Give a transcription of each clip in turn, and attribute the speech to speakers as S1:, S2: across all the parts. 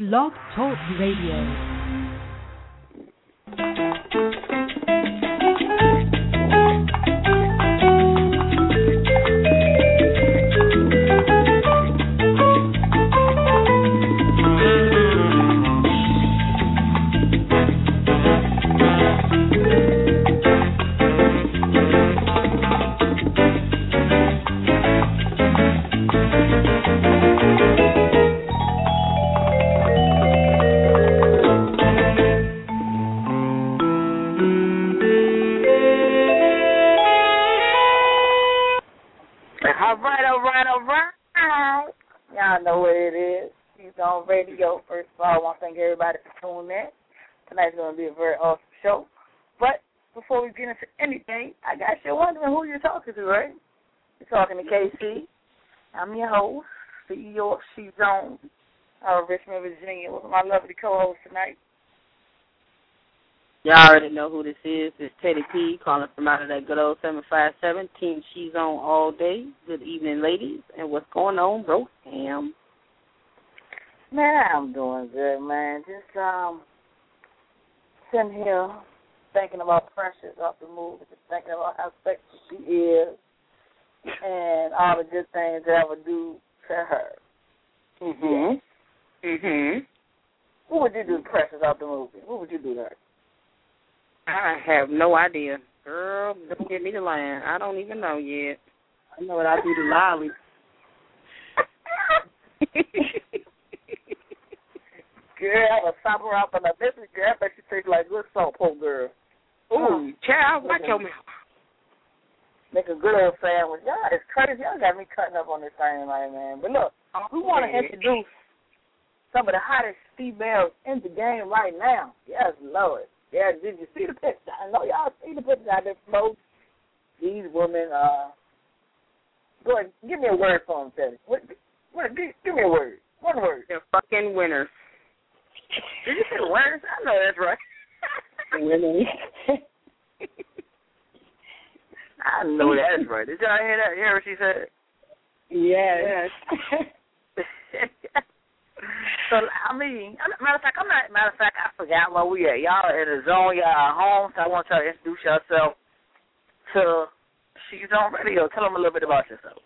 S1: Blog Talk Radio.
S2: Radio. First of all, I want to thank everybody for tuning in. Tonight's going to be a very awesome show. But before we get into anything, I got you wondering who you're talking to, right? You're talking to KC. I'm your host, CEO of She's On, out of Richmond, Virginia, with my lovely co-host tonight.
S3: Y'all already know who this is. It's Teddy P calling from out of that good old 757. Team She's On all day. Good evening, ladies. And what's going on, bro? Cam?
S2: Man, I'm doing good, man. Just sitting here thinking about Precious off the movie, just thinking about how sexy she is and all the good things that I would do to her. What would you do to Precious off the movie? What would you do to her?
S3: I have no idea. Girl, don't get me the line. I don't even know yet. I know what I do to Lolly.
S2: Girl, I would stop her out on the business, girl. I bet she tastes like good soap, poor girl.
S3: Ooh, child, watch your mouth.
S2: Make a good old sandwich. Y'all, it's crazy. Y'all got me cutting up on this thing, like, man. But look, we want to introduce some of the hottest females in the game right now. Yes, Lord. Yeah, did you see the picture? I know y'all see the picture out there, folks. These women, go ahead, give me a word for them, Teddy. Give me a word. One word.
S3: They're fucking winners.
S2: Did you say winners? I know that's right.
S3: Winners.
S2: I know that's right. Did y'all hear that? You hear what she said?
S3: Yes.
S2: So, I mean, matter of fact, I forgot where we at. Y'all in the zone, y'all at home, so I want y'all to introduce yourself to She's On Radio. Tell them a little bit about yourself.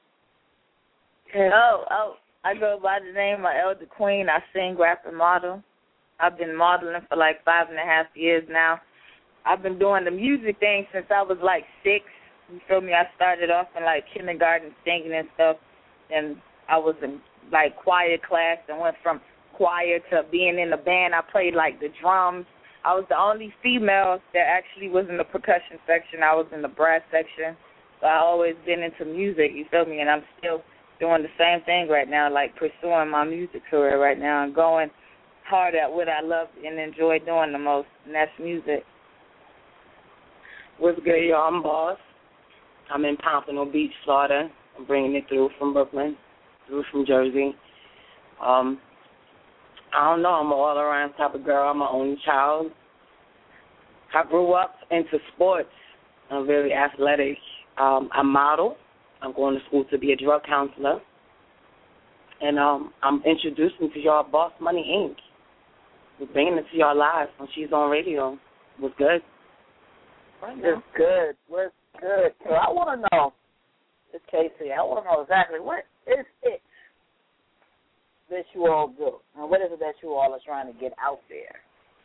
S4: I go by the name of Elder Queen. I sing, rap, and model. I've been modeling for like 5.5 years now. I've been doing the music thing since I was like 6. You feel me? I started off in like kindergarten singing and stuff, and I was in like choir class and went from choir to being in the band. I played like the drums. I was the only female that actually was in the percussion section. I was in the brass section. So I always been into music, you feel me? And I'm still doing the same thing right now, like pursuing my music career right now and going hard at what I love and enjoy doing the most, and that's music.
S3: What's good, y'all? I'm Boss. I'm in Pompano Beach, Florida. I'm bringing it through from Brooklyn, through from Jersey. I don't know. I'm an all-around type of girl. I'm my only child. I grew up into sports. I'm very athletic. I model. I'm going to school to be a drug counselor. And I'm introducing to y'all Boss Money, Inc. We're bringing it to y'all live on She's On Radio. What's good?
S2: What's good? What's good? So I want to know, it's Casey, I want to know exactly what is it that you all do? And what is it that you all are trying to get out there?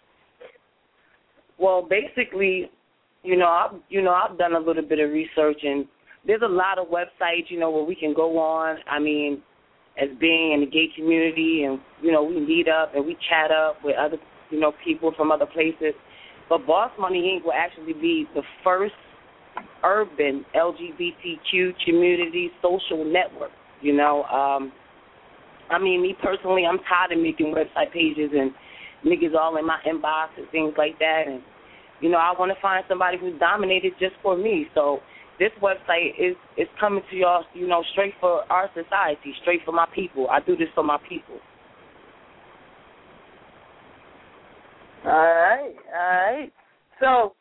S3: Well, basically, I've done a little bit of research, and there's a lot of websites, where we can go on. I mean, as being in the gay community, and, we meet up and we chat up with other, people from other places. But Boss Money Inc. will actually be the first urban LGBTQ community social network, I mean, me personally, I'm tired of making website pages and niggas all in my inbox and things like that. And, I want to find somebody who's dominated just for me. So this website is coming to y'all, straight for our society, straight for my people. I do this for my people.
S2: All right. So,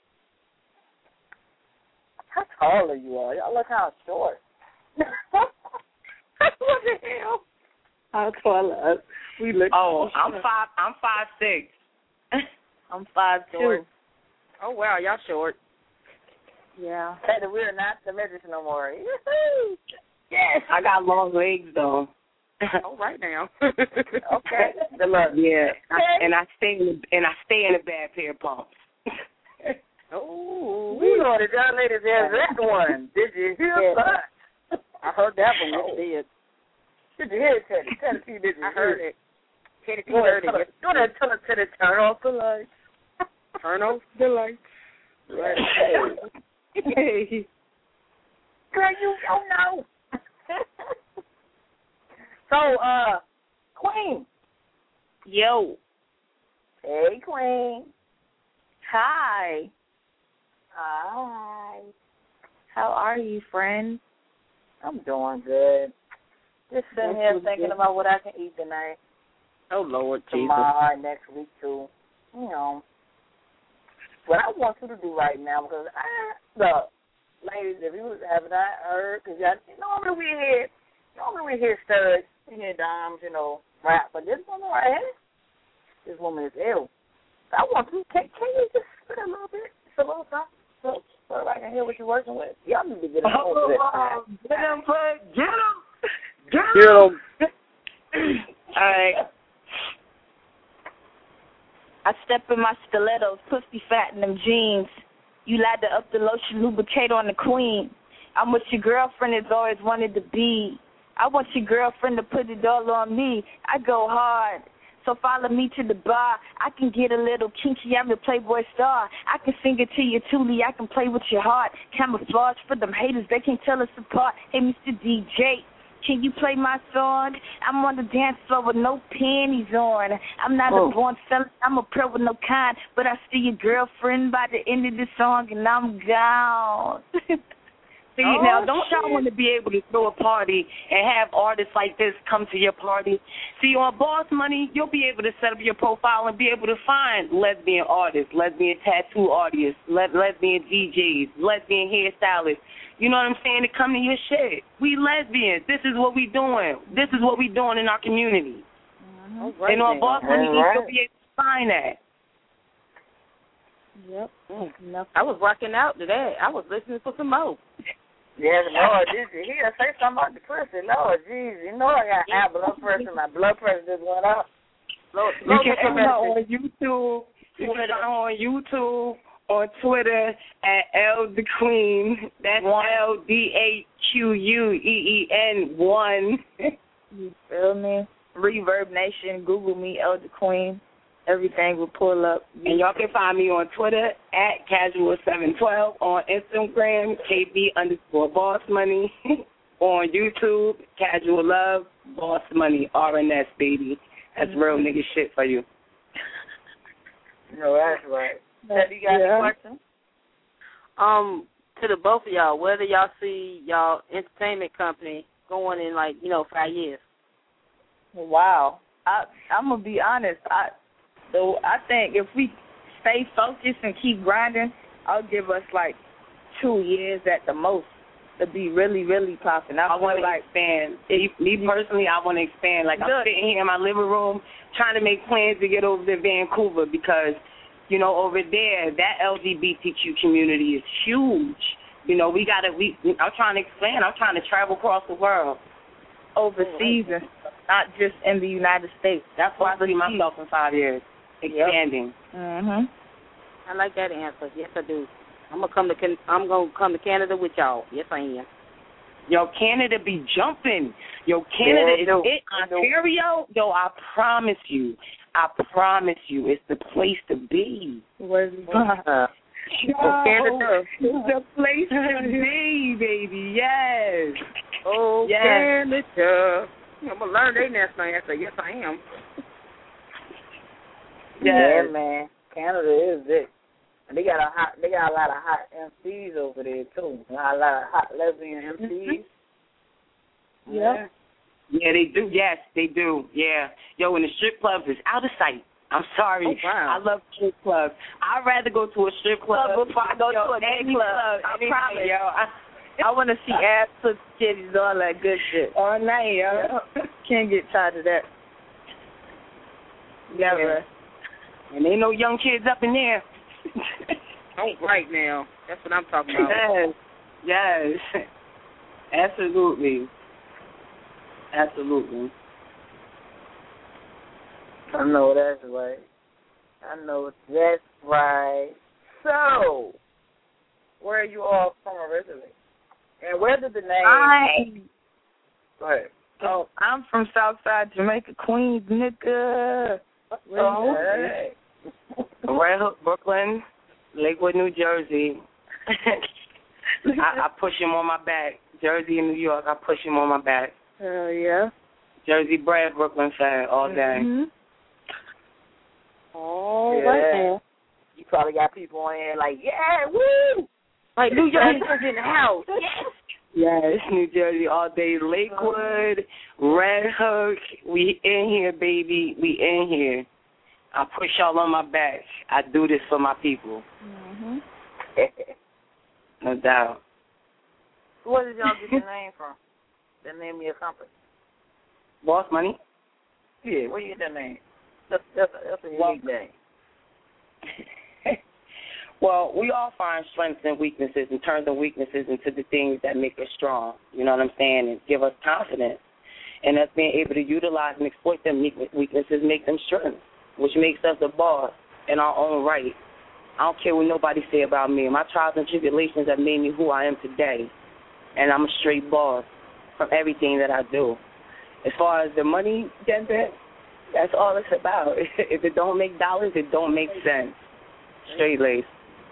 S2: how tall are you all? Y'all look kind of short.
S3: What the hell? How tall are us?
S4: We look.
S3: I'm 5'6".
S4: I'm 5'2".
S5: Oh wow, y'all short.
S4: Yeah.
S2: Hey, we're not the midgets no more.
S3: Yes, I got long legs though.
S5: Oh, right now.
S2: Okay. Good luck.
S3: Yeah, and I stay in a bad pair of pumps.
S5: Oh,
S2: We know the young ladies have that one. Did you hear that?
S5: I heard that one. Yes,
S2: Did you hear it, Teddy? Teddy, did you
S5: I heard it. Teddy P
S2: Go
S5: heard
S2: ahead,
S5: it.
S2: tell her, Teddy, turn off the lights.
S5: Turn off the lights.
S2: Right. Hey. Girl, you don't know. So, Queen.
S4: Yo.
S2: Hey, Queen.
S4: Hi.
S2: Hi.
S4: How are you, friend?
S2: I'm doing good. Just sitting here thinking about what I can eat tonight,
S5: Oh Lord Jesus.
S2: tomorrow, next week too. You know, what I want you to do right now, because look, ladies, if you haven't heard, because normally we hear studs, we hear dimes, rap, but this woman right here, this woman is ill. So I want you, can you just spit a little bit, just a little something, so I can hear what you're working with? Y'all need to get him over this time.
S3: Get him, bud. Get him. Get him.
S5: Get 'em.
S4: All right. I step in my stilettos, pussy fat in them jeans. You ladder up the lotion, lubricate on the queen. I'm what your girlfriend has always wanted to be. I want your girlfriend to put it all on me. I go hard. So follow me to the bar. I can get a little kinky. I'm the Playboy star. I can sing it to your Thule. I can play with your heart. Camouflage for them haters. They can't tell us apart. Hey, Mr. DJ, can you play my song? I'm on the dance floor with no panties on. I'm not a born fella. I'm a pro with no kind. But I see your girlfriend by the end of the song, and I'm gone.
S3: See, now, don't y'all want to be able to throw a party and have artists like this come to your party? See, on Boss Money, you'll be able to set up your profile and be able to find lesbian artists, lesbian tattoo artists, lesbian DJs, lesbian hairstylists. You know what I'm saying? To come to your shit. We lesbians. This is what we doing. This is what we doing in our community.
S4: Mm-hmm.
S3: And on Boss Money, you'll be able to find that.
S4: Yep.
S5: I was rocking out today. I was listening for some more.
S2: Yes, Lord, did you hear say something about the pussy? Lord, jeez, I got high blood pressure. My blood pressure just went up. Lord,
S3: You can find her on YouTube. You can find her on YouTube, on Twitter at L the Queen. That's LDAQUEEN1.
S4: You feel me? Reverb Nation. Google me, Elder Queen. Everything will pull up.
S3: And y'all can find me on Twitter at Casual712, on Instagram, KB_BossMoney, on YouTube, Casual Love, Boss Money, RNS, baby. That's real nigga shit for you.
S2: No, that's right. Have you got any questions?
S5: To the both of y'all, where do y'all see y'all entertainment company going in 5 years?
S4: Wow. I'm going to be honest. So I think if we stay focused and keep grinding, I'll give us 2 years at the most to be really, really popping.
S3: I want to expand. Me personally, I want to expand. I'm sitting here in my living room trying to make plans to get over to Vancouver because, over there, that LGBTQ community is huge. I'm trying to expand. I'm trying to travel across the world.
S4: Overseas and not just in the United States.
S3: That's why I see myself in 5 years. Expanding.
S4: Yep. Mhm.
S5: I like that answer. Yes, I do. I'm gonna come to Canada with y'all. Yes, I am.
S3: Yo, Canada be jumping. Yo, Canada is it. Ontario, yo, I promise you, it's the place to be.
S4: Where's
S3: Canada is the place to be, baby. Yes.
S5: Oh,
S3: yes.
S5: Canada. I'm gonna learn their national answer. Yes, I am.
S2: Yeah, man. Canada is it. And they got a lot of hot MCs over there too. A lot of hot lesbian MCs.
S4: Yeah.
S3: Yeah, they do. Yes, they do. Yeah. Yo, and the strip clubs is out of sight. I'm sorry.
S5: Oh, wow.
S3: I love strip clubs. I'd rather go to a strip club
S4: before I go to a gay club. I promise.
S3: Yo,
S4: I want to see ass, titties, all that good shit.
S3: All night, yo.
S4: Can't get tired of that.
S3: Never. And ain't no young kids up in there.
S5: Don't right now. That's what I'm talking about.
S3: Yes. Absolutely. Absolutely.
S2: I know that's right. I know that's right. So, where are you all from originally? And where did the name... Go ahead.
S4: Oh, I'm from Southside Jamaica, Queens, nigga.
S3: Oh, hey. Red Hook, Brooklyn, Lakewood, New Jersey. I push him on my back. Jersey and New York, I push him on my back.
S4: Hell yeah.
S3: Jersey bred, Brooklyn fan all day.
S4: Mm-hmm.
S2: Oh, yeah. You probably got people on here like, yeah, woo!
S5: Like New York is in the house.
S3: Yes, New Jersey all day. Lakewood, Red Hook, we in here, baby. We in here. I push y'all on my back. I do this for my people.
S4: Mm-hmm.
S3: No doubt.
S2: Where did y'all get the name from? The name of your company?
S3: Boss Money?
S2: Yeah, where you get that name? That's a unique name.
S3: Well, we all find strengths and weaknesses and turn the weaknesses into the things that make us strong. You know what I'm saying? And give us confidence. And us being able to utilize and exploit them weaknesses make them strengths, which makes us a boss in our own right. I don't care what nobody say about me. My trials and tribulations have made me who I am today. And I'm a straight boss from everything that I do. As far as the money, that's all it's about. If it don't make dollars, it don't make sense. Straight lace.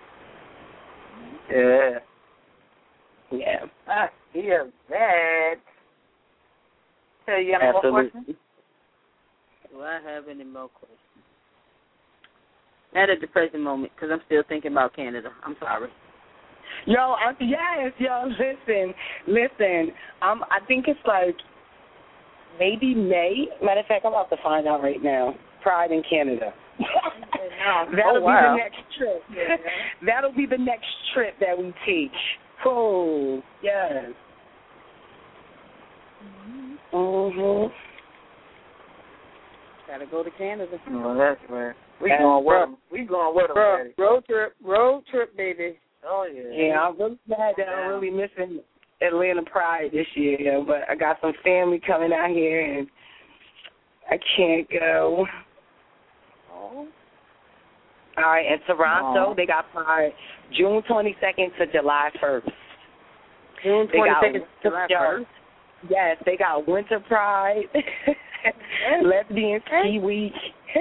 S2: Yeah.
S3: Yeah.
S2: I hear that. So you got any more questions?
S5: Do I have any more questions? At a depressing moment, because I'm still thinking about Canada. I'm sorry.
S3: Yes, listen. I think it's like maybe May. Matter of fact, I'm about to find out right now. Pride in Canada. That'll be the next trip. Yeah. That'll be the next trip that we take. Oh, yes. Mhm.
S5: Gotta go to Canada.
S2: Oh, that's right. We going with them.
S5: Road trip, baby.
S2: Oh yeah.
S3: Yeah, I'm really glad that I'm really missing Atlanta Pride this year, but I got some family coming out here and I can't go.
S5: Oh.
S3: All right, in Toronto, they got Pride June 22nd to July 1st.
S5: June 22nd to July 1st?
S3: Yes, they got Winter Pride, Lesbian Ski Week.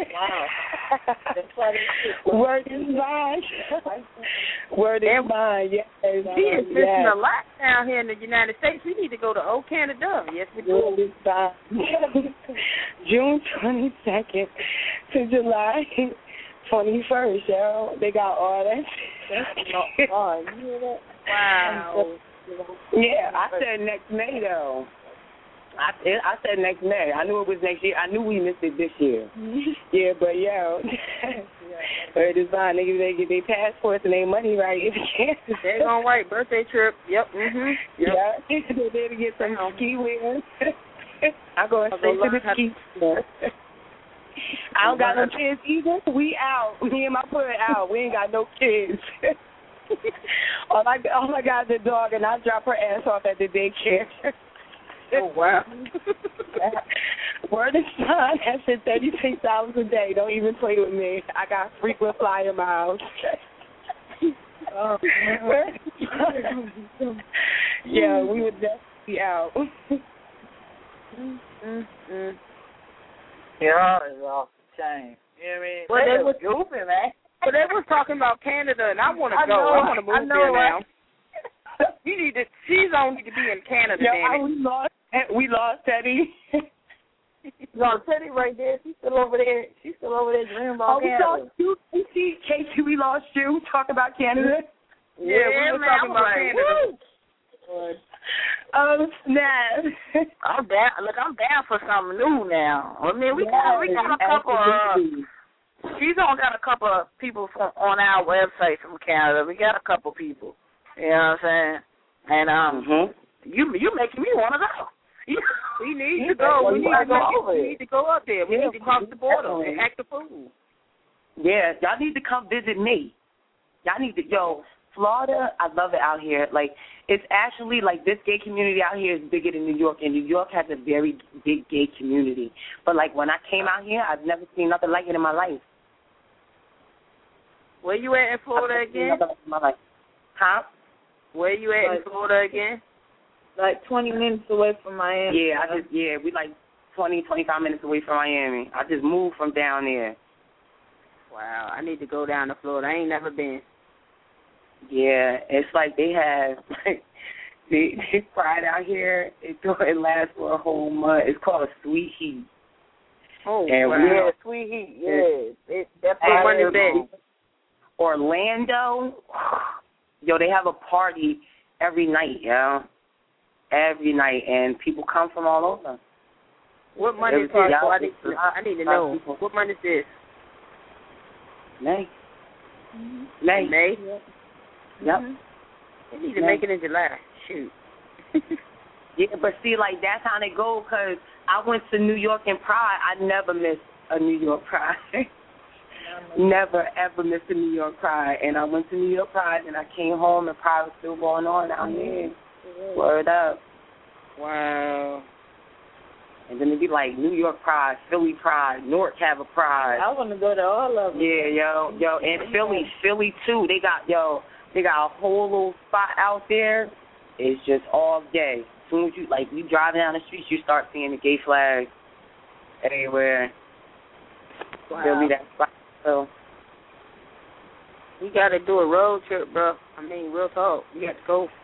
S2: Wow.
S3: Word is mine. Word is mine, yes.
S5: We is missing a lot down here in the United States. We need to go to Old Canada. Yes, we do.
S3: Word is mine. June 22nd to July 21st, yo. They got all that.
S2: That's not fun. You hear that?
S5: Wow.
S3: Yeah, I said next May, though. I said next May. I knew it was next year. I knew we missed it this year. Yeah, but, yo, Word is fine. Niggas, they get their passports and their money right if you can.
S5: They're going right. Birthday trip. Yep. Mm-hmm. Yep.
S3: Yeah. They're there to get some ski wear. I'm going straight to the ski store. I don't got no kids either. We out. Me and my brother out. We ain't got no kids. all I got is a dog, and I drop her ass off at the daycare.
S5: Oh, wow.
S3: Word is fine. I said $36 a day. Don't even play with me. I got frequent flyer miles. Yeah, we would definitely be out.
S2: Yeah, it's off the chain. You know what I mean?
S5: Well,
S2: they was goofy, man.
S5: But they was talking about Canada, and I want to go. I want to move there now. She's only to be in Canada.
S3: Yeah, we lost Teddy.
S2: No, Teddy right there. She's still over there. She's still over there dreaming about Canada.
S3: We lost you. Casey, we lost you. Talk about Canada.
S5: Yeah, we were talking about Canada.
S3: Oh, snap.
S2: I'm down. Look, I'm down for something new now. I mean, we got a couple she's only got a couple of people on our website from Canada. We got a couple people. You know what I'm saying? And you making me want to go.
S5: We need to go. We need to go up there. We need to cross the border
S3: definitely.
S5: and act the fool.
S3: Yeah, y'all need to come visit me. Y'all need to, Florida, I love it out here. Like, it's actually, like, this gay community out here is bigger than New York, and New York has a very big gay community. But, like, when I came out here, I've never seen nothing like it in my life.
S5: Where you at in Florida again?
S3: Huh?
S5: Where you at in Florida again?
S4: Like 20 minutes away from Miami.
S3: Yeah, we like 20, 25 minutes away from Miami. I just moved from down there.
S5: Wow, I need to go down to Florida. I ain't never been.
S3: Yeah, it's like they have, like, they pride out here. It lasts for a whole month. It's called a sweet heat.
S5: Oh,
S3: and
S5: wow.
S2: Yeah, sweet heat. Yeah. That's
S5: What one is that?
S3: Orlando, they have a party every night, every night, and people come from all over.
S5: What month is this? I need to know. What month is this?
S3: May.
S5: May?
S3: Yep.
S5: They need to make it in July. Shoot.
S3: Yeah, but see, like, that's how they go, because I went to New York in Pride. I never missed a New York Pride. Never, ever missed a New York Pride. And I went to New York Pride, and I came home, and Pride was still going on down there. Word up.
S5: Wow.
S3: And then it'd be like New York Pride, Philly Pride, Newark have a Pride.
S4: I want to go to all of them.
S3: Yeah, and Philly too. They got a whole little spot out there. It's just all gay. As soon as you driving down the street, you start seeing the gay flags everywhere.
S5: Wow.
S3: Philly, that spot. So
S5: we got to do a road trip, bro. I mean, real talk. We got to go.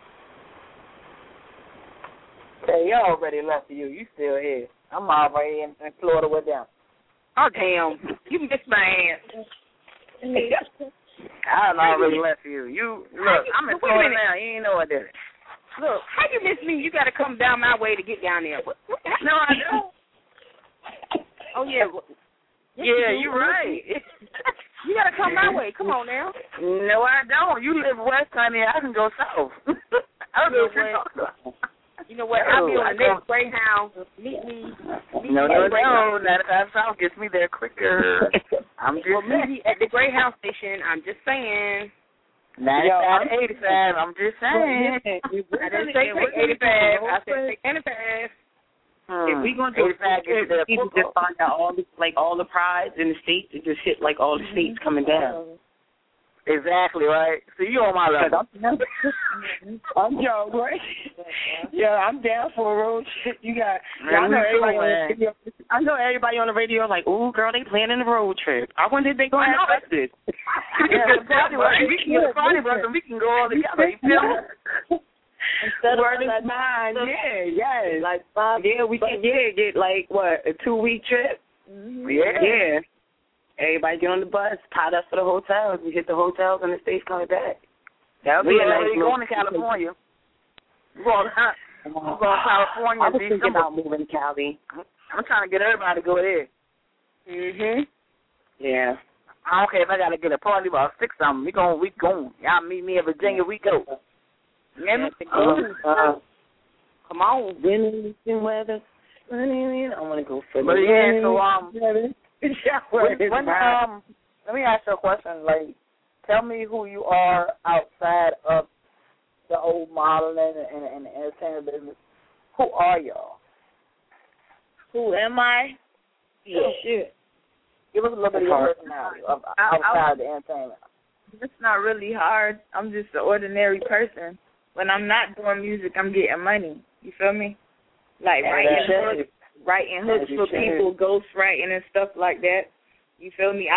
S2: Hey, you already left you. You still here. I'm already in Florida with them.
S5: Oh, damn. You missed my ass.
S2: I already left you. Look, I'm in Florida now. You ain't know what this is.
S5: Look, how you miss me? You got to come down my way to get down there.
S2: No, I don't.
S5: Oh, yeah.
S2: Yeah, you're right.
S5: You got to come my way. Come on now.
S2: No, I don't. You live west, honey. I can go south. I don't know what you're talking about.
S5: You know what? I'll be on the next Greyhound. Meet me.
S2: No. That south gets me there quicker. I'm just
S5: meet me at the Greyhound station. I'm just saying.
S2: 95 to 85. I'm just saying.
S5: I didn't say take 85. I said take 85.
S3: If we gonna do 85, we need to just find out all the prides in the states and just hit like all the states coming down.
S2: Exactly right. So you on my level.
S3: I'm young, right? Yeah, I'm down for a road trip. I know everybody on the radio like, ooh, girl, they planning a road trip. I wonder if they gonna have this.
S2: We can get a party bus and we can go all together. You feel me?
S4: Instead
S3: Word is mine. Yeah. Like 5. Yeah, we can get like what, a 2-week trip.
S4: Mm-hmm.
S3: Yeah. Everybody get on the bus, pot up for the hotels. We hit the hotels and the states coming back.
S2: That'll be nice. We're going to California. We're going to California.
S3: I was thinking about moving to Cali.
S2: I'm trying to get everybody to go there.
S3: Yeah.
S2: I don't care if I got to get a party about 6 of them. We going. Y'all meet me in Virginia. We go.
S5: Come on.
S3: Winter weather. I want to go for
S2: but yeah, so let me ask you a question. Like, tell me who you are outside of the whole modeling and the entertainment business. Who are y'all?
S4: Who am I? Yeah, shit.
S2: Give us a little bit of your personality outside the entertainment.
S4: It's not really hard. I'm just an ordinary person. When I'm not doing music, I'm getting money. You feel me? Like writing hooks for people, ghostwriting and stuff like that. You feel me?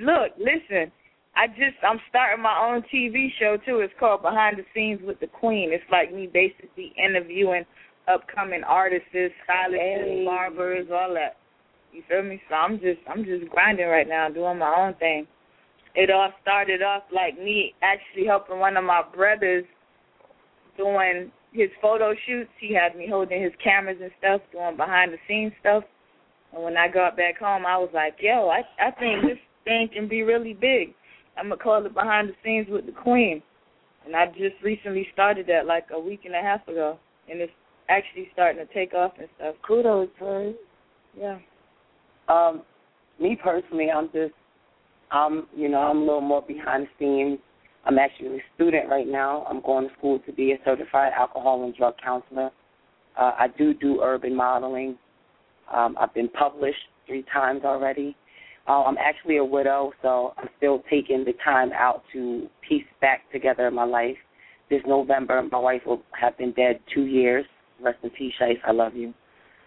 S4: I'm starting my own TV show, too. It's called Behind the Scenes with the Queen. It's like me basically interviewing upcoming artists, stylists, barbers, all that. You feel me? So I'm just grinding right now, doing my own thing. It all started off like me actually helping one of my brothers doing his photo shoots. He had me holding his cameras and stuff, doing behind-the-scenes stuff. And when I got back home, I was like, yo, I think this thing can be really big. I'm going to call it Behind the Scenes with the Queen. And I just recently started that like a week and a half ago. And actually starting to take off and stuff.
S3: Kudos, sir.
S4: Yeah.
S3: Me personally, I'm a little more behind the scenes. I'm actually a student right now. I'm going to school to be a certified alcohol and drug counselor. I do urban modeling. I've been published 3 times already. I'm actually a widow, so I'm still taking the time out to piece back together my life. This November, my wife will have been dead 2 years. Rest in peace, Shice. I love you.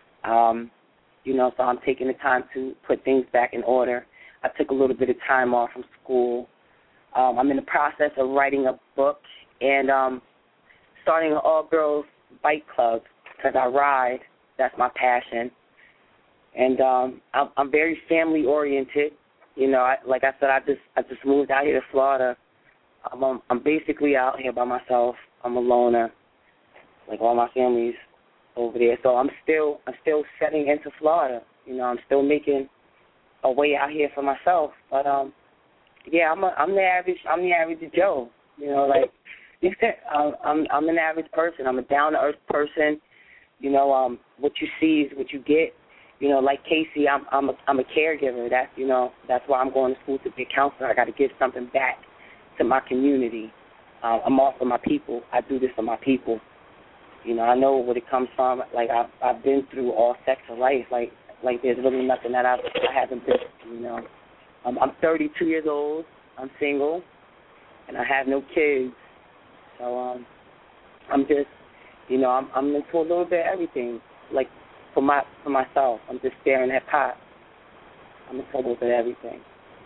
S3: So I'm taking the time to put things back in order. I took a little bit of time off from school. I'm in the process of writing a book and starting an all-girls bike club because I ride. That's my passion. And I'm very family-oriented. Like I said, I just moved out here to Florida. I'm basically out here by myself. I'm a loner. Like all my family's over there. So I'm still setting into Florida. I'm still making a way out here for myself. But yeah, I'm the average Joe. Like you said, I'm an average person. I'm a down to earth person. What you see is what you get. Like Casey, I'm a caregiver. That's why I'm going to school to be a counselor. I got to give something back to my community. I'm all for my people. I do this for my people. I know where it comes from. Like I've been through all sects of life. Like there's really nothing that I haven't been through. I'm 32 years old. I'm single, and I have no kids. So I'm just, I'm into a little bit of everything. Like for myself, I'm just staring at pot. I'm into a little bit of everything.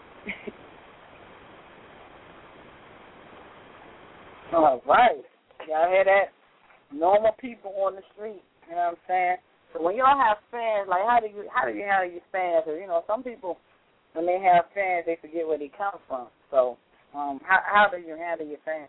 S2: All right. Y'all hear that? Normal people on the street. You know what I'm saying? So when y'all have fans, like how do you handle your fans? Or, some people, when they have fans, they forget where they come from. So how do you handle your fans?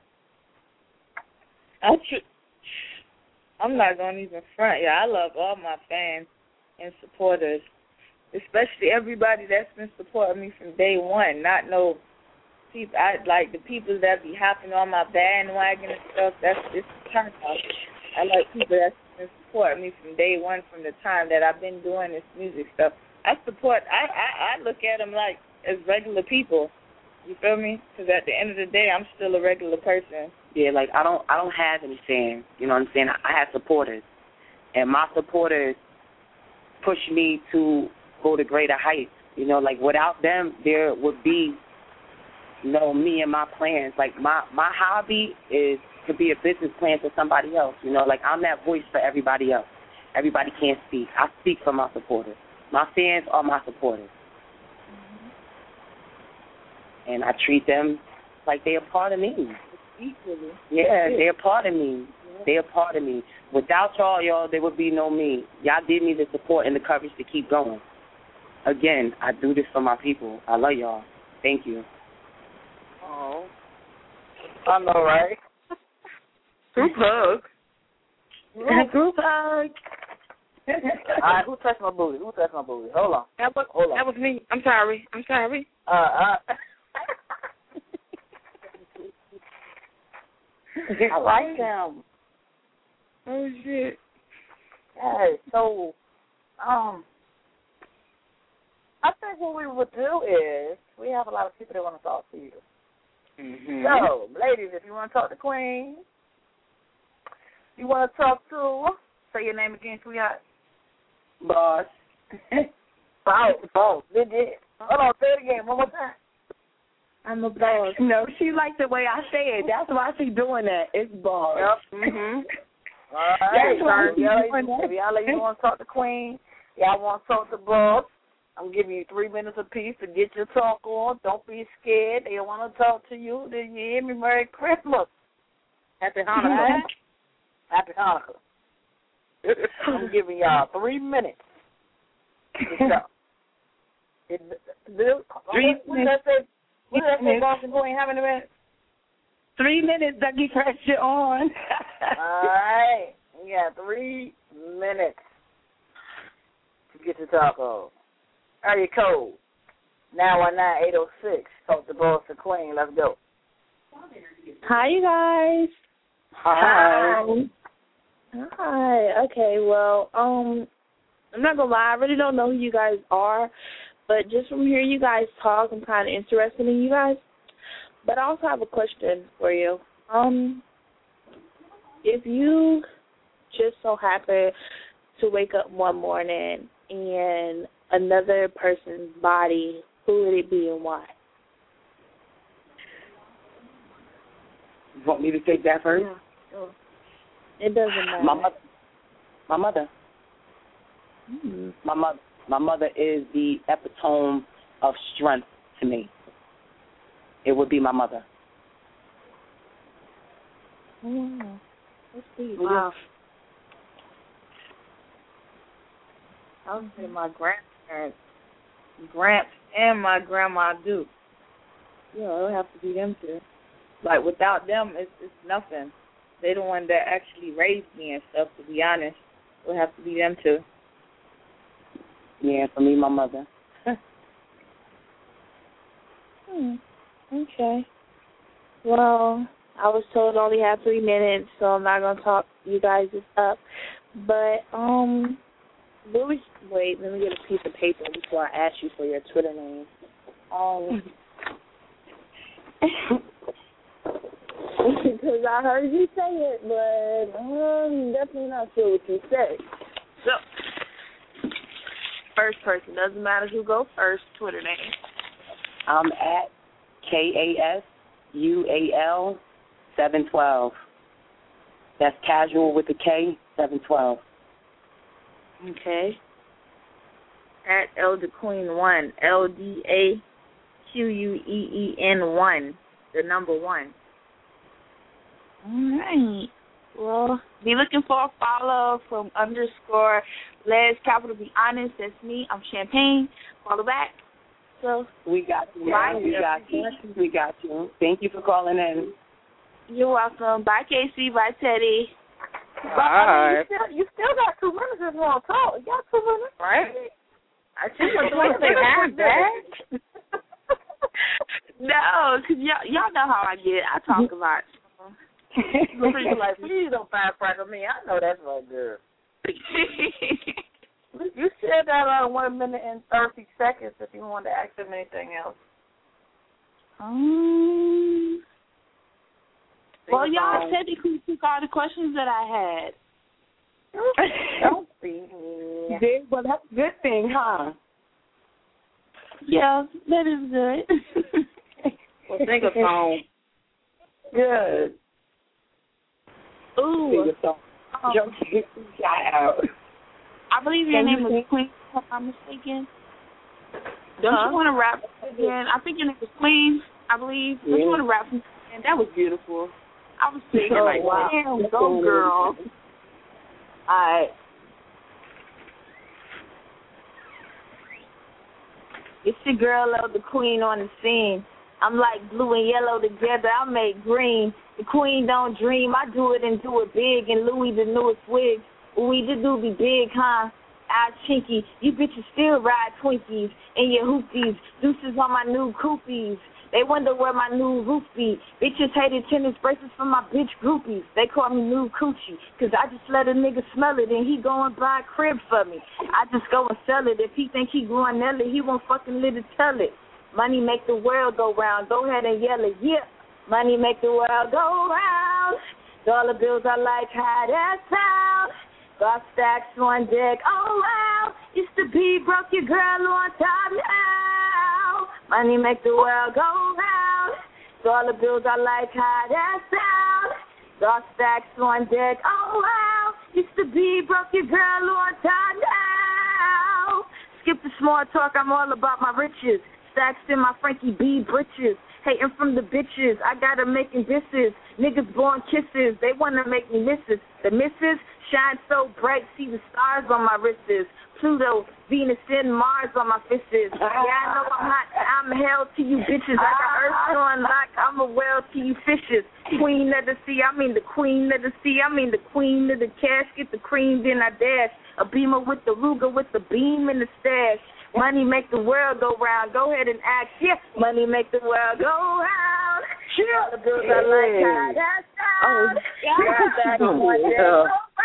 S4: I'm not going to even front. Yeah, I love all my fans and supporters, especially everybody that's been supporting me from day one. Not no people. I like the people that be hopping on my bandwagon and stuff. That's just turn off. I like people that's been supporting me from day one, from the time that I've been doing this music stuff. I look at them like as regular people. You feel me? Because at the end of the day, I'm still a regular person.
S3: Yeah, like I don't have any fans. You know what I'm saying? I have supporters, and my supporters push me to go to greater heights. Like without them, there would be me and my plans. Like my hobby is to be a business plan for somebody else. Like I'm that voice for everybody else. Everybody can't speak. I speak for my supporters. My fans are my supporters. And I treat them like they're a part of me.
S4: Equally.
S3: Yeah, they're a part of me. Yeah. They're a part of me. Without y'all, there would be no me. Y'all give me the support and the courage to keep going. Again, I do this for my people. I love y'all. Thank you.
S2: Oh, I know, right?
S3: Group hug.
S2: Group hug. All right, who touched my booty? Hold on.
S3: That was me. I'm sorry.
S2: I like them.
S3: Oh shit.
S2: Hey, so I think what we would do is we have a lot of people that want to talk to you.
S3: Mm-hmm.
S2: So, ladies, if you want to talk to Queen, you want to talk to, say your name again, sweetheart.
S3: Boss.
S2: Boss. Legit. Hold on, say it again one more time.
S3: I'm a boss. No, she likes the way I say it. That's why she's doing that. It's boss.
S2: Yep. Mm-hmm. All right. If y'all ladies want to talk to Queen, y'all want to talk to Boss, I'm giving you 3 minutes apiece to get your talk on. Don't be scared. They want to talk to you. Then you hear me? Merry Christmas. Happy Hanukkah. Happy Hanukkah. I'm giving y'all 3 minutes.
S3: 3 minutes.
S2: What did I say, Boston Queen? How many minutes?
S3: 3 minutes, Dougie, press you on.
S2: All right. We got 3 minutes to get your talk on. Area code 919-806. Talk to Boston Queen. Let's go.
S6: Hi, you guys.
S2: Hi.
S6: Hi. Okay, well, I'm not gonna lie, I really don't know who you guys are, but just from hearing you guys talk, I'm kind of interested in you guys. But I also have a question for you. If you just so happen to wake up one morning in another person's body, who would it be and why?
S3: You want me to take that first?
S6: Yeah, sure. It doesn't matter.
S3: My mother.
S6: Mm-hmm.
S3: My mother is the epitome of strength to me. It would be my mother.
S6: Oh, that's sweet.
S4: Wow. I would say my grandparents, Gramps and my grandma Duke. Yeah, it'll have to be them two. Like, without them, it's nothing. They're the one that actually raised me and stuff, to be honest. It'll have to be them two.
S3: Yeah, for me, my mother.
S6: Okay. Well, I was told I only have 3 minutes, so I'm not going to talk you guys up. But, wait, let me get a piece of paper before I ask you for your Twitter name. Because I heard you say it, but I'm definitely not sure what you said. So, first person, doesn't matter who goes first, Twitter name.
S3: I'm at KASUAL 712. That's casual with a K, 712.
S4: Okay. At Elder Queen 1, LDAQUEEN 1, the number 1.
S6: All right. Well, be looking for a follow from _ Les capital B honest. That's me. I'm Champagne. Follow back. So
S3: we got you. We got you. Thank you for calling in.
S6: You're welcome. Bye, Casey. Bye, Teddy.
S2: Bye. You still got 2 minutes if you want to talk. You got 2 minutes, right? I just want to say that.
S6: No, because y'all know how I get. I talk a lot.
S2: Please don't firecracker me. I know that's right, girl. You said that 1 minute and 30 seconds if you wanted to ask them anything else.
S6: Well, y'all technically took all the questions that I had.
S2: Don't be mean.
S3: Well, that's a good thing, huh?
S6: Yeah, that is good.
S4: Well, sing a song.
S3: Good.
S6: Ooh.
S3: Shout out.
S6: I believe your name was Queen, if I'm not mistaken. Don't you want to rap again? I think your name was Queen, I believe. Don't you want to rap again? That was beautiful. I was thinking,
S2: wow.
S6: Damn, go girl.
S4: All right. It's your girl, the Queen, on the scene. I'm like blue and yellow together. I make green. The Queen don't dream. I do it and do it big. And Louis the newest wig. We the do be big, huh? Eyes chinky. You bitches still ride Twinkies in your hoopies. Deuces on my new coupies. They wonder where my new roof be. Bitches hated tennis bracelets for my bitch groupies. They call me new coochie, cause I just let a nigga smell it and he go and buy a crib for me. I just go and sell it. If he think he going Nelly, he won't fucking live to tell it. Money make the world go round. Go ahead and yell it, yeah. Money make the world go round. Dollar bills are like how that sound. Got stacks on deck, oh wow. Used to be broke, your girl on top now. Money make the world go round. Dollar bills are like how that sound. Got stacks on deck, oh wow. Used to be broke, your girl on top now. Skip the small talk, I'm all about my riches. Stacks in my Frankie B britches. Hating from the bitches, I got 'em making disses. Niggas born kisses, they wanna make me misses. The misses shine so bright, see the stars on my wrists. Pluto, Venus, and Mars on my fists. Yeah, I know I'm hot, I'm hell to you bitches. I got Earth on lock, I'm a whale to you fishes. Queen of the sea, I mean the queen of the sea. I mean the queen of the casket, the cream, then I dash. A beamer with the Ruger, with the beam in the stash. Money make the world go round. Go ahead and ask, yeah. Money make the world go round. Sure. The bills are like how that sound.
S3: Yeah.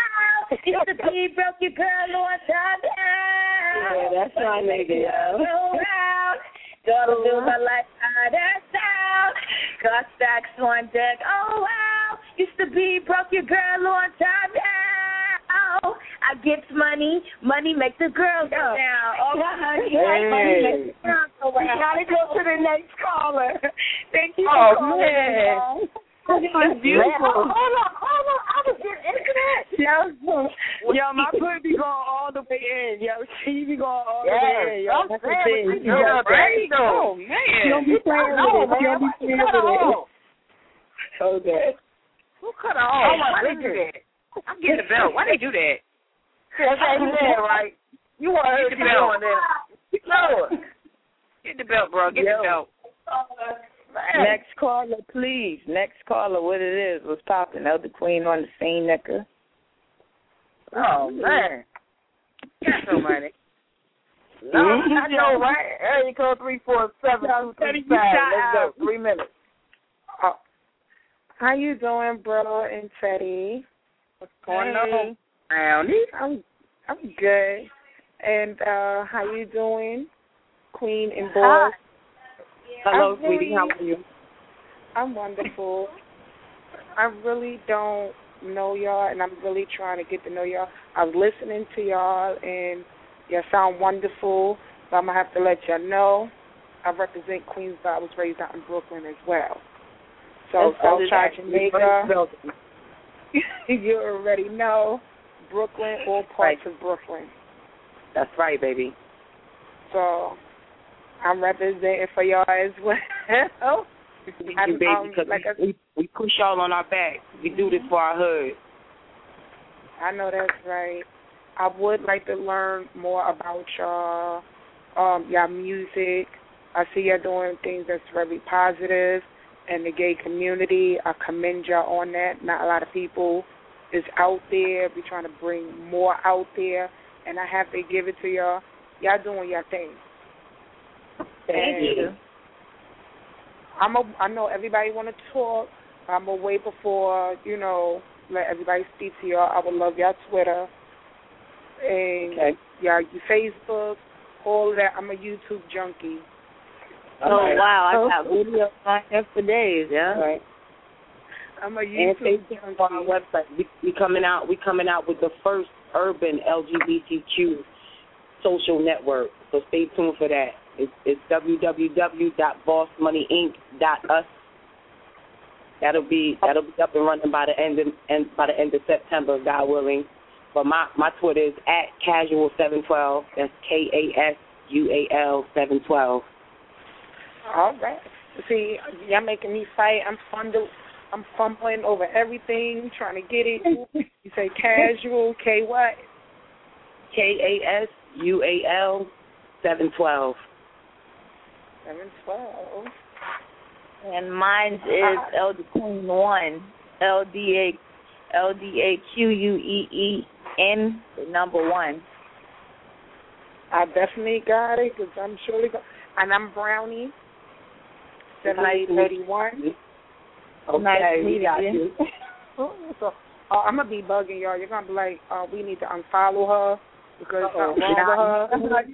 S4: Used to be broke your girl on time down.
S3: Yeah, that's my nigga, yo.
S4: Gotta do my life out of sound. Got stacks on deck. Oh wow. Used to be broke your girl on time down. I get money. Money make the girl go down. Oh honey, money make the girl go down. We gotta go to the next caller. Thank you for calling. Man. It was beautiful. Hold on. I was getting into that.
S3: Yo, my foot be going all the way in. Yo, she be going all the way in. Yo, that's the thing. Oh, man. You don't be playing with it. You don't be playing with it. Okay.
S5: Who cut her off? Why they do that? I'm getting the belt. Why they do that?
S2: That's how you said, right? You want her to be on there.
S5: Get the belt, bro. Get the belt.
S4: Next caller, please. Next caller, what it is? What's popping? Elder Queen on the scene, nigga.
S2: Oh, man.
S5: Got so money.
S2: No, I know, right? Area code 347-235. Let's go. 3 minutes.
S7: How you doing, bro and Teddy?
S5: What's going on?
S7: I'm good. And how you doing, Queen and Boss?
S3: Hello, sweetie. How are you?
S7: I'm wonderful. I really don't know y'all, and I'm really trying to get to know y'all. I was listening to y'all, and y'all sound wonderful, but I'm going to have to let y'all know I represent Queens, but I was raised out in Brooklyn as well. So, Southside Jamaica, you already know, Brooklyn, all parts of Brooklyn.
S3: That's right, baby.
S7: So, I'm representing for y'all as well.
S3: Thank you, baby, because we push y'all on our back. We do this for our hood.
S7: I know that's right. I would like to learn more about y'all, y'all music. I see y'all doing things that's very positive in the gay community. I commend y'all on that. Not a lot of people is out there. We're trying to bring more out there, and I have to give it to y'all. Y'all doing your thing.
S3: Thank you.
S7: I know everybody want to talk. I'm going to wait before, let everybody speak to y'all. I would love y'all Twitter and y'all your Facebook, all of that. I'm a YouTube junkie.
S4: Oh, wow. I got videos on there for days, yeah?
S3: Right.
S7: I'm a YouTube junkie.
S3: On our website. We coming out with the first urban LGBTQ social network. So stay tuned for that. It's www.bossmoneyinc.us. That'll be up and running by the end of September, God willing. But my Twitter is @casual712. That's KASUAL 712.
S7: All right. See, y'all making me fight. I'm fumbling over everything, trying to get it. You say casual, K what?
S3: KASUAL 712.
S7: 712.
S4: And mine is Elder Queen 1, LDAQUEEN, the number 1.
S7: I definitely got it because I'm surely and I'm Brownie, 7831.
S3: Okay,
S7: nice
S3: we got you.
S7: So I'm gonna be bugging y'all. You're gonna be like, we need to unfollow her because something wrong with her.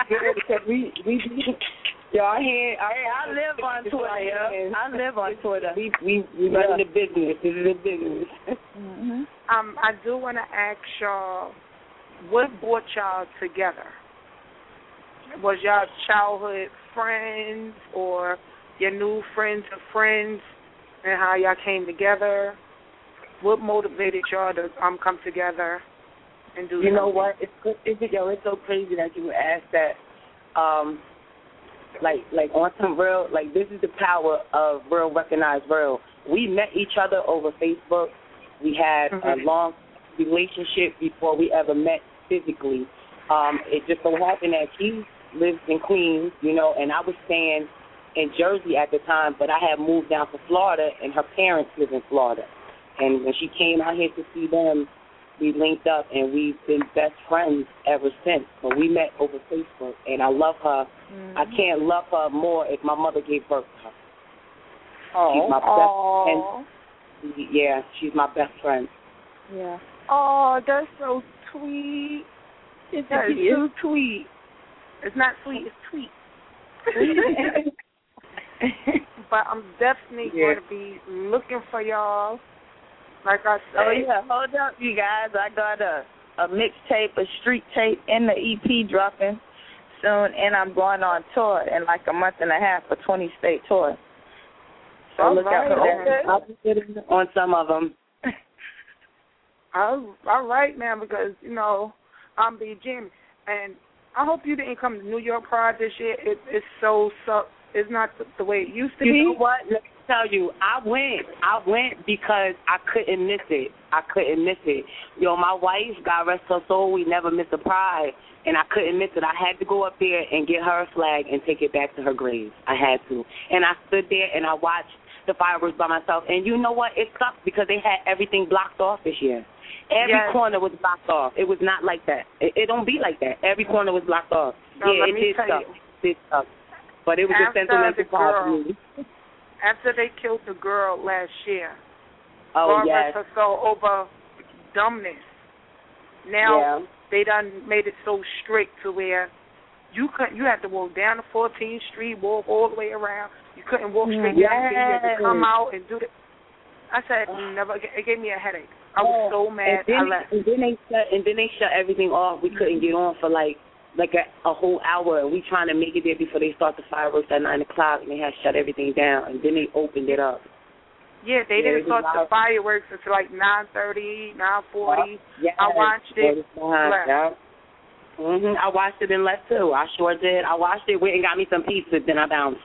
S3: Y'all here?
S4: I live on Twitter. I live on Twitter.
S3: We run the business. This is a business.
S4: Mm-hmm.
S7: I do want to ask y'all, what brought y'all together? Was y'all childhood friends or your new friends of friends, and how y'all came together? What motivated y'all to come together and do?
S3: You know what? It's so crazy that you would ask that. Like on some real, like this is the power of Real Recognized Real. We met each other over Facebook. We had a long relationship before we ever met physically. It just so happened that she lives in Queens, and I was staying in Jersey at the time, but I had moved down to Florida, and her parents live in Florida. And when she came out here to see them, we linked up, and we've been best friends ever since. So we met over Facebook, and I love her. Mm-hmm. I can't love her more if my mother gave birth to her. She's my best friend. Yeah, she's my best friend.
S7: Yeah. Oh, that's so sweet. That is so sweet. It's not sweet, it's sweet. But I'm definitely going to be looking for y'all. Like I said.
S4: Oh, yeah. Hold up, you guys. I got a mixtape, a street tape, and the EP dropping soon, and I'm going on tour in like a month and a half, a 20-state tour. So look out for that.
S3: I'll be getting on some of them.
S7: All right, man, because, you know, I'm Big Jimmy. And I hope you didn't come to New York Pride this year. It's so it's not the way it used to be.
S3: You know what? Let me tell you, I went because I couldn't miss it. Yo, my wife, God rest her soul, we never missed a Pride, and I couldn't miss it. I had to go up there and get her a flag and take it back to her grave. I had to. And I stood there and I watched the fireworks by myself. And you know what? It sucked because they had everything blocked off this year. Every corner was blocked off. It was not like that. It don't be like that. Every corner was blocked off.
S7: No,
S3: it did suck. But it was a sentimental part for me.
S7: After they killed the girl last year, so over dumbness. Now they done made it so strict to where you had to walk down the 14th Street, walk all the way around. You couldn't walk straight down. You had to come out and do that. I said never. It gave me a headache. I was so mad.
S3: And then they shut everything off. We couldn't get on for like a whole hour, and we trying to make it there before they start the fireworks at 9 o'clock, and they had shut everything down, and then they opened it up.
S7: Yeah, they didn't start the fireworks until like 9:30, 9:40. I watched it.
S3: I watched it and left too. I sure did. I watched it, went and got me some pizza, then I bounced.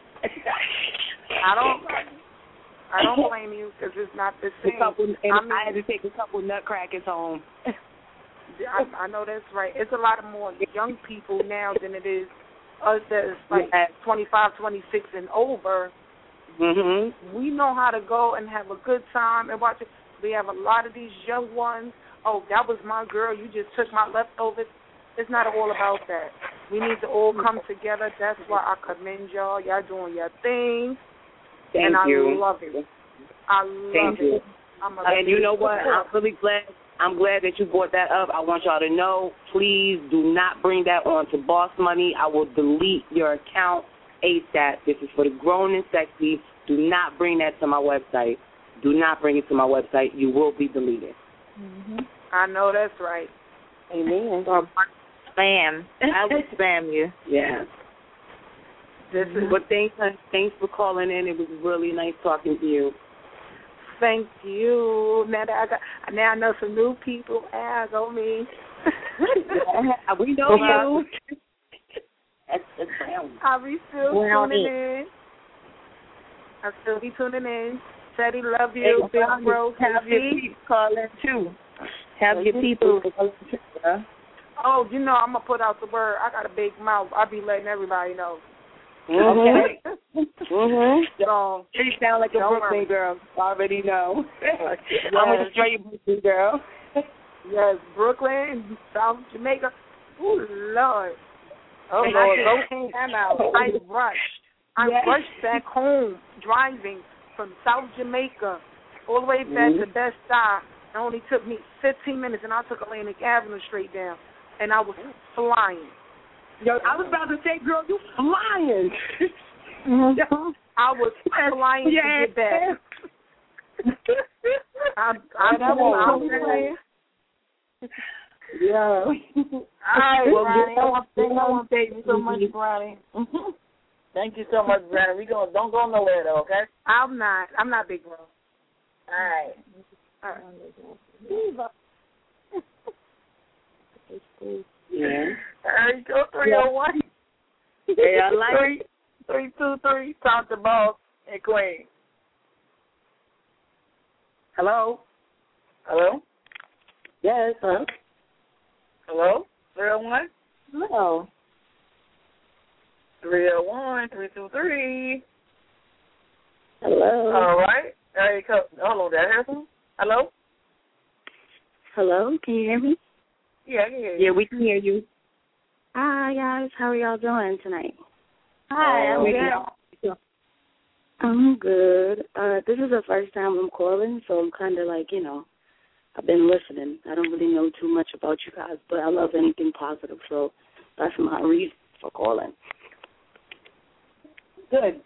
S7: I don't blame you because it's not the same.
S3: I had to take a couple nutcrackers home.
S7: I know that's right. It's a lot of more young people now than it is us that's like 25, 26 and over. Mm-hmm. We know how to go and have a good time and watch it. We have a lot of these young ones. Oh, that was my girl. You just took my leftovers. It's not all about that. We need to all come together. That's why I commend y'all. Y'all doing your thing.
S3: Thank you.
S7: I love it. I love it.
S3: And you know what? I'm glad that you brought that up. I want y'all to know, please do not bring that on to Boss Money. I will delete your account ASAP. This is for the grown and sexy. Do not bring that to my website. Do not bring it to my website. You will be deleted.
S7: Mm-hmm. I know that's right.
S4: Amen. Spam. I will spam you.
S3: Yeah. But thanks for calling in. It was really nice talking to you.
S7: Thank you. Now I know some new people. Go me.
S3: We know you.
S7: I'll be still tuning in. I'll still be tuning in. Teddy, love you. Big bro.
S4: Have your people calling too. Have your people calling too.
S7: Oh, you know I'm gonna put out the word. I got a big mouth. I'll be letting everybody know.
S3: Okay.
S7: So,
S3: you sound like a Brooklyn girl. Already know.
S7: Yes.
S3: I'm a straight Brooklyn girl.
S7: Yes, Brooklyn, South Jamaica. Oh Lord.
S2: Oh Lord, don't
S7: I'm out. I rushed back home driving from South Jamaica all the way back to Best Star. It only took me 15 minutes, and I took Atlantic Avenue straight down, and I was flying.
S3: Yo, I was about to say, girl, you flying.
S7: I was flying to get back. I'm flying.
S2: Yeah. All right, Ronnie. Thank you so much, Ronnie. Thank you so much, Ronnie. Don't go nowhere though, okay?
S7: I'm not big bro.
S2: All right.
S3: Yeah.
S2: All right, go 301.
S3: Yeah, I like
S2: 323. Talk to Boss and Queen.
S3: Hello.
S2: Hello.
S3: Yes. Hello.
S2: Hello. 301.
S3: Hello.
S2: 301. 323.
S5: Hello.
S2: All right. There you go. Hello, did I hear something? Hello.
S5: Hello. Can you hear me?
S2: Yeah, I can hear you.
S3: Yeah, we can hear you.
S5: Hi, guys. How are y'all doing tonight?
S7: Hi, I'm good.
S5: I'm good. This is the first time I'm calling, so I'm kind of like,
S8: I've been listening. I don't really know too much about you guys, but I love anything positive, so that's my reason for calling.
S3: Good.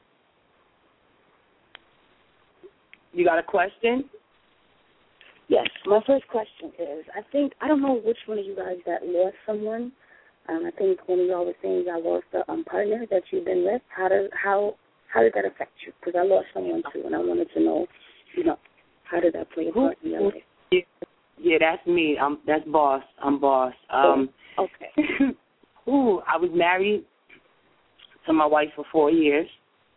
S3: You got a question?
S8: Yes. My first question is, I don't know which one of you guys that lost someone. I think one of y'all was saying y'all lost a partner that you've been with. How did that affect you? Because I lost someone too, and I wanted to know, how did that play a part in your life?
S3: Yeah, that's me. That's Boss. I'm Boss.
S8: Okay.
S3: I was married to my wife for 4 years.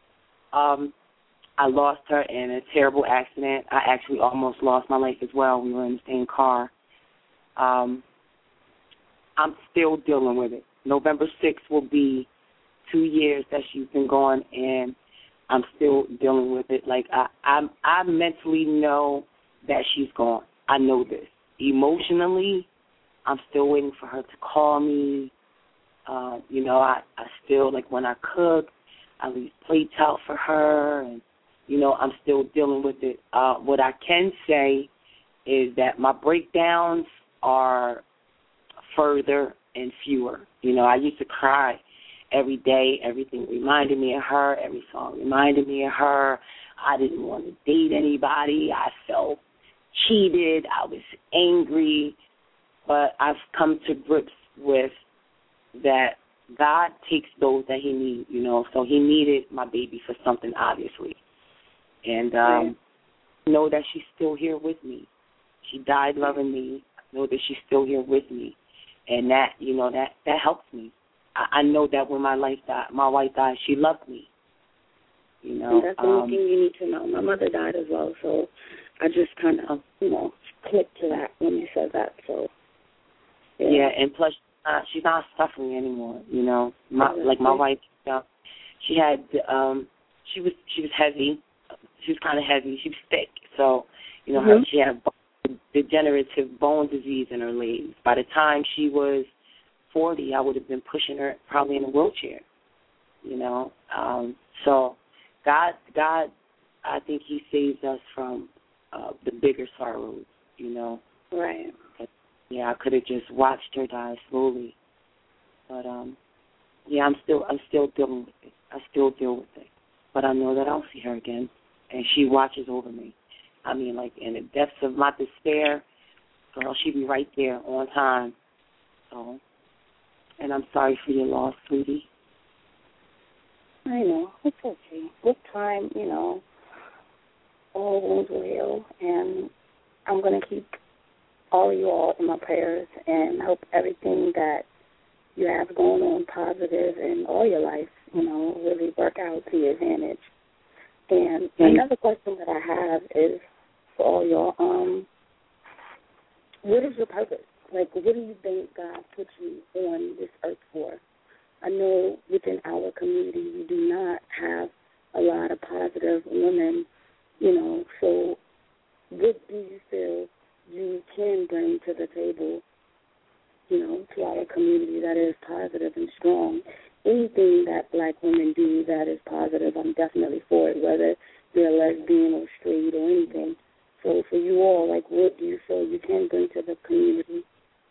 S3: I lost her in a terrible accident. I actually almost lost my life as well. We were in the same car. I'm still dealing with it. November 6th will be 2 years that she's been gone, and I'm still dealing with it. Like, I mentally know that she's gone. I know this. Emotionally, I'm still waiting for her to call me. I still, like, when I cook, I leave plates out for her, and, I'm still dealing with it. What I can say is that my breakdowns are further and fewer. I used to cry every day. Everything reminded me of her. Every song reminded me of her. I didn't want to date anybody. I felt cheated. I was angry. But I've come to grips with that God takes those that he needs, So he needed my baby for something, obviously. And know that she's still here with me. She died loving me. Know that she's still here with me. And that, that helps me. I know that when my wife died, she loved me.
S8: And that's the only thing you need to know. My mother died as well, so I just kind of, clicked to that when you said that. So
S3: yeah, and plus she's not suffering anymore. My wife, she had she was heavy. She was kind of heavy. She was thick, so she had degenerative bone disease in her legs. By the time she was 40, I would have been pushing her probably in a wheelchair. So God, I think he saves us from the bigger sorrows.
S8: Right.
S3: Yeah, I could have just watched her die slowly, but I'm still dealing with it. I still deal with it, but I know that I'll see her again, and she watches over me. I mean, like, in the depths of my despair, girl, she'd be right there on time. So, and I'm sorry for your loss, sweetie.
S8: I know. It's okay. With time, all wounds will heal, and I'm going to keep all of you all in my prayers and hope everything that you have going on positive in all your life, really work out to your advantage. And another question that I have is for all y'all, what is your purpose? Like, what do you think God put you on this earth for? I know within our community we do not have a lot of positive women, so what do you feel you can bring to the table, to our community that is positive and strong? Anything that black women do that is positive, I'm definitely for it, whether they're lesbian or straight or anything. So for you all, like, what do you feel you can bring to the community?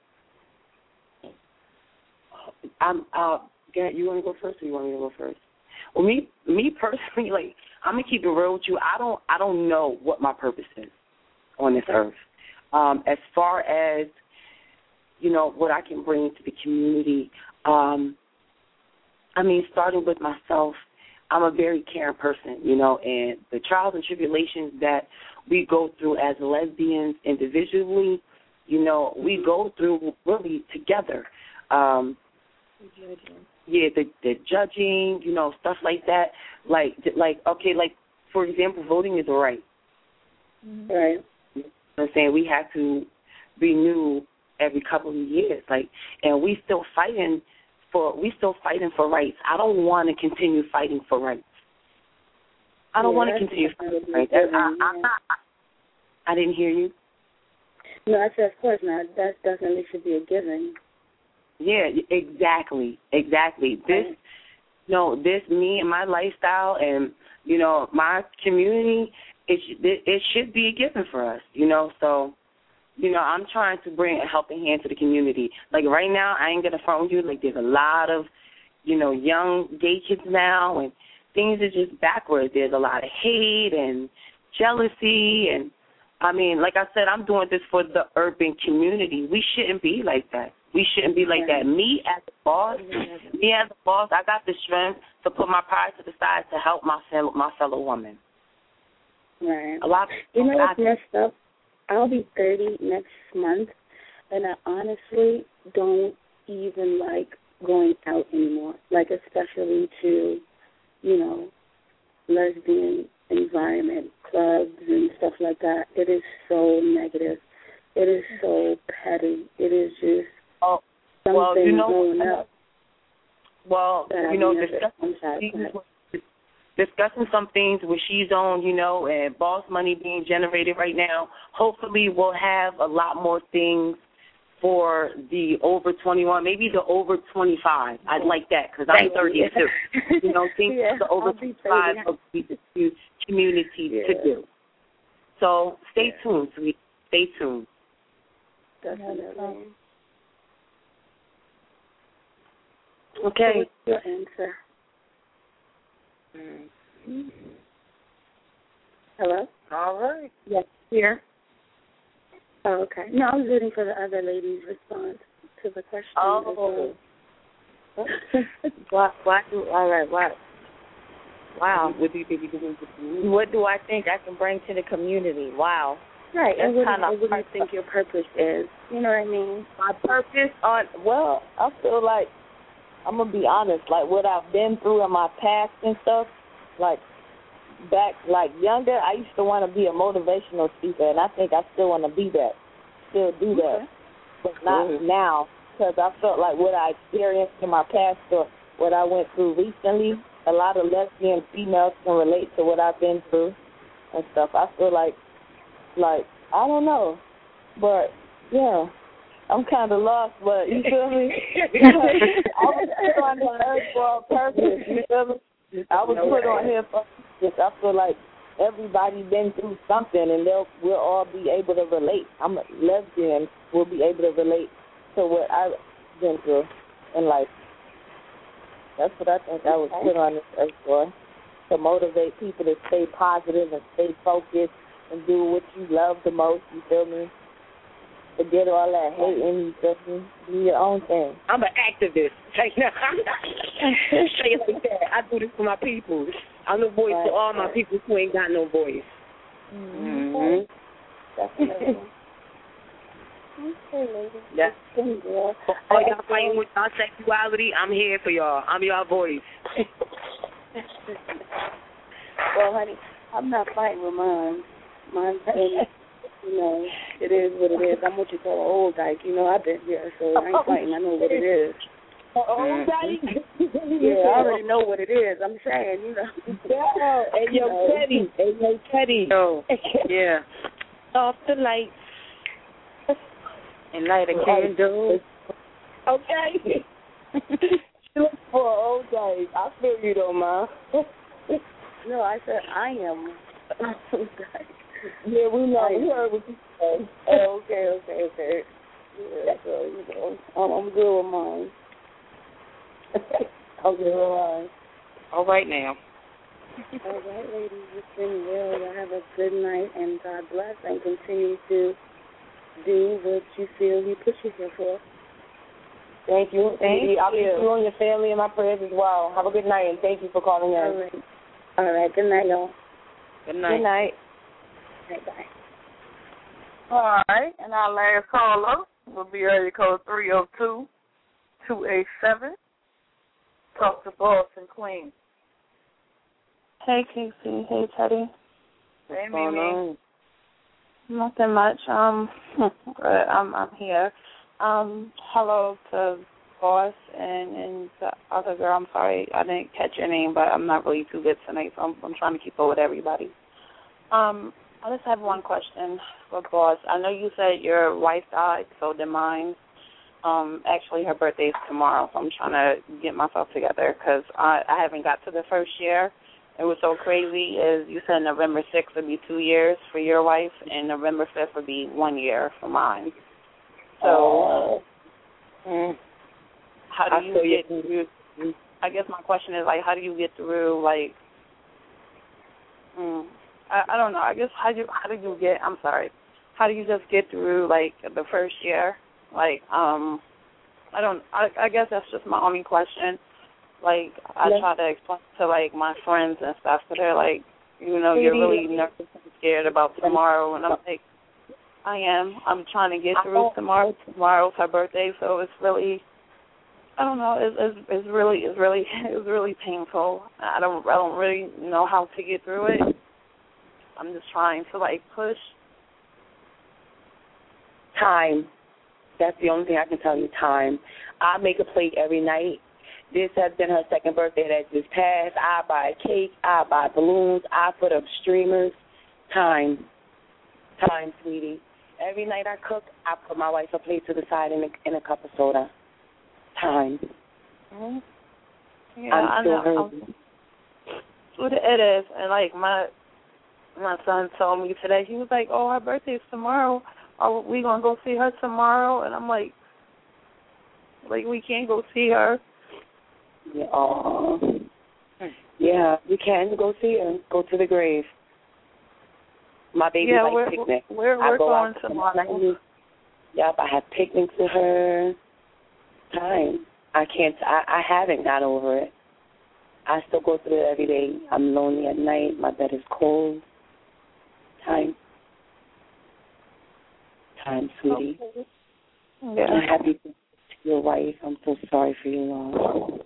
S3: Garrett, you want to go first, or you want me to go first? Well, me personally, like, I'm gonna keep it real with you. I don't know what my purpose is on this earth. As far as what I can bring to the community, starting with myself, I'm a very caring person, and the trials and tribulations that we go through as lesbians individually, we go through really together. The judging, stuff like that. Like, for example, voting is a right.
S8: Mm-hmm. Right.
S3: You know what I'm saying? We have to renew every couple of years, and we still fighting for rights. I don't want to continue fighting for rights. I don't want to continue fighting for rights. I didn't hear you.
S8: No, I said, of course not. That definitely should be a given.
S3: Yeah, exactly. This, me and my lifestyle and, my community, it should be a given for us, so I'm trying to bring a helping hand to the community. Like right now, I ain't going to front with you. Like there's a lot of, young gay kids now, and things are just backwards. There's a lot of hate and jealousy. And, I mean, like I said, I'm doing this for the urban community. We shouldn't be like that. We shouldn't be like that. Me as a boss, I got the strength to put my pride to the side to help my fellow woman.
S8: Right.
S3: A lot.
S8: What's messed up? I'll be 30 next month, and I honestly don't even like going out anymore. Like, especially to, lesbian environment, clubs and stuff like that. It is so negative. It is so petty. It is just something going up.
S3: Well, discussing some things with She's On, and boss money being generated right now. Hopefully we'll have a lot more things for the over 21, maybe the over 25. I'd like that because I'm 32. Things for the over 25 of the community to do. So stay tuned, sweet. Stay tuned.
S8: Definitely.
S3: Okay.
S8: What's your answer? Hello?
S2: All right.
S8: Yes, here. Oh, okay. No, I was waiting for the other lady's response to the question.
S4: Oh. What? Wow. What do I think I can bring to the community? Wow.
S8: Right.
S4: That's
S8: And what
S4: kind
S8: do you think your purpose is? You know what I mean?
S4: My purpose I feel like, I'm going to be honest, like what I've been through in my past and stuff, like back, like younger, I used to want to be a motivational speaker, and I think I still want to be that, still do that, but not now, because I felt like what I experienced in my past or what I went through recently, a lot of lesbian females can relate to what I've been through and stuff. I feel like I don't know, but yeah, I'm kind of lost, but you feel me? I was put on this earth for a purpose, you feel me? I was put on here for this. I feel like everybody been through something, and we'll all be able to relate. I'm a lesbian, will be able to relate to what I've been through in life. That's what I think I was put on this earth for, to motivate people to stay positive and stay focused and do what you love the most, you feel me? Forget all that hating, you feel me? Do your own thing.
S9: I'm an activist. Say it like that. I do this for my people. I'm the voice for all my people who ain't got no voice.
S8: Mm-hmm. Definitely. Okay, ladies.
S9: Yeah. All y'all fighting with y'all sexuality, I'm here for y'all. I'm your voice.
S8: Well, honey, I'm not fighting with mine. Mine's been, it is what it is. I'm what you call an old dyke. I've been here, so I ain't fighting. I know what it is.
S9: Old dyke?
S8: Yeah, I already know what it is. I'm saying,
S9: Yeah, and yo, Teddy. And yo, Teddy.
S3: Oh, yeah.
S9: Off the lights.
S3: And light a candle.
S9: Okay. She looks for an old dyke. I feel you though, Ma.
S8: No, I said I am.
S9: Yeah, we know. We heard what you said.
S8: Oh, okay. Yeah, so, I'm good with mine.
S9: I'm good with mine.
S3: All right now.
S8: All right, ladies, it's been real. Y'all have a good night, and God bless, and continue to do what you feel He put you here for.
S9: Thank you. I'll be you and your family in my prayers as well. Have a good night, and thank you for calling in.
S8: All right. Good night, y'all.
S3: Good night.
S9: Good night.
S8: Bye.
S2: All right, and our last caller will be area code 302-287. Talk to Boston Queen.
S6: Hey, Casey. Hey, Teddy.
S2: Hey, Mimi.
S6: Nothing much. I'm here. Hello to Boss and the other girl. I'm sorry I didn't catch your name, but I'm not really too good tonight, so I'm trying to keep up with everybody. I just have one question for Boss. I know you said your wife died, so did mine. Actually, her birthday is tomorrow, so I'm trying to get myself together because I haven't got to the first year,
S3: it was so crazy is you said November 6th would be 2 years for your wife, and November 5th would be 1 year for mine. So, how do you get through? I guess my question is, like, how do you get through, like, I don't know. I guess how do you just get through, like, the first year? Like, I guess that's just my only question. Like, I try to explain to, like, my friends and stuff, so they're like, you know, you're really nervous and scared about tomorrow, and I'm like, I am. I'm trying to get through tomorrow. Tomorrow's her birthday, so it's really, I don't know, it's really painful. I don't really know how to get through it. I'm just trying to, like, push.
S9: Time. That's the only thing I can tell you, time. I make a plate every night. This has been her second birthday that just passed. I buy a cake. I buy balloons. I put up streamers. Time. Time, sweetie. Every night I cook, I put my wife a plate to the side in a cup of soda. Time.
S3: Mm-hmm. Yeah, I know. What it is. And, like, my son told me today, he was like, oh, our birthday's tomorrow. Are we going to go see her tomorrow? And I'm like, we can't go see her.
S9: Yeah, yeah, you can go see her. Go to the grave. My baby likes picnics.
S3: We're going tomorrow.
S9: Yep, I have picnics with her. Time. I haven't got over it. I still go through it every day. I'm lonely at night. My bed is cold. Time. Time, sweetie.
S3: Okay. Yeah.
S9: I'm happy to your wife. I'm so sorry for your loss.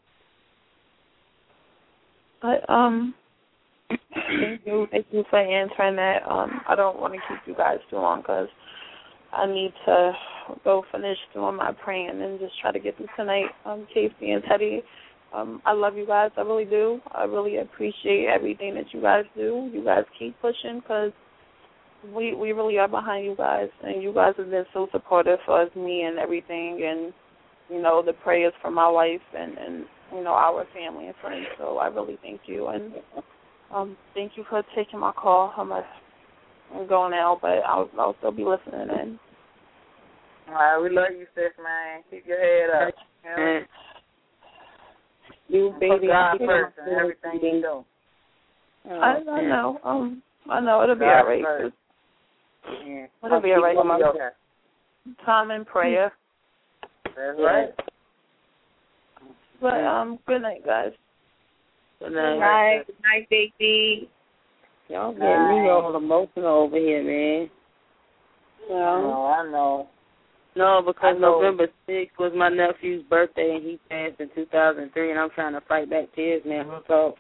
S3: But thank you for answering that. I don't want to keep you guys too long because I need to go finish doing my praying and just try to get through tonight. Casey and Teddy, I love you guys. I really do. I really appreciate everything that you guys do. You guys keep pushing because we really are behind you guys, and you guys have been so supportive of me and everything, and, you know, the prayers for my wife and you know, our family and friends. So I really thank you, and thank you for taking my call. I'm going out, but I'll still be listening in.
S2: All right, we love you, sis, man. Keep your head up.
S9: You, baby,
S2: God first and everything you do.
S3: I know it'll be all right.
S2: Yeah.
S3: It'll be all right. Time and prayer.
S2: That's right.
S3: But good night, guys.
S9: Good night. Good night, baby. Y'all getting me all emotional over here, man.
S2: Well, I know.
S5: No, because November 6th was my nephew's birthday, and he passed in 2003, and I'm trying to fight back tears, man. Real talk.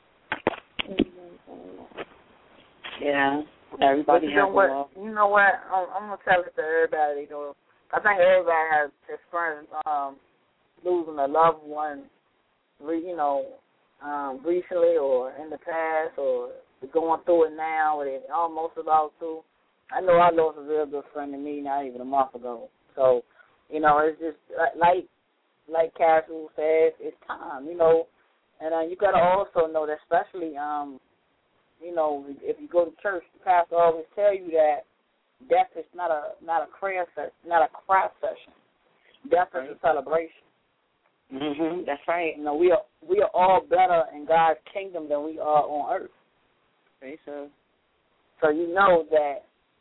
S9: Yeah. Everybody has
S2: You know what? I'm going to tell it to everybody, though. I think everybody has experienced losing a loved one, you know, recently or in the past, or going through it now, or they're almost about to. I know I lost a real good friend to me not even a month ago. So, you know, it's just like Castle says, it's time, you know. And you got to also know that, especially, you know, if you go to church, the pastor always tell you that death is not a prayer session, not a cry session. Death is a celebration.
S9: That's right.
S2: You know, we are all better in God's kingdom than we are on earth.
S9: Okay, so
S2: you know that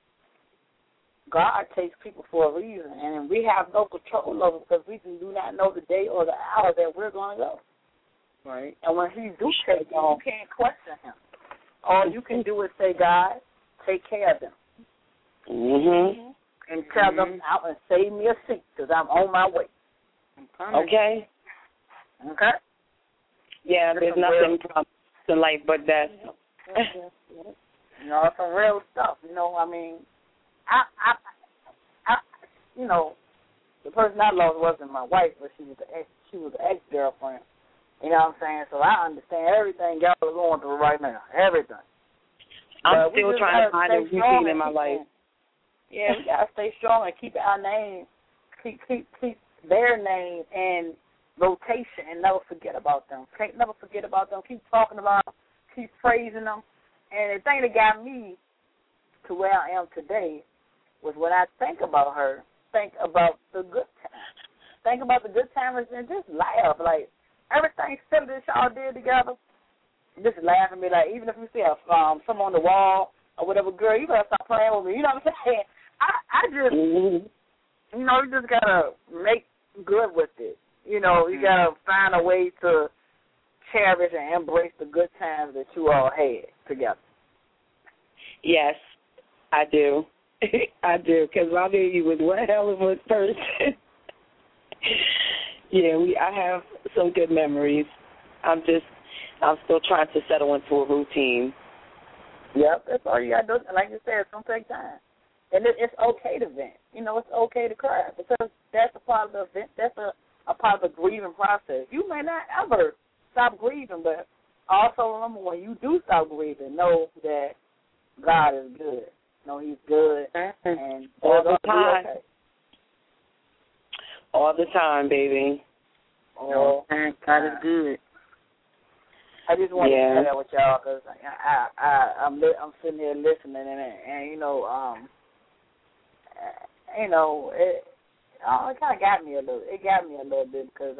S2: God takes people for a reason, and we have no control over it because we do not know the day or the hour that we're going to go.
S9: Right.
S2: And when He do take you, you can't question Him. All you can do is say, God, take care of them. And tell them out and save me a seat because I'm on my way.
S9: Okay.
S2: Okay?
S9: Yeah, there's nothing to life but death.
S2: You know, it's some real stuff. You know, I mean, I you know, the person I lost wasn't my wife, but she was the ex-girlfriend. You know what I'm saying? So I understand everything y'all are going through right now. Everything.
S9: I'm still trying to find a routine in my life.
S2: Yeah, we gotta stay strong and keep our name, keep their name in rotation and never forget about them. Can't never forget about them. Keep talking about them. keep praising them. And the thing that got me to where I am today was when I think about her, think about the good times. Think about the good times and just laugh. Like, everything silly that y'all did together, just laugh and be like, even if you see something on the wall or whatever, girl, you better stop playing with me. You know what I'm saying? I just, you know, you just got to make good with it. You know, you got to find a way to cherish and embrace the good times that you all had together.
S9: Yes, I do. I do, because my baby was one hell of a person. Yeah, I have some good memories. I'm still trying to settle into a routine.
S2: Yep, that's all you got to do. Like you said, it's going to take time. And it's okay to vent. You know, it's okay to cry because that's a part of the event. That's a part of the grieving process. You may not ever stop grieving, but also remember when you do stop grieving, know that God is good. Know He's good. And
S9: all the time.
S2: Okay.
S9: All the time, baby.
S2: All the time. God is good. I just want to share that with y'all because I'm sitting here listening and you know, it kind of got me a little. It got me a little bit because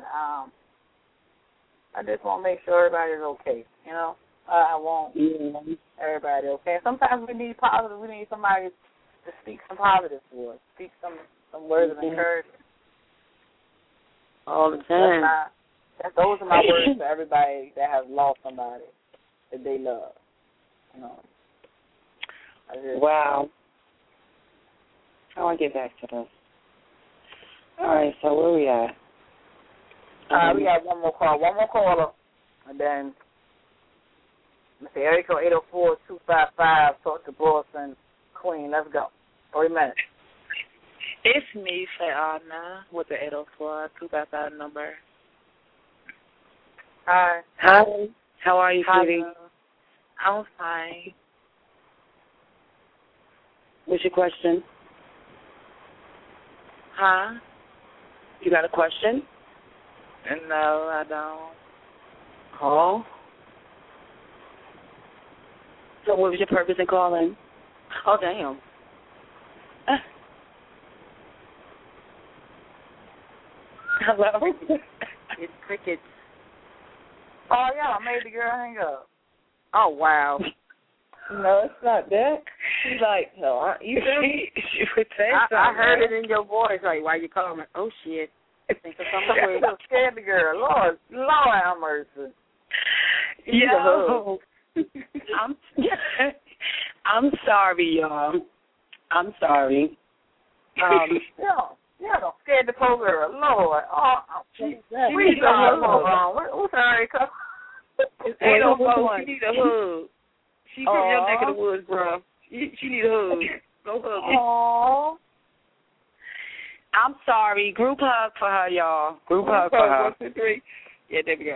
S2: I just want to make sure everybody's okay. You know, I want everybody okay. Sometimes we need positive. We need somebody to speak some positive for us. Speak some words of encouragement.
S5: All the time.
S2: Those are my words for everybody that has lost somebody that they love. You know.
S9: Wow. I want to get back to this. All right, so where we at?
S2: We got one more caller, and then let's see, area code 804-255. Talk to Boston Queen. Let's go. 3 minutes.
S10: It's me, Fayana, with the 804-255 number.
S2: Hi.
S9: Hi. How are you, sweetie?
S10: I'm fine.
S9: What's your question?
S10: Huh?
S9: You got a question?
S10: No, I don't.
S9: Oh. So what was your purpose in calling?
S5: Oh, damn.
S9: Hello?
S5: It's crickets.
S2: Oh, yeah, I made the girl hang up.
S5: Oh, wow.
S9: No, it's not that. She's like, no, you feel me? She would say something.
S5: I heard it in your voice, like, why you calling me? Oh, shit. Think of something
S2: quick. Scared the girl. Lord have mercy.
S9: Yo. I'm sorry, y'all. I'm sorry.
S2: Yeah, don't scared the poor girl. Lord. Please don't hold on. What's her area code?
S5: It's 804. She need a hug. She from your neck of the woods, bro. She need a hug. Go hug her.
S2: Aww.
S9: I'm sorry. Group hug for her, y'all. Group hug for her.
S5: 1, 2, 3. Yeah, there we go.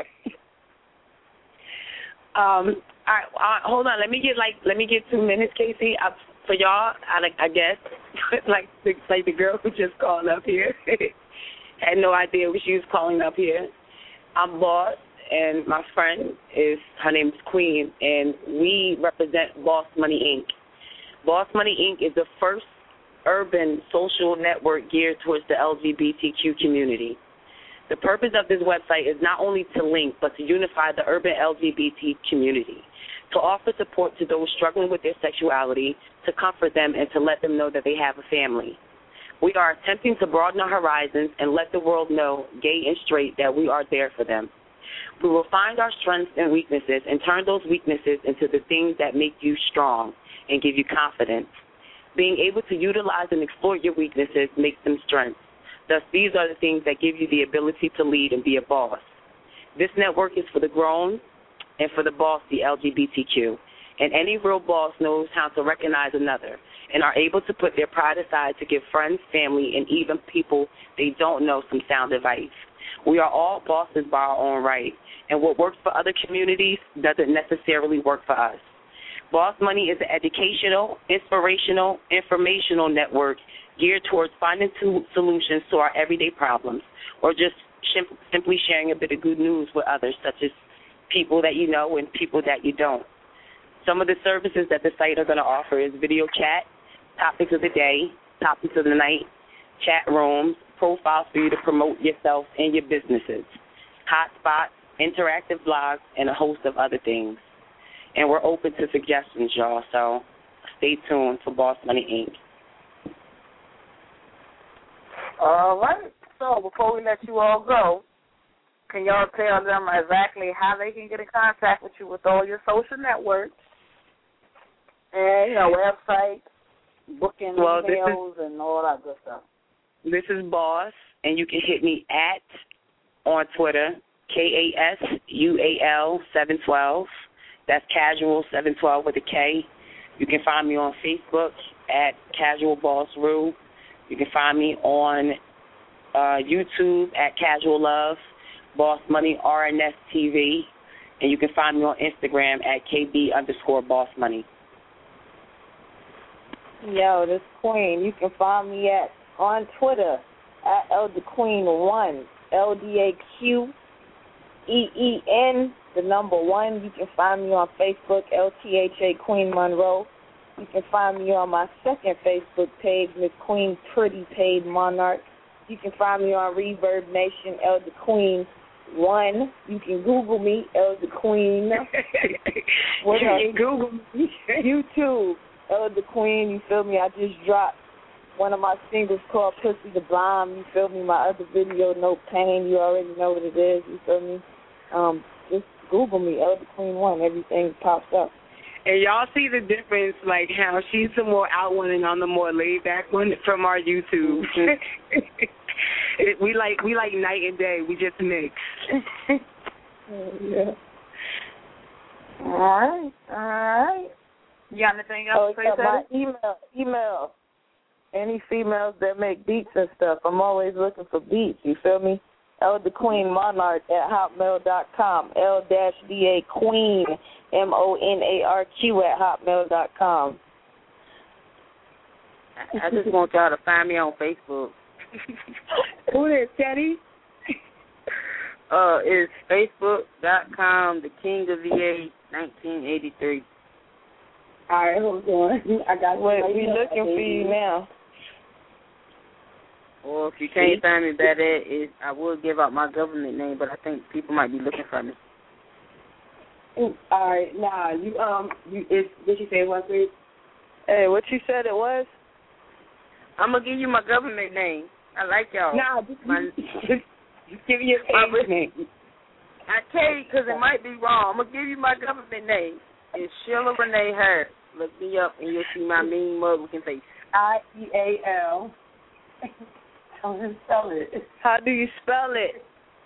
S9: All right, hold on. Let me get 2 minutes, Casey. For y'all, I guess, like the girl who just called up here had no idea she was calling up here. I'm Boss, and my friend her name is Queen, and we represent Boss Money Inc. Boss Money Inc. is the first urban social network geared towards the LGBTQ community. The purpose of this website is not only to link, but to unify the urban LGBT community, to offer support to those struggling with their sexuality, to comfort them, and to let them know that they have a family. We are attempting to broaden our horizons and let the world know, gay and straight, that we are there for them. We will find our strengths and weaknesses and turn those weaknesses into the things that make you strong and give you confidence. Being able to utilize and exploit your weaknesses makes them strengths. Thus, these are the things that give you the ability to lead and be a boss. This network is for the grown and for the boss, the LGBTQ. And any real boss knows how to recognize another and are able to put their pride aside to give friends, family, and even people they don't know some sound advice. We are all bosses by our own right, and what works for other communities doesn't necessarily work for us. Boss Money is an educational, inspirational, informational network geared towards finding solutions to our everyday problems or just simply sharing a bit of good news with others, such as
S3: people that you know and people that you don't. Some of the services that the site are going to offer is video chat, topics of the day, topics of the night, chat rooms, profiles for you to promote yourself and your businesses, hotspots, interactive blogs, and a host of other things. And we're open to suggestions, y'all, so stay tuned for Boss Money, Inc.
S2: All right. So before we let you all go, can y'all tell them exactly how they can get in contact with you with all your social networks and, websites, booking emails, and all that good stuff?
S3: This is Boss, and you can hit me on Twitter, KASUAL 712. That's Casual 712 with a K. You can find me on Facebook at Casual Boss Rue. You can find me on YouTube at Casual Love, Boss Money RNS TV, and you can find me on Instagram at KB_Boss Money.
S4: Yo, this Queen. You can find me on Twitter at ElderQueen1, LDAQEEN, the number 1. You can find me on Facebook, LTHA Queen Monroe. You can find me on my second Facebook page, Miss Queen Pretty Paid Monarch. You can find me on Reverb Nation, Elder Queen 1. You can Google me, Elder Queen. What else? You can Google me. YouTube, Elder Queen. You feel me? I just dropped one of my singles called Pussy the Bomb. You feel me? My other video, No Pain. You already know what it is. You feel me? Just Google me, Elder Queen 1. Everything pops up.
S5: And y'all see the difference, like how she's the more out one and I'm the more laid back one from our YouTube. we like night and day. We just mix.
S2: Yeah. All right. You got anything else to say?
S4: My email. Any females that make beats and stuff, I'm always looking for beats. You feel me? Elder Queen Monarch at hotmail.com. L-DA Queen MONARQ at hotmail.com.
S5: I just want y'all to find me on Facebook.
S4: Who is Teddy?
S5: It's Facebook.com, The King of VA 1983.
S4: All right, hold on. I got we looking for you now.
S5: Or if you can't find me by that, I will give out my government name, but I think people might be looking for me.
S4: All right, did you say it was? Hey, what you said it was?
S5: I'm gonna give you my government name. I like y'all.
S4: Nah, just give me your page name.
S5: I tell you, because it might be wrong. I'm gonna give you my government name. It's Sheila Renee Harris. Look me up, and you'll see my mean mug-looking face.
S4: IEAL. How do you spell it? How do you spell it?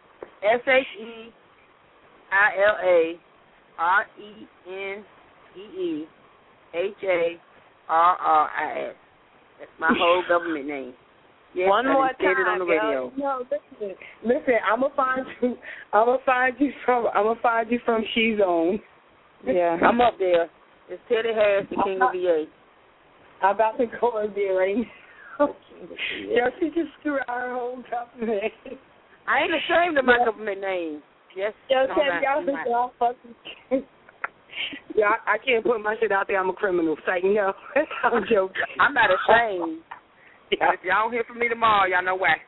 S5: SHEILARENEEHARRIS. That's my whole government name. Yes,
S4: one more time,
S5: it on the radio.
S4: No, listen. I'm gonna find you from She's On. Yeah,
S5: I'm up there. It's Teddy Harris, the King of VA.
S4: I'm about to go in there right now. Yo, she just threw out her whole government.
S5: I ain't ashamed of my government name. Yes.
S4: Yo, Teddy, y'all fucking. Yeah, I can't put my shit out there. I'm a criminal. It's like, no, I'm joking.
S5: I'm not ashamed. Yeah. If y'all don't hear from me tomorrow, y'all know why.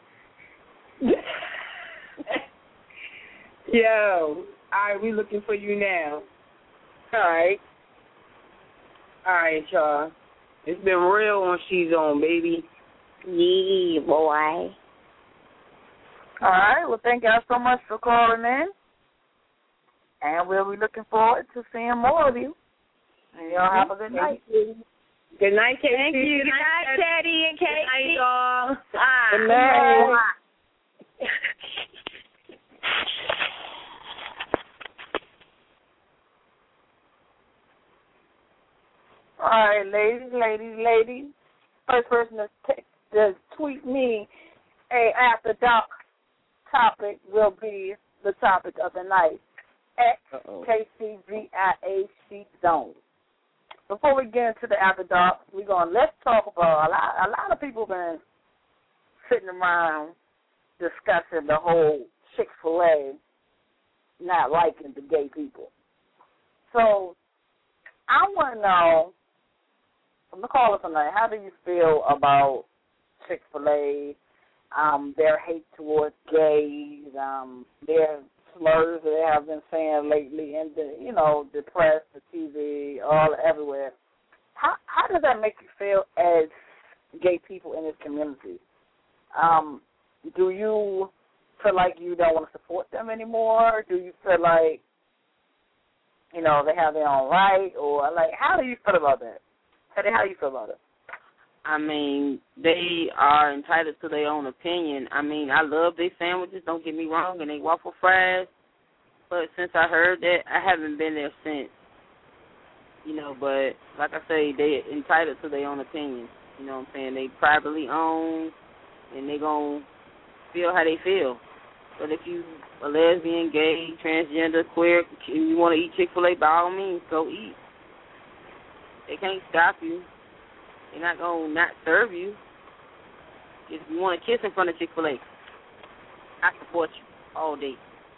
S4: Yo, all right, we looking for you now.
S5: All
S4: right, y'all. It's been real on She's On, baby.
S8: Yeah, boy.
S2: All right. Well, thank y'all so much for calling in. And we'll be looking forward to seeing more of you. And y'all have a good night.
S4: Good night, Katie.
S6: Thank you. Good night, Teddy and Katie.
S4: Good night, y'all.
S2: Good night. All right, ladies. First person to tweet me a after dark topic will be the topic of the night. KCVIAC Zone. Before we get into the after dark, let's talk about a lot of people been sitting around discussing the whole Chick-fil-A not liking the gay people. So I want to know, I'm going to call it tonight, how do you feel about Chick-fil-A, their hate towards gays, their slurs that they have been saying lately, and the press, the TV, all everywhere. How does that make you feel as gay people in this community? Do you feel like you don't want to support them anymore? Do you feel like, they have their own right? Or, how do you feel about that? How do you feel about it?
S5: I mean, they are entitled to their own opinion. I mean, I love their sandwiches, don't get me wrong, and they waffle fries. But since I heard that, I haven't been there since. But like I say, they're entitled to their own opinion. You know what I'm saying? They privately owned, and they going to feel how they feel. But if you a lesbian, gay, transgender, queer, you want to eat Chick-fil-A, by all means, go eat. They can't stop you. They're not going to not serve you. If you want to kiss in front of Chick-fil-A, I support you all day.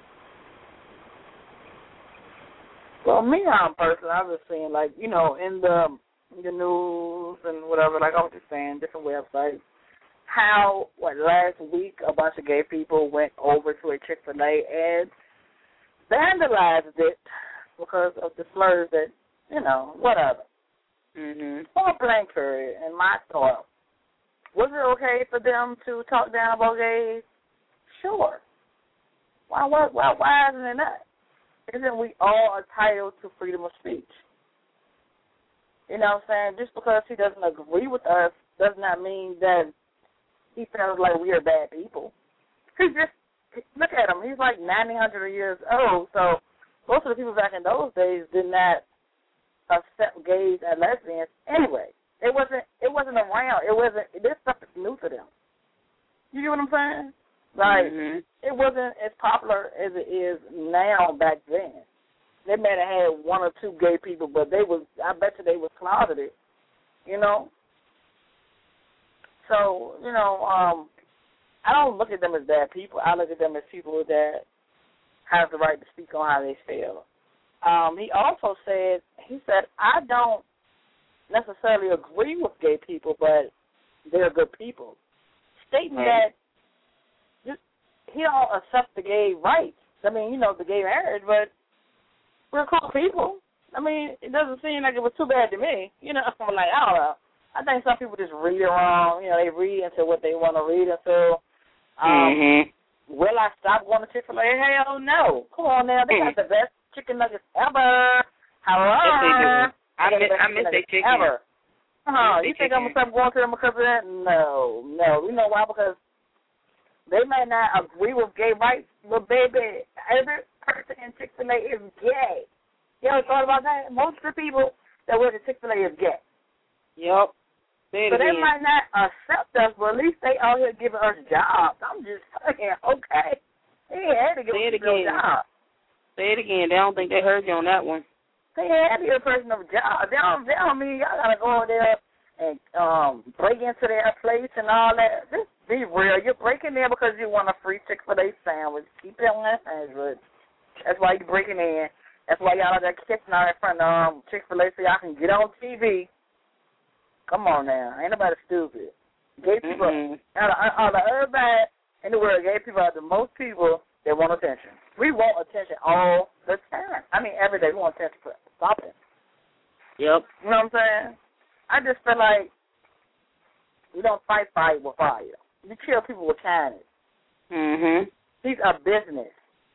S2: Well, me, personally, I was seeing, in the news and whatever, like I was just saying, different websites, how, last week a bunch of gay people went over to a Chick-fil-A and vandalized it because of the slurs that, whatever. Point blank period, in my thought. Was it okay for them to talk down about gays? Sure. Why isn't it not? Isn't we all entitled to freedom of speech? You know what I'm saying? Just because he doesn't agree with us does not mean that he feels like we are bad people. Look at him. He's like 100 years old. So most of the people back in those days did not accept gays and lesbians anyway. It wasn't around. This stuff is new to them. You get what I'm saying? It wasn't as popular as it is now back then. They may have had one or two gay people, but I bet you they was closeted, So, I don't look at them as bad people. I look at them as people that have the right to speak on how they feel. He also said, I don't necessarily agree with gay people, but they're good people. Stating that he don't accept the gay rights. I mean, the gay marriage, but we're cool people. I mean, it doesn't seem like it was too bad to me. I'm like, I don't know. I think some people just read it wrong. They read into what they want to read into. Will I stop going to Chick-fil-A? Hell no. Come on now. They got the best chicken nuggets ever. Hello.
S5: Yes, they do. I miss their chicken.
S2: Ever. You think I'm going to stop going to them because of that? No. You know why? Because they may not agree with gay rights, but baby, every person in Chick-fil-A is gay. You ever thought about that? Most of the people that work at Chick-fil-A is gay.
S5: Yep.
S2: So they might not accept us, but at least they out here giving us jobs. I'm just saying, okay. They had to give us a job.
S5: Say it again. They don't think they heard you on that one.
S2: They had to give a person a job. They don't mean y'all got to go over there and break into their place and all that. Just be real. You're breaking in because you want a free Chick-fil-A sandwich. Keep it on that sandwich. That's why you're breaking in. That's why y'all are there kissing out in front of Chick-fil-A so y'all can get on TV. Come on now. Ain't nobody stupid. Gay people, out of everybody in the world, gay people are the most people that want attention. We want attention all the time. I mean, every day we want attention for something.
S5: Yep.
S2: You know what I'm saying? I just feel like we don't fight fire with fire. We kill people with kindness. He's a business.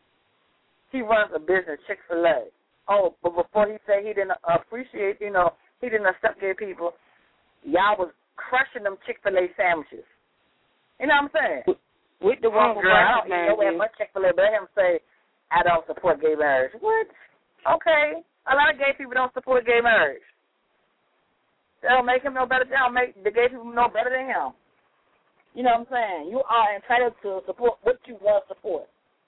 S2: He runs a business, Chick-fil-A. Oh, but before he said he didn't appreciate, he didn't accept gay people, y'all was crushing them Chick-fil-A sandwiches. You know what I'm saying?
S5: With the wrong
S2: girl, I don't know that much Chick-fil-A, but him say, I don't support gay marriage. What? Okay. A lot of gay people don't support gay marriage. They don't make him no better. They don't make the gay people no better than him. You know what I'm saying? You are entitled to support what you want to support.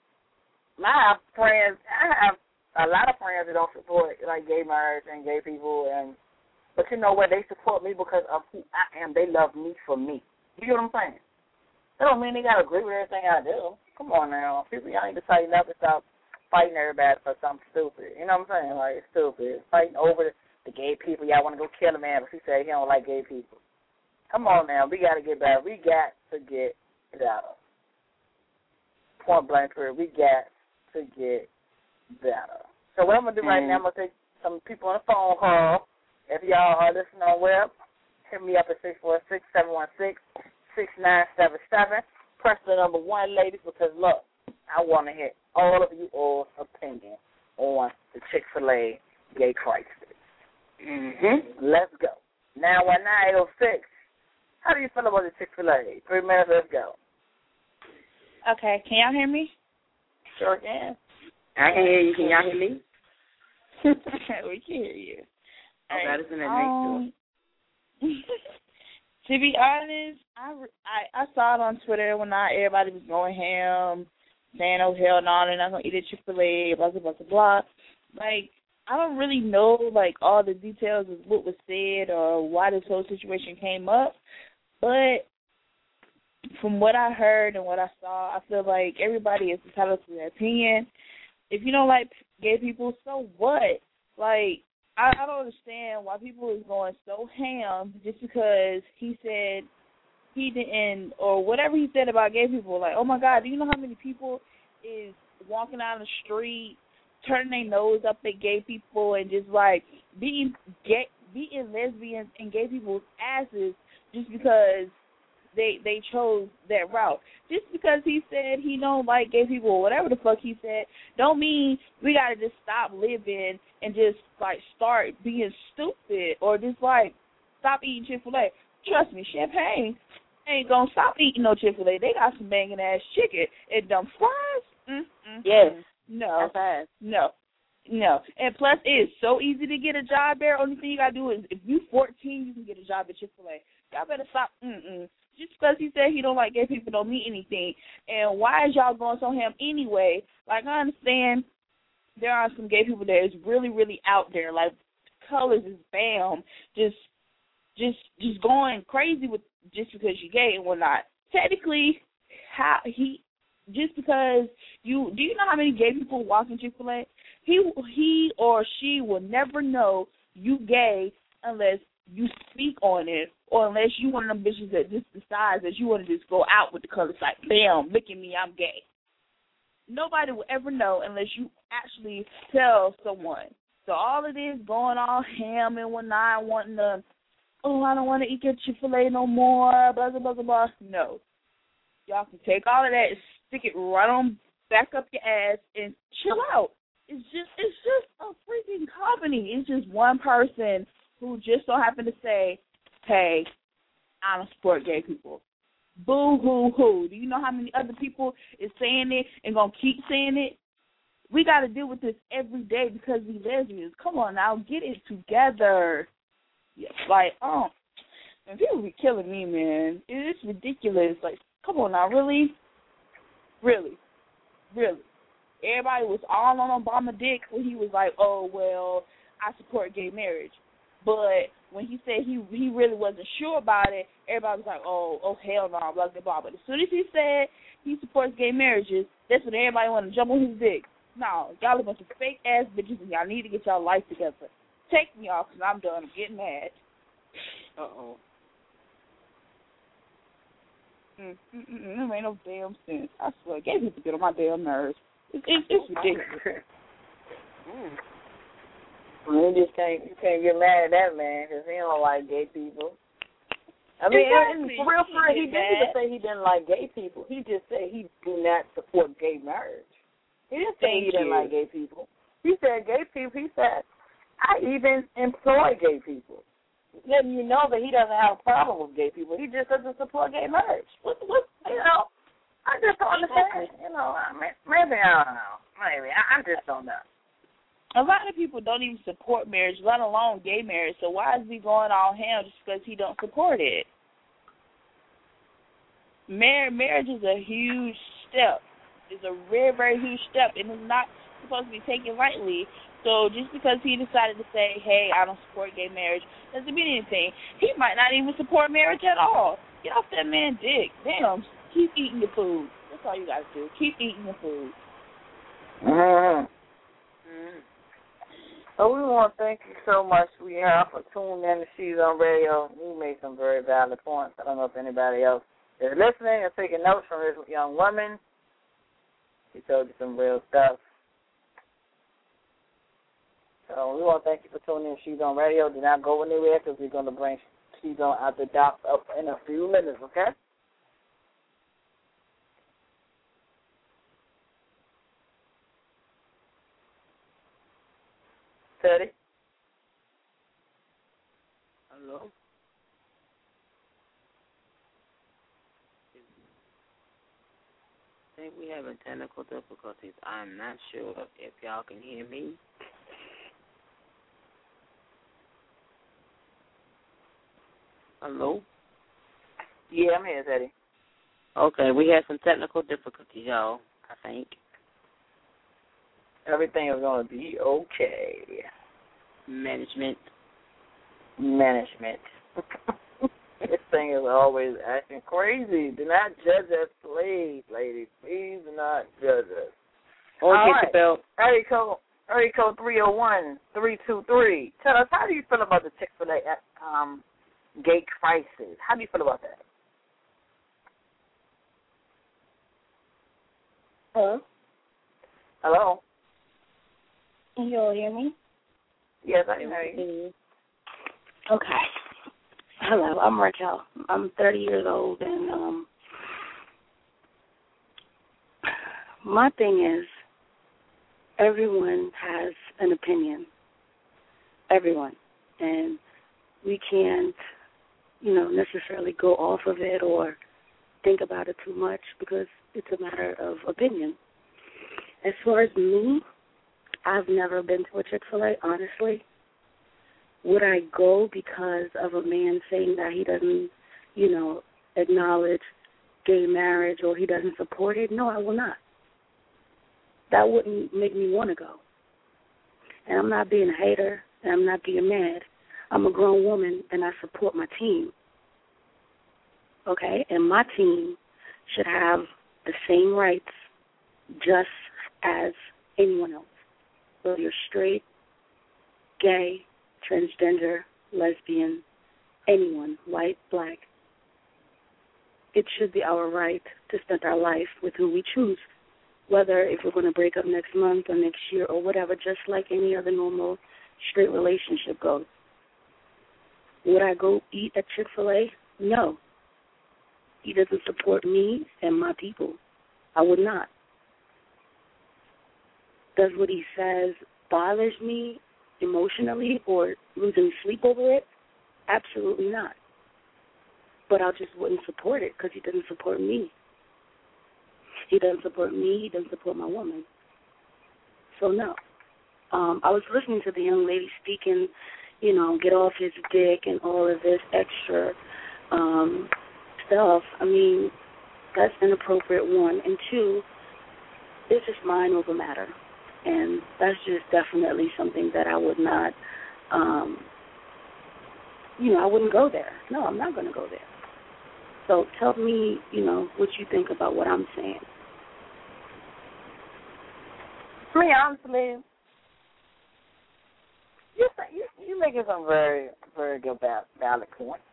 S2: I have a lot of friends that don't support like gay marriage and gay people, but you know what? They support me because of who I am. They love me for me. You get what I'm saying? That don't mean they gotta agree with everything I do. Come on now, people, y'all need to tighten up and stop fighting everybody for something stupid. You know what I'm saying? Like, it's stupid. Fighting over the gay people. Y'all want to go kill a man, but he said he don't like gay people. Come on now. We got to get better. We got to get better. Point blank period. We got to get better. So what I'm going to do right now, I'm going to take some people on the phone call. If y'all are listening on web, hit me up at 646-716-6977. Press the number 1, ladies, because, look, I want to hear all of you all's opinion on the Chick-fil-A gay crisis. Let's go. 919-806. How do you feel about the Chick-fil-A? 3 minutes, let's go.
S6: Okay, can y'all hear me?
S2: Sure can.
S3: I can hear you. Can y'all hear me?
S6: We can hear you.
S3: Oh, that is in the next door.
S6: To be honest, I saw it on Twitter when everybody was going ham, saying, oh, hell no, they're not going to eat at Chick-fil-A, blah, blah, blah, blah, blah. Like, I don't really know, like, all the details of what was said or why this whole situation came up, but from what I heard and what I saw, I feel like everybody is entitled to their opinion. If you don't like gay people, so what? Like, I don't understand why people is going so ham just because he said he didn't, or whatever he said about gay people. Like, oh, my God, do you know how many people is walking down the street, turning their nose up at gay people and just, like, beating lesbians and gay people's asses just because they chose that route. Just because he said he don't like gay people or whatever the fuck he said, don't mean we got to just stop living and just, like, start being stupid or just, like, stop eating Chick-fil-A. Trust me, Champagne ain't going to stop eating no Chick-fil-A. They got some banging-ass chicken and dumb fries.
S3: Yes.
S6: No.
S3: That's fast.
S6: No. And plus, it is so easy to get a job there. Only thing you got to do is if you 14, you can get a job at Chick-fil-A. Y'all better stop. Just because he said he don't like gay people don't mean anything. And why is y'all going so ham anyway? Like, I understand there are some gay people that is really, really out there. Like, colors is bam. Just going crazy with just because you're gay and whatnot. Technically, just because do you know how many gay people walk in Chick-fil-A? He or she will never know you gay unless you speak on it, or unless you one of them bitches that just decides that you want to just go out with the colors like, bam, look at me, I'm gay. Nobody will ever know unless you actually tell someone. So all of this going all ham and whatnot, wanting to, oh, I don't want to eat at Chick-fil-A no more, blah, blah, blah, blah, blah. No. Y'all can take all of that and stick it right on back up your ass and chill out. It's just a freaking company. It's just one person who just so happened to say, hey, I don't support gay people. Boo-hoo-hoo. Do you know how many other people is saying it and going to keep saying it? We got to deal with this every day because we lesbians. Come on now, get it together. Yeah, like, and people be killing me, man. It's ridiculous. Like, come on now, really? Really? Everybody was all on Obama dick when he was like, oh, well, I support gay marriage. But when he said he really wasn't sure about it, everybody was like, oh, hell no, blah, blah, blah. But as soon as he said he supports gay marriages, that's when everybody wanted to jump on his dick. No, y'all a bunch of fake-ass bitches, and y'all need to get y'all life together. Take me off, because I'm done. I'm getting mad. Uh-oh. There ain't no damn sense. I swear, gay people get on my damn nerves. It's ridiculous.
S2: You just can't get mad at that man because he don't like gay people. I mean, exactly. For real, he didn't even say he didn't like gay people. He just said he do not support gay marriage. He didn't say he didn't like gay people. He said gay people. He said, I even employ gay people. Letting you know that he doesn't have a problem with gay people. He just doesn't support gay marriage. What you know, I just don't understand. You know, maybe I don't know. Maybe I just don't know.
S6: A lot of people don't even support marriage, let alone gay marriage. So why is he going all ham just because he don't support it? Marriage is a huge step. It's a very, very huge step, and it's not supposed to be taken lightly. So just because he decided to say, hey, I don't support gay marriage, doesn't mean anything. He might not even support marriage at all. Get off that man's dick. Damn, keep eating your food. That's all you got to do. Keep eating your food.
S2: Mm-hmm. So we want to thank you so much, sweetheart, for tuning in to She's on Radio. You made some very valid points. I don't know if anybody else is listening and taking notes from this young woman. She told you some real stuff. So we want to thank you for tuning in to She's on Radio. Do not go anywhere because we're going to bring She's on out the dock up in a few minutes, okay? Teddy?
S5: Hello? I think we having technical difficulties. I'm not sure if y'all can hear me. Hello?
S2: Yeah, I'm here, Teddy.
S5: Okay, we had some technical difficulties, y'all, I think.
S2: Everything is going to be okay.
S5: Management.
S2: This thing is always acting crazy. Do not judge us slaves, ladies. Please do not judge us.
S5: Or
S2: all
S5: get
S2: right.
S5: the belt.
S2: Area code 301-323. Tell us, how do you feel about the Chick-fil-A gay crisis? How do you feel about that?
S8: Hello?
S2: Hello?
S8: Can you all hear me?
S2: Yes, I can hear you.
S8: Okay. Hello, I'm Raquel. I'm 30 years old, and my thing is, everyone has an opinion. Everyone. And we can't, necessarily go off of it or think about it too much because it's a matter of opinion. As far as me, I've never been to a Chick-fil-A, honestly. Would I go because of a man saying that he doesn't, acknowledge gay marriage or he doesn't support it? No, I will not. That wouldn't make me want to go. And I'm not being a hater, and I'm not being mad. I'm a grown woman, and I support my team. Okay? And my team should have the same rights just as anyone else. Whether you're straight, gay, transgender, lesbian, anyone, white, black. It should be our right to spend our life with who we choose, whether if we're going to break up next month or next year or whatever, just like any other normal straight relationship goes. Would I go eat at Chick-fil-A? No. He doesn't support me and my people. I would not. Does what he says bothers me emotionally or losing sleep over it? Absolutely not. But I just wouldn't support it because he doesn't support me. He doesn't support me. He doesn't support my woman. So, no. I was listening to the young lady speaking, get off his dick and all of this extra stuff. I mean, that's inappropriate, one. And two, it's just mind over matter. And that's just definitely something that I would not, I wouldn't go there. No, I'm not going to go there. So tell me, what you think about what I'm saying.
S2: Me, honestly, you're making some very, very good, valid points.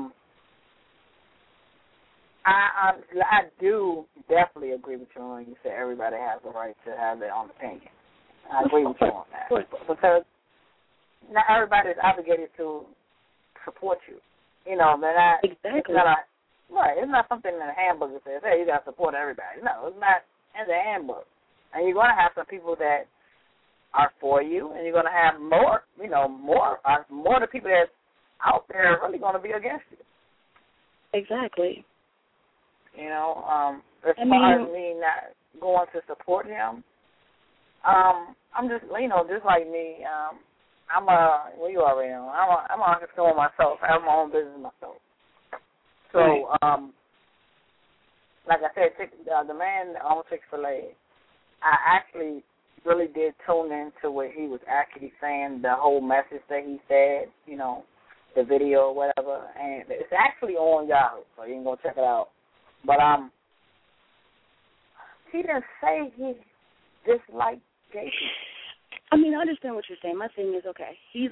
S2: I do definitely agree with you when you say everybody has the right to have their own opinion. I agree with you on that. Because not everybody is obligated to support you. They're not.
S8: Exactly.
S2: It's not something in the handbook that says, hey, you got to support everybody. No, it's not in the handbook. And you're going to have some people that are for you, and you're going to have more of the people that's out there are really going to be against you.
S8: Exactly.
S2: As far as me not going to support him, I'm just, just like me, well, you already know, I'm an entrepreneur myself. I have my own business myself. So, like I said, the man on Chick-fil-A, I actually really did tune into what he was actually saying, the whole message that he said, the video or whatever, and it's actually on Yahoo, so you can go check it out. But he didn't say dislike gay people?
S8: I mean, I understand what you're saying. My thing is, okay, he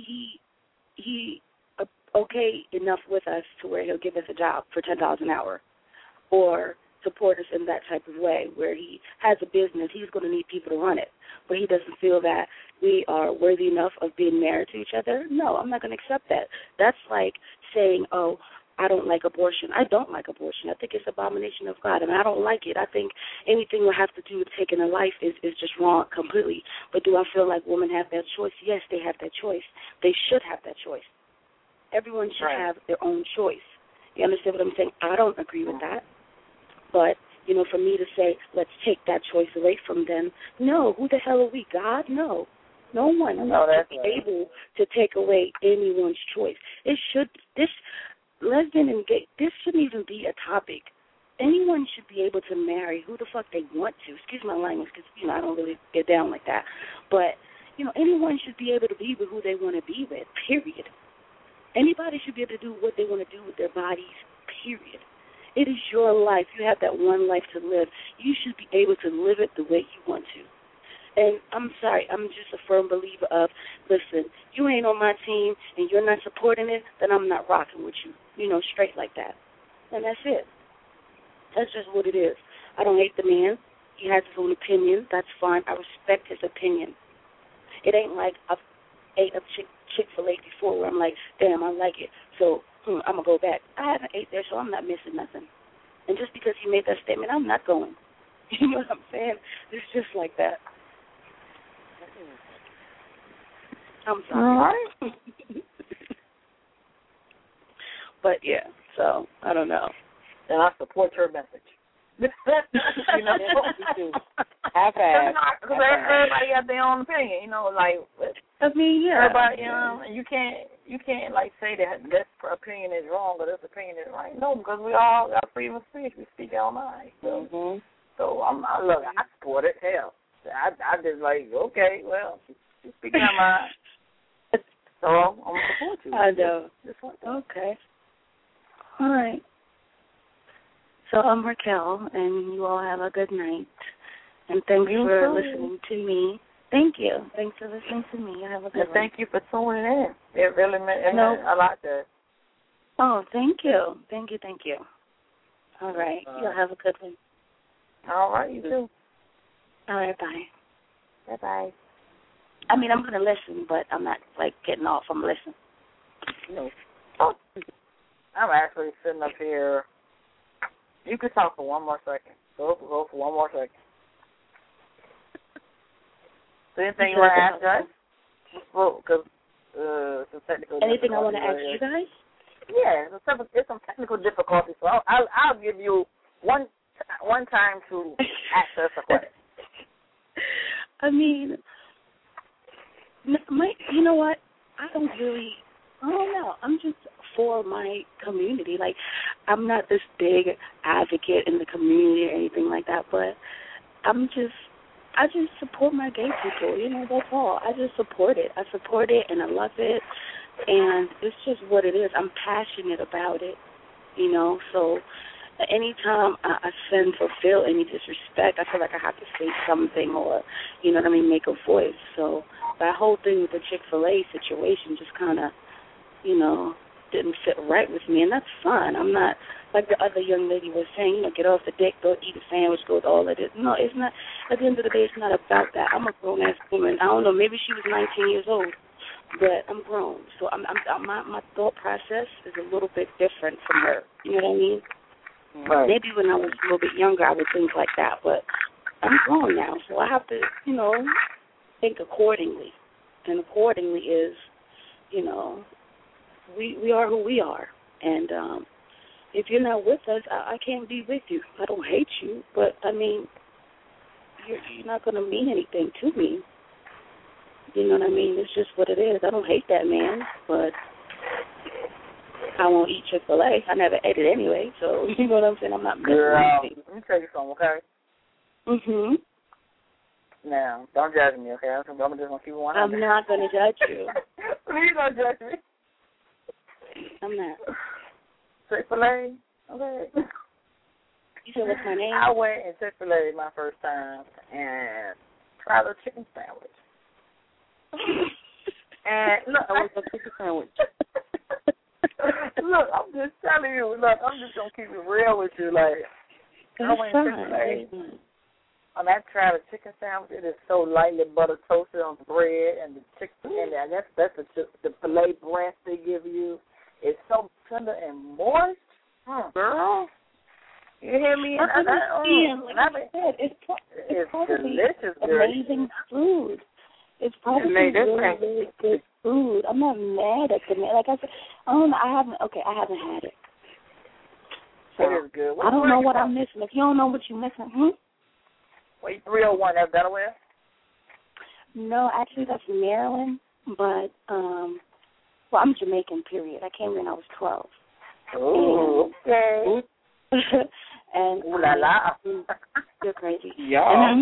S8: okay enough with us to where he'll give us a job for $10 an hour, or support us in that type of way where he has a business. He's going to need people to run it, but he doesn't feel that we are worthy enough of being married to each other. No, I'm not going to accept that. That's like saying, oh, I don't like abortion. I don't like abortion. I think it's an abomination of God, and I don't like it. I think anything will have to do with taking a life is just wrong completely. But do I feel like women have that choice? Yes, they have that choice. They should have that choice. Everyone should have their own choice. You understand what I'm saying? I don't agree with that. But, you know, for me to say, let's take that choice away from them, no, who the hell are we, God? No. No one should be able to take away anyone's choice. Lesbian and gay, this shouldn't even be a topic. Anyone should be able to marry who the fuck they want to. Excuse my language, because, you know, I don't really get down like that. But, you know, anyone should be able to be with who they want to be with, period. Anybody should be able to do what they want to do with their bodies, period. It is your life. You have that one life to live. You should be able to live it the way you want to. And I'm sorry, I'm just a firm believer of, listen, you ain't on my team and you're not supporting it, then I'm not rocking with you, you know, straight like that. And that's it. That's just what it is. I don't hate the man. He has his own opinion. That's fine. I respect his opinion. It ain't like I've ate a Chick-fil-A before where I'm like, damn, I like it, so I'm going to go back. I haven't ate there, so I'm not missing nothing. And just because he made that statement, I'm not going. You know what I'm saying? It's just like that. I'm sorry. But, yeah, so I don't know.
S2: And I support your message.
S9: You know, half-ass.
S2: Because everybody got their own opinion, you know, like,
S8: I mean, yeah.
S2: Everybody, you know, you can't like say that this opinion is wrong or this opinion is right. No, because we all got freedom of speech. We speak our mind. So, look, I support it. Hell, I just like, okay, well, you speak your mind. So I'm gonna support you.
S8: I know. Okay. All right. So I'm Raquel, and you all have a good night. And thanks for listening to me. Thank you. Thanks for listening to me. Have a good one.
S2: Thank you for tuning in. It really meant a lot to us.
S8: Oh, thank you. Thank you. All right. You'll have a good one.
S2: All right, you too.
S8: All right, bye.
S2: Bye-bye.
S8: I mean, I'm going to listen, but I'm not, like, getting off. I'm listening.
S2: No. Oh. I'm actually sitting up here. You can talk for one more second. Go for one more second. So anything you want to ask us? Because some technical
S8: anything I want to ask you guys?
S2: Yeah, there's some technical difficulties. So I'll give you one time to ask us a question.
S8: I mean, you know what? I don't know. I'm just for my community. Like, I'm not this big advocate in the community or anything like that, but I just support my gay people, you know, that's all. I just support it. I support it and I love it, and it's just what it is. I'm passionate about it, you know, so anytime I sense or feel any disrespect, I feel like I have to say something or, you know what I mean, make a voice. So that whole thing with the Chick-fil-A situation just kind of, you know, didn't sit right with me, and that's fine. I'm not, like the other young lady was saying, you know, get off the dick, go eat a sandwich, go with all of this. No, it's not. At the end of the day, it's not about that. I'm a grown-ass woman. I don't know, maybe she was 19 years old, but I'm grown. So my thought process is a little bit different from her. You know what I mean? Right. Maybe when I was a little bit younger, I would think like that, but I'm grown now, so I have to, you know, think accordingly. And accordingly is, you know, we are who we are. And if you're not with us, I can't be with you. I don't hate you, but, I mean, you're not going to mean anything to me. You know what I mean? It's just what it is. I don't hate that man, but I won't eat Chick-fil-A. I never ate it anyway, so you know what I'm saying? I'm not missing anything.
S2: Let me tell you something, okay?
S8: Mm-hmm.
S2: Now, don't judge me, okay? I'm just going to keep one.
S8: I'm not going to judge you.
S2: Please don't judge me.
S8: I'm not.
S2: Chick-fil-A? Okay.
S8: You said what's my name?
S2: I went and Chick-fil-A my first time and tried a chicken sandwich. And look,
S5: I want a chicken sandwich.
S2: Look, I'm just telling you. Look, I'm just gonna keep it real with you. Like, I went to Chick-fil-A. And I tried a chicken sandwich. It is so lightly butter toasted on the bread, and the chicken, and I guess that's the filet breast they give you. It's so tender and moist. Girl, you hear me?
S8: Like I said, it's
S2: delicious,
S8: amazing food. It's probably really good food. I'm not mad at the like I said. I haven't had it. So,
S2: it is good.
S8: I don't know what I'm missing. If you don't know what you're missing,
S2: Wait, 301, that's Delaware?
S8: No, actually that's Maryland, but I'm Jamaican, period. I came here when I was 12.
S2: Oh, okay.
S8: And
S2: ooh la la.
S8: You're crazy.
S2: Yeah.
S8: And I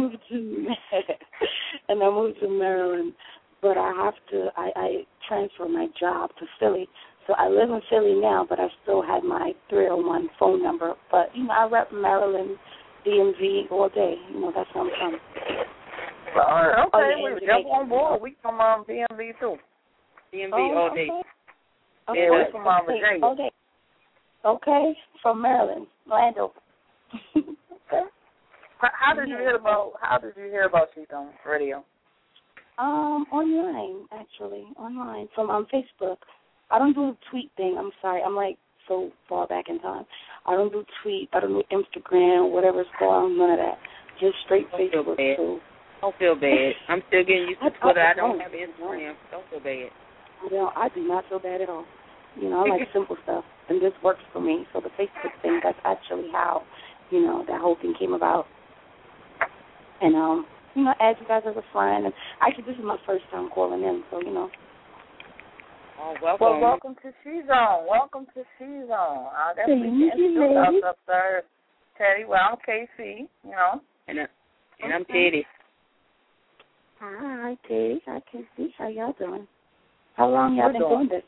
S8: moved to Maryland, but I transferred my job to Philly. So I live in Philly now, but I still have my 301 phone number. But I rep Maryland, DMV all day. That's where I'm from.
S2: Okay, we jump on board. We from DMV too. DMV all day.
S8: Okay.
S2: Yeah, we're from Virginia.
S8: All day. Okay, from Maryland, Orlando.
S2: Okay. How did you hear about She's on Radio?
S8: Online, actually, from Facebook. I don't do the tweet thing. I'm sorry. I'm like so far back in time. I don't do tweet. I don't do Instagram, whatever it's called. None of that. Just straight Facebook.
S5: Don't feel bad. I'm still getting used to Twitter. I don't have Instagram. Don't feel bad.
S8: I do not feel bad at all. I like simple stuff, and this works for me. So the Facebook thing, that's actually how, that whole thing came about. And, add you guys as a friend. And actually, this is my first time calling in, so,
S5: Oh, welcome.
S2: Well, welcome to She's On. Welcome to She's On. I definitely introduce us up there, Teddy. Well, I'm KC,
S5: And I'm Teddy.
S8: Hi, Teddy. Hi, KC. How y'all doing? How long y'all been doing this?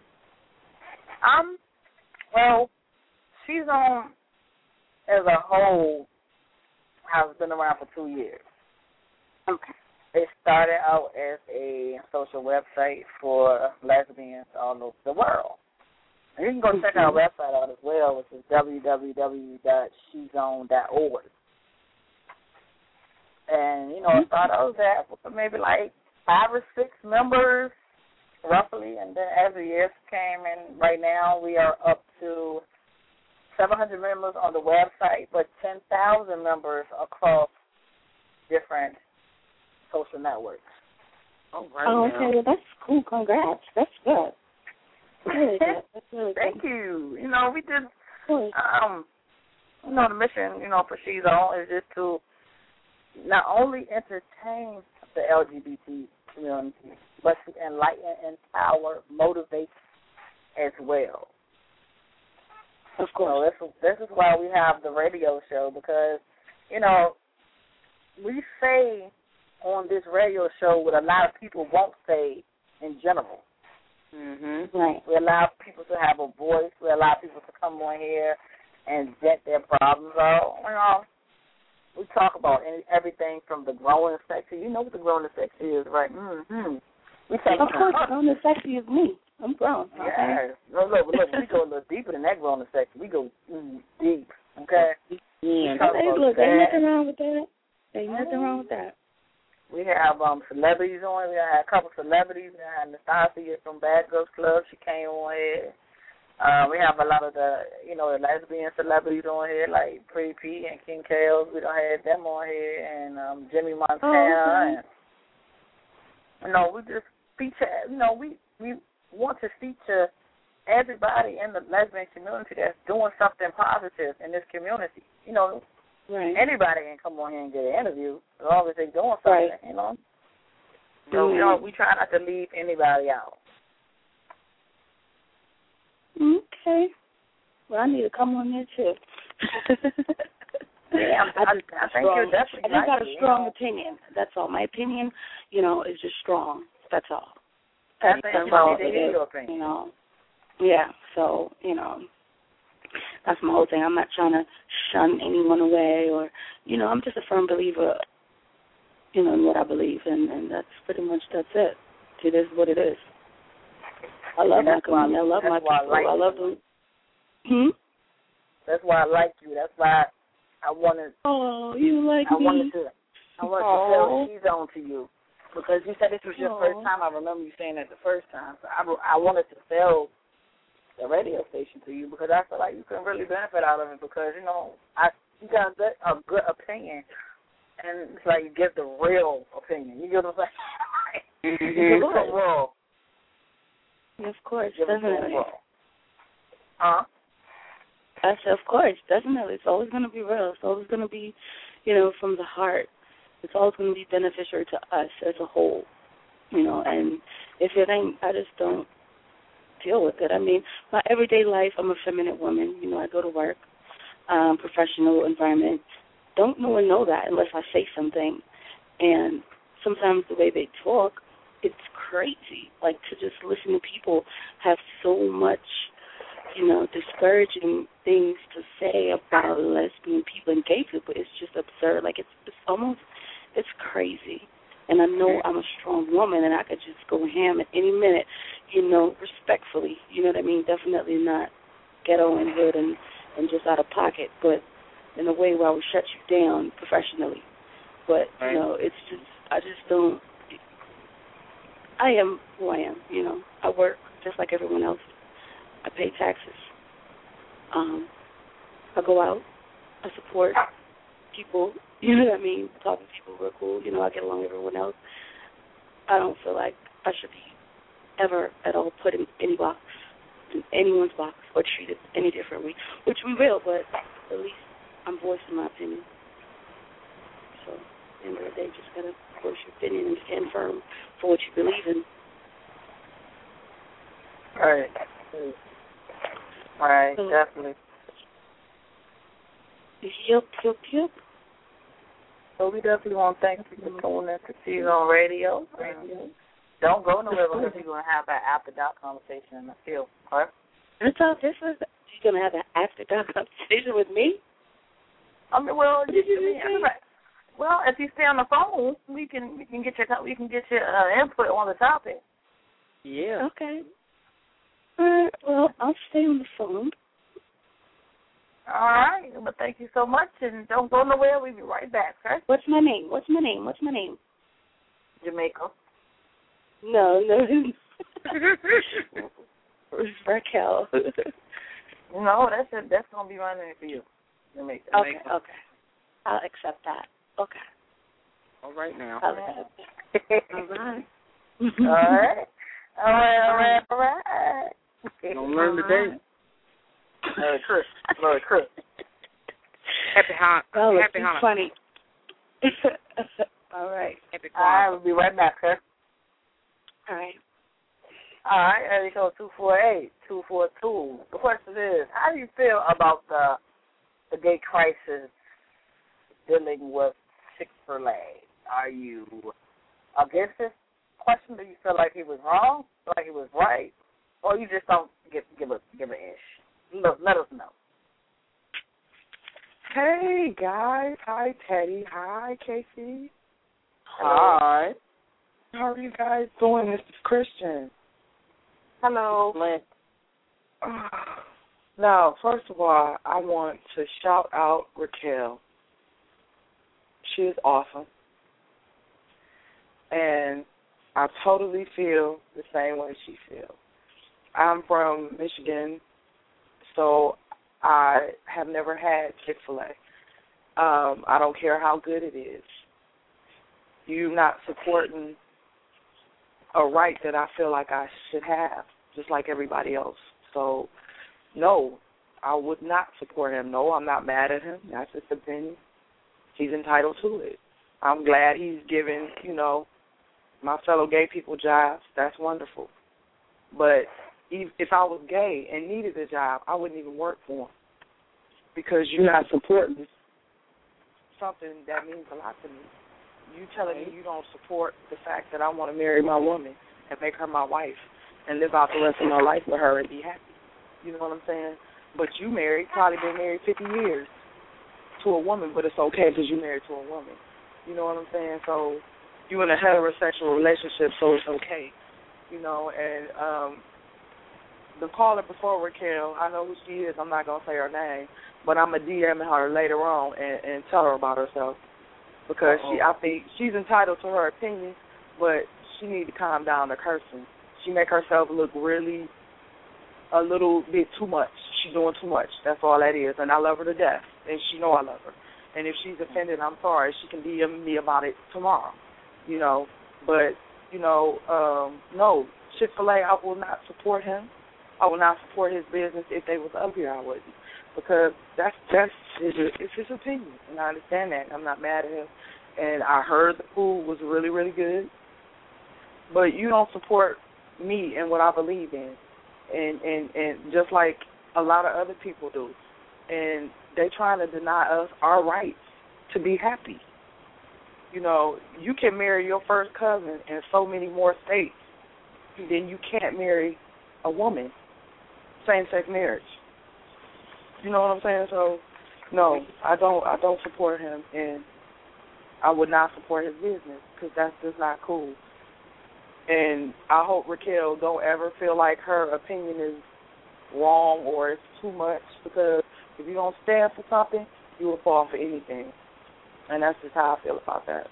S2: Well, She's On as a whole has been around for 2 years.
S8: Okay.
S2: It started out as a social website for lesbians all over the world. And you can go check our website out as well, which is www.shezone.org. And, it started out there with maybe like 5 or 6 members, roughly. And then as the years came in, right now we are up to 700 members on the website, but 10,000 members across different social networks.
S8: Okay, well, that's cool. Congrats. That's good. Really good. That's really good.
S2: Thank you. We did, the mission, for She's On is just to not only entertain the LGBT community, but to enlighten, empower, motivate as well.
S8: Of course.
S2: So this is why we have the radio show, because, we say on this radio show what a lot of people won't say in general.
S5: Mm-hmm.
S8: Right.
S2: We allow people to have a voice. We allow people to come on here and vent their problems out. We talk about everything from the growing sexy. You know what the growing sexy is, right? Mm-hmm.
S8: Of course, growing sexy is me. I'm grown. Okay?
S2: Yeah. No, look, we go a little deeper than that growing sexy. We go deep, okay?
S8: Yeah. Look, ain't nothing wrong with that. Ain't nothing wrong with that.
S2: We have celebrities on. We had a couple celebrities. We had Nastasia from Bad Girls Club. She came on here. We have a lot of the lesbian celebrities on here, like Pretty P and King Kales. We don't have them on here, and Jimmy Montana. And, we just feature, we want to feature everybody in the lesbian community that's doing something positive in this community.
S8: Right.
S2: Anybody can come on here and get an interview as long as they're doing something,
S8: right.
S2: So, we try not to leave anybody out.
S8: Okay. Well, I need to come on there, too.
S2: Yeah, I think you're definitely
S8: I just got a strong opinion. That's all. My opinion, is just strong. That's all.
S2: That's all. Your opinion.
S8: Yeah, so, That's my whole thing. I'm not trying to shun anyone away or, I'm just a firm believer, in what I believe, and that's pretty much, that's it. It is what it is. I love my community. I love my people. I love them.
S2: That's why I like you. That's why I wanted.
S8: Oh, you like
S2: I
S8: me.
S2: wanted to tell She's On to you because you said this was your first time. I remember you saying that the first time. So I wanted to sell the radio station to you because I feel like you can really benefit out of it because you got a good opinion and it's like you give the real opinion. You get what I'm saying? You give it raw.
S8: Of course, definitely.
S2: I
S8: said, of course, definitely. It's always going to be real. It's always going to be, from the heart. It's always going to be beneficial to us as a whole, and if it ain't, I just don't deal with it. I mean, my everyday life, I'm a feminine woman. I go to work, professional environment. Don't no one know that unless I say something. And sometimes the way they talk, it's crazy. Like, to just listen to people have so much, discouraging things to say about lesbian people and gay people. It's just absurd. Like, it's crazy. And I know I'm a strong woman and I could just go ham at any minute, respectfully. You know what I mean? Definitely not ghetto and hood and just out of pocket, but in a way where I would shut you down professionally. But, it's just, I just don't, I am who I am, I work just like everyone else. I pay taxes. I go out. I support people. You know what I mean? Talking to people real cool. I get along with everyone else. I don't feel like I should be ever at all put in anyone's box or treated any differently, which we will, but at least I'm voicing my opinion. So at the end of the day, just got to voice your opinion and stand firm for what you believe in.
S2: All right, definitely.
S8: Yep.
S2: So we definitely want to thank you for tuning in to She's On Radio. Don't go nowhere because we're going to have that after dark conversation in the field. All right?
S8: I thought you're going to have an after dark conversation with me?
S2: I mean, well, if you stay on the phone, we can get your input on the topic.
S10: Yeah.
S8: Okay. All right. Well, I'll stay on the phone.
S2: All right. Well, thank you so much, and don't go nowhere. We'll be right back, okay?
S8: What's my name?
S2: Jamaica.
S8: No. Raquel.
S2: No, that's gonna be my name for you. Jamaica.
S8: Okay. I'll accept that. Okay.
S10: All right now.
S8: I'll accept that.
S2: All right.
S10: Don't learn today.
S2: Merry Christmas.
S10: Happy Hanukkah.
S8: Happy Hanukkah. Funny. All right.
S10: Happy Hanukkah.
S2: All right, we'll be right back, sir.
S8: All right.
S2: All right, area code 248-242. The question is, how do you feel about the gay crisis dealing with Chick-fil-A? Are you against this question? Do you feel like he was wrong, feel like he was right, or you just don't give an ish? Let us know.
S7: Hey, guys. Hi, Teddy. Hi, Casey.
S2: Hi.
S7: How are you guys doing? This is Christian.
S2: Hello.
S7: Now, first of all, I want to shout out Raquel. She is awesome. And I totally feel the same way she feels. I'm from Michigan, so I have never had Chick-fil-A. I don't care how good it is. You're not supporting a right that I feel like I should have, just like everybody else. So, no, I would not support him. No, I'm not mad at him. That's his opinion. He's entitled to it. I'm glad he's giving, my fellow gay people jobs. That's wonderful. But if I was gay and needed a job, I wouldn't even work for him because you're not supporting something that means a lot to me. You telling me you don't support the fact that I want to marry my woman and make her my wife and live out the rest of my life with her and be happy. You know what I'm saying? but you married, probably been married 50 years to a woman, but it's okay because you married to a woman. You know what I'm saying? So you in a heterosexual relationship, so it's okay. You know, and the caller before Raquel, I know who she is. I'm not going to say her name, but I'm going to DM her later on and tell her about herself because I think she's entitled to her opinion, but she need to calm down the cursing. She make herself look really a little bit too much. She's doing too much. That's all that is, and I love her to death, and she know I love her. And if she's offended, I'm sorry. She can DM me about it tomorrow, you know. But, you know, no, Chick-fil-A, I will not support him. I will not support his business. If they was up here, I wouldn't, because that's it's his opinion, and I understand that. I'm not mad at him, and I heard the food was really, really good, but you don't support me and what I believe in, and just like a lot of other people do, and they trying to deny us our rights to be happy. You know, you can marry your first cousin in so many more states than you can't marry a woman. Same-sex marriage. You know what I'm saying? So, no, I don't support him, and I would not support his business because that's just not cool. And I hope Raquel don't ever feel like her opinion is wrong or it's too much, because if you don't stand for something, you will fall for anything. And that's just how I feel about that.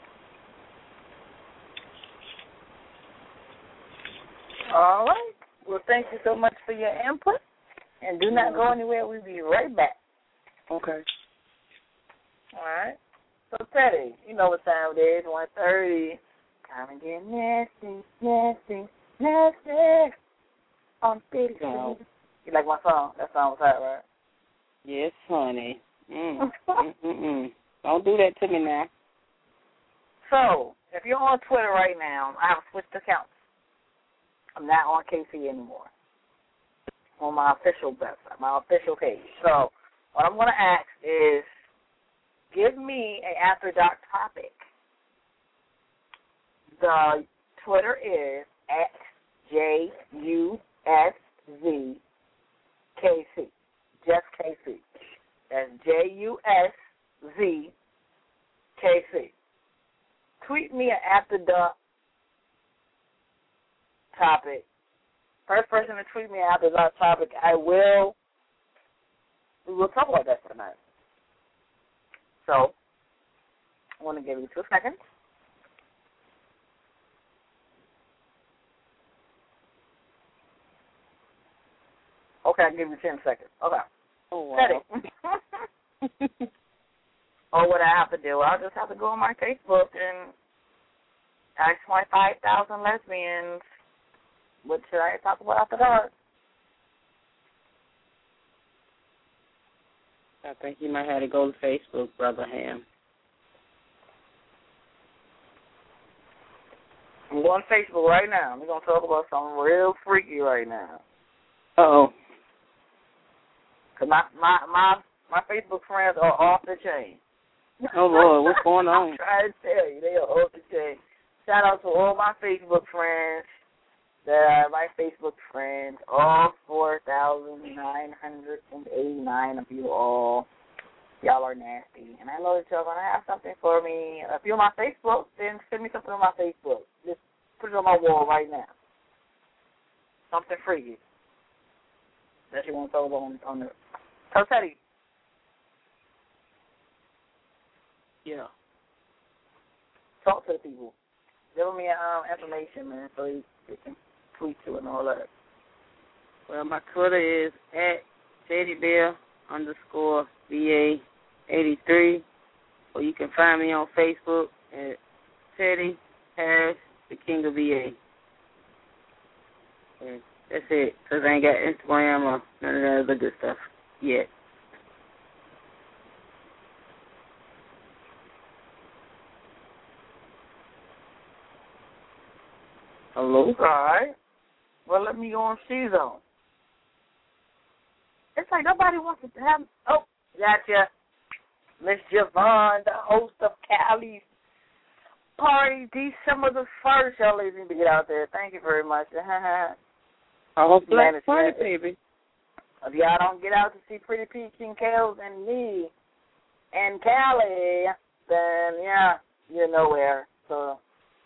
S2: All right. Well, thank you so much for your input. And do not go anywhere. We'll be right back.
S7: Okay.
S2: All right. So, Teddy, you know what time it is, 1:30. Time to get nasty, nasty, nasty. On 30. You like my song? That song was hot, right?
S5: Yes, honey. Don't do that to me now.
S2: So, if you're on Twitter right now, I have switched accounts. I'm not on KC anymore. On my official website, my official page. So, what I'm going to ask is, give me an After Dark topic. The Twitter is @JUSZKC. Just KC. That's JUSZKC. Tweet me an After Dark topic. First person to tweet me after that topic, we will talk about that tonight. So, I want to give you 2 seconds. Okay, I'll give you 10 seconds. Okay.
S5: Oh, wow.
S2: Or what I have to do, I'll just have to go on my Facebook and ask my 5,000 lesbians, what should I talk about after dark?
S5: I think you might have to go to Facebook, Brother Ham.
S2: I'm going to Facebook right now. We're going to talk about something real freaky right now.
S5: Uh-oh.
S2: Because my Facebook friends are off the chain.
S5: Oh, Lord, what's going on?
S2: I'm trying to tell you, they are off the chain. Shout out to all my Facebook friends. My Facebook friends, all 4,989 of you all. Y'all are nasty. And I know that y'all going to have something for me. If you're on my Facebook, then send me something on my Facebook. Just put it on my wall right now. Something freaky that you want to throw on the... So, Teddy.
S5: Yeah.
S2: Talk to the people. Give me information, man, so you can tweet you and all that.
S5: Well, my Twitter is @TeddyBear_VA83, or you can find me on Facebook at Teddy Harris, the King of VA. And that's it, because I ain't got Instagram or none of that other good stuff yet. Hello?
S2: All right. Well, let me go on C-Zone. It's like nobody wants to have... Oh, gotcha. Miss Javon, the host of Cali's party, December the 1st. Y'all ladies need to get out there. Thank you very much.
S5: Oh, Black Party, baby.
S2: If y'all don't get out to see Pretty Pete, King Kales, and me, and Callie, then, yeah, you're nowhere. So,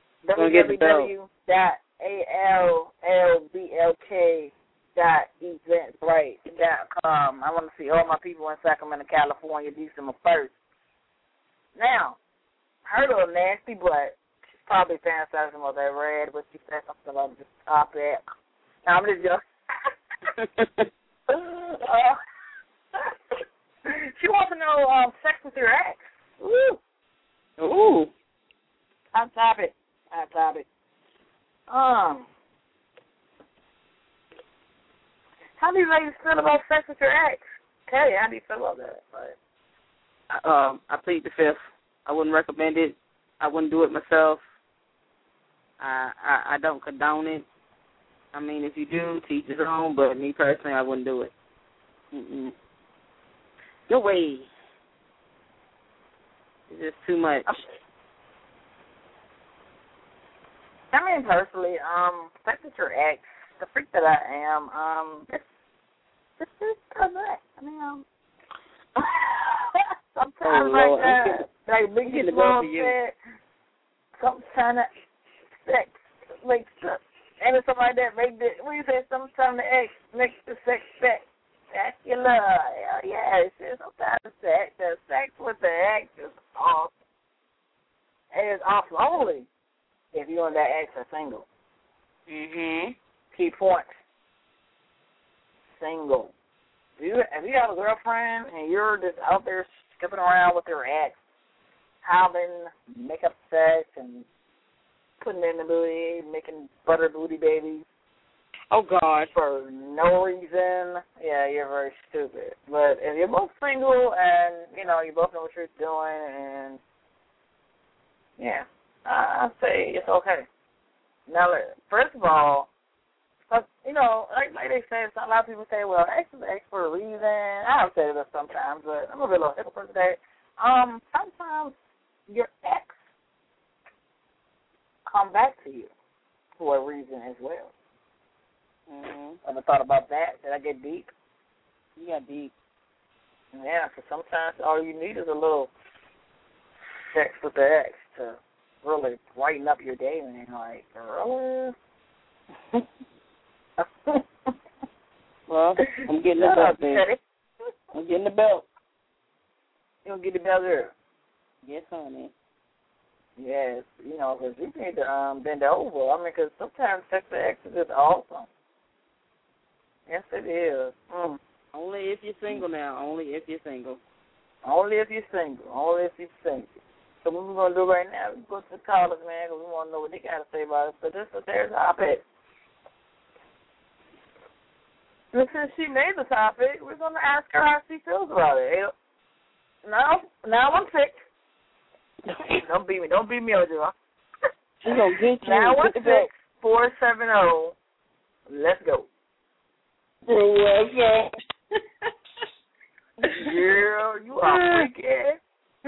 S2: www.allblk.eventbrite.com. I want to see all my people in Sacramento, California, December 1st. Now, her little nasty butt, she's probably fantasizing about that red, but she said something about this topic. Now, I'm just joking. She wants to know sex with your ex. Ooh.
S5: Ooh.
S2: Hot topic. How do you ladies feel about sex with your ex? Kelly, how do you feel about that?
S5: I plead the fifth. I wouldn't recommend it. I wouldn't do it myself. I don't condone it. I mean, if you do, teach his own, but me personally, I wouldn't do it. Mm-mm. No way. It's just too much.
S2: I mean, personally, sex with your ex, the freak that I am, this is that. I mean, sometimes like Big Small said, sometimes sex makes and it's something like that. Sometimes the ex makes the sex spectacular. Hell yeah, sometimes the sex with the ex is awesome. It is awesome only if you and that ex are single. Key points. Single. If you have a girlfriend and you're just out there skipping around with your ex, having makeup sex and putting in the booty, making butter booty babies.
S5: Oh, God.
S2: For no reason, yeah, you're very stupid. But if you're both single and, you both know what you're doing and, yeah, I'd say it's okay. Now, first of all, like they say, a lot of people say, well, ex is ex for a reason. I've said it sometimes, but I'm going to be a little hypocrite today. Sometimes your ex come back to you for a reason as well. Ever thought about that? Did I get deep?
S5: You got deep.
S2: Yeah, because sometimes all you need is a little sex with the ex to really brighten up your day, man. Like, really?
S5: Well, I'm getting the belt, baby. I'm getting the belt.
S2: You gonna get the belt there?
S5: Yes, honey.
S2: Yes, because you need to bend over. I mean, because sometimes sex with ex is just awesome. Yes, it is.
S5: Only if you're single now. Only if you're single.
S2: Only if you're single. So what we're going to do right now, we go to the callers, man, because we want to know what they got to say about it. So this is their topic. And since she made the topic, we're going to ask her how she feels about it. Now I'm sick. Don't beat me, Ojo.
S5: She's going to get you.
S2: 916-470. Let's go.
S5: What's up?
S2: Girl, you are freaking.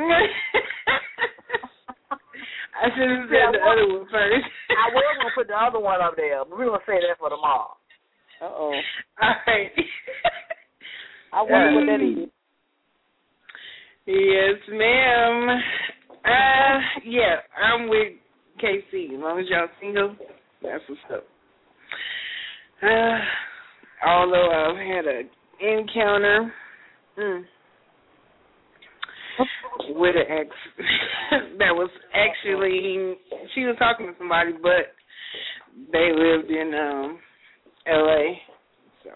S5: I should have said the other one first.
S2: I was going to put the other one up there, but we're going to say that for tomorrow.
S5: Uh-oh.
S4: All right.
S5: I wonder what that is.
S4: Yes, ma'am. Yeah, I'm with KC. As long as y'all single, that's what's up. Although I've had an encounter with an ex that was actually, she was talking to somebody, but they lived in L.A., so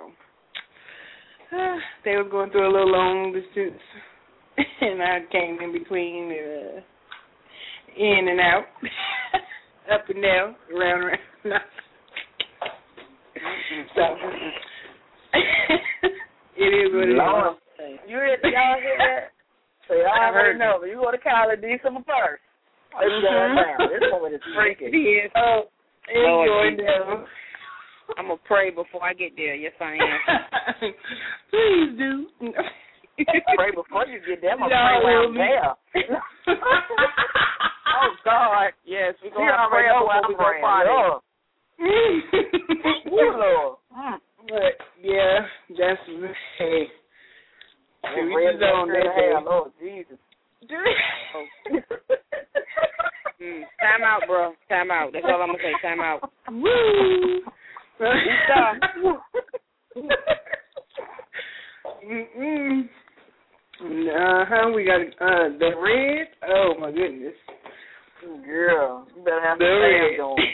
S4: they was going through a little long distance, and I came in between, in and out, up and down, around. So it is what it is.
S2: Y'all hear that? So y'all already know. But you go to college December 1st. It's going down. This woman is freaking.
S4: Yes. Oh, it's going down.
S5: I'm going to pray before I get there. Yes, I am.
S4: Please do.
S2: Pray before you get there. I'm going to pray while I'm there. Oh, God.
S5: Yes, we're going to pray while we go party.
S2: Oh, Lord.
S11: But yeah, that's hey.
S2: Red on there. Lord Jesus.
S10: Time out, bro. Time out. That's all I'm gonna say. Time out.
S11: Woo! We got the red. Oh my goodness.
S2: Girl, you better have
S11: the red
S2: going.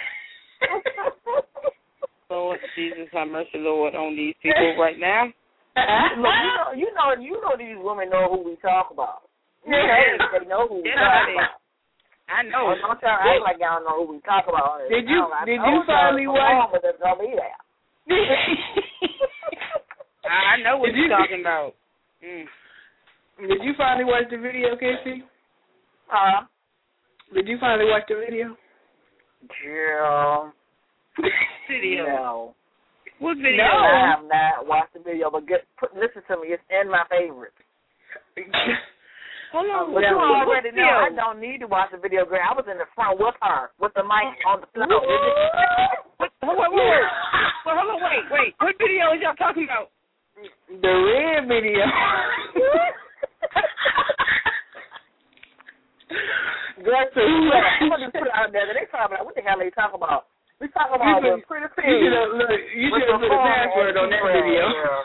S10: Lord Jesus, have mercy, Lord, on these people right now.
S2: Look, you know these women know who we talk about. They know who we talk about.
S10: I know.
S2: Don't try to act like y'all know who we talk about.
S11: Did you finally watch?
S2: But it's gonna be there.
S10: I know what you're talking about.
S11: Did you finally watch the video, Casey? Did you finally watch the video?
S2: Girl.
S10: Video.
S2: No.
S10: What video?
S2: No, I have not watched the video, but listen to me. It's in my favorites.
S10: Hold on.
S2: But you already know I don't need to watch the video, girl. I was in the front with her, with the mic on the floor.
S10: Hold on, wait. What video is y'all talking about?
S11: The red video.
S2: Girl, so I'm going to put it out there. They talking about, what the hell they talking about? We talking about the pretty pig.
S11: You should have put a password on that video.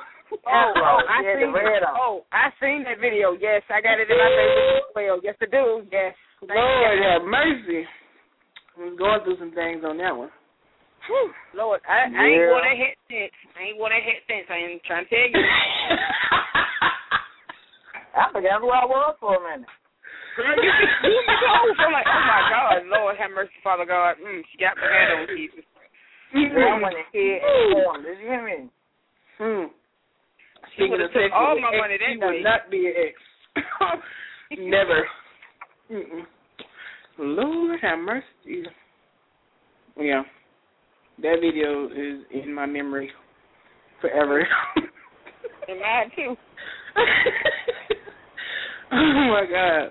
S10: I seen that video. Yes, I got it in my favorite as well. Yes, I do. Yes.
S11: Lord have mercy. I'm going through some things on that one.
S10: Whew, Lord, I ain't wore that headset. I ain't trying to tell you.
S2: I forgot who I was for a minute.
S10: Girl, you I'm like, oh my God, Lord have mercy, Father God. She got my head on Jesus.
S2: I went ahead and formed. Did you hear me?
S10: She would have took all my money that
S11: day. She would not be an ex. Never. Lord have mercy. Yeah. That video is in my memory forever.
S10: And mine too.
S11: Oh my God.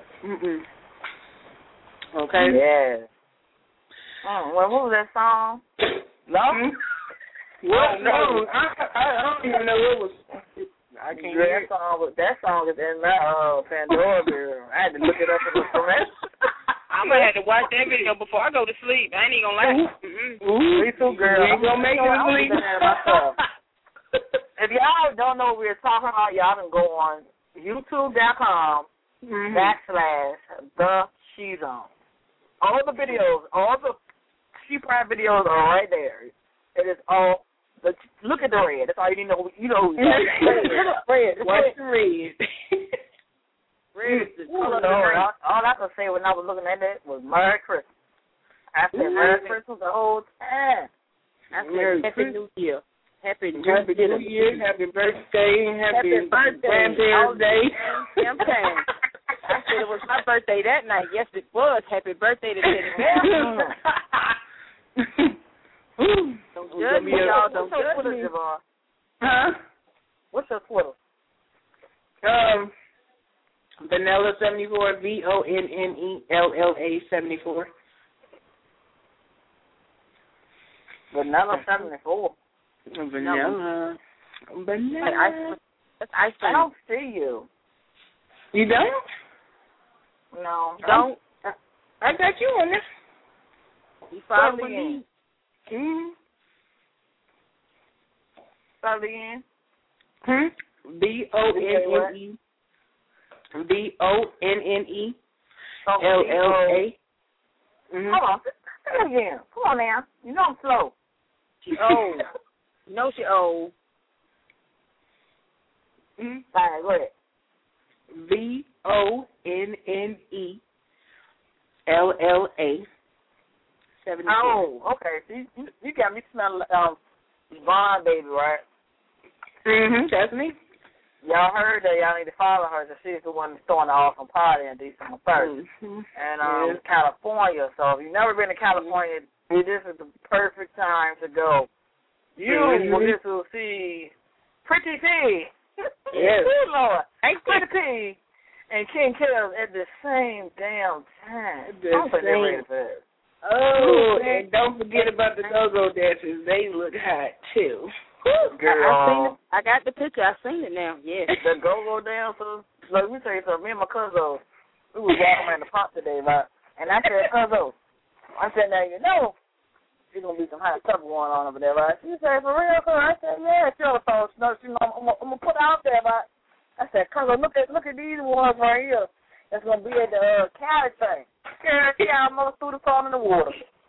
S11: Okay.
S2: Yes. Well, what was that song? No.
S11: What? No. I don't even know what was. I can't hear
S2: that song is in my Pandora girl. I had to look it up in the phone.
S10: I'm gonna have to watch that video before I go to sleep. I ain't even gonna lie.
S2: Me too, girl.
S11: You ain't gonna make it to sleep.
S2: If y'all don't know what we're talking about, y'all can go on YouTube.com /The She Zone. All the videos, all the She Pride videos are right there. It is all. Look at the red. That's all you need to know. You know who
S11: red. What's the red?
S2: Red is the color of the night. All I could say when I was looking at that was Merry Christmas. I said Merry Christmas the whole time.
S10: I said Happy New Year. Happy New
S11: Year. Happy birthday. Happy Grandparents' Day.
S10: I said it was my birthday that night. Yes, it was. Happy birthday to Teddy Bear. Don't judge me, y'all. Don't judge me.
S2: Huh? What's your Twitter?
S11: Vanilla 74, VONNELLA 74.
S2: Vanilla 74.
S11: Vanilla.
S10: That's ice cream.
S2: I don't see you.
S11: You don't?
S2: No.
S11: Don't. I got you on there.
S10: You follow me.
S2: Spell it again.
S11: VONNE. VONNE LLA.
S2: Hold on. Say it again. Come on now. You know I'm slow.
S10: She old. You know she old.
S2: All right, go ahead.
S11: VONNELLA 74.
S2: Oh, okay. So you got me smelling Vaughn, baby, right?
S11: That's me.
S2: Y'all heard that y'all need to follow her to see if the one that's throwing the awesome party on December 1st. And California. So if you've never been to California, this is the perfect time to go. You will get to see Pretty P.
S11: Yes.
S2: Lord. Pretty P and King Kells at the same damn time. I'm ready for this.
S11: Oh, and don't forget about the go-go dancers. They look hot, too.
S2: Girl,
S5: I got the picture. I seen it now. Yeah.
S2: The go-go dancer. Look, let me tell you something. Me and my cousin, we was walking around the park today, right? And I said, cousin, I said, now you know, there's gonna be some hot stuff going on over there, right? She said, for real, cousin? I said, yeah, sure. So, you know, I'm gonna put it out there, right? I said, cousin, look at these ones right here. That's gonna be at the Cali thing. Girl, she almost threw the phone in the water.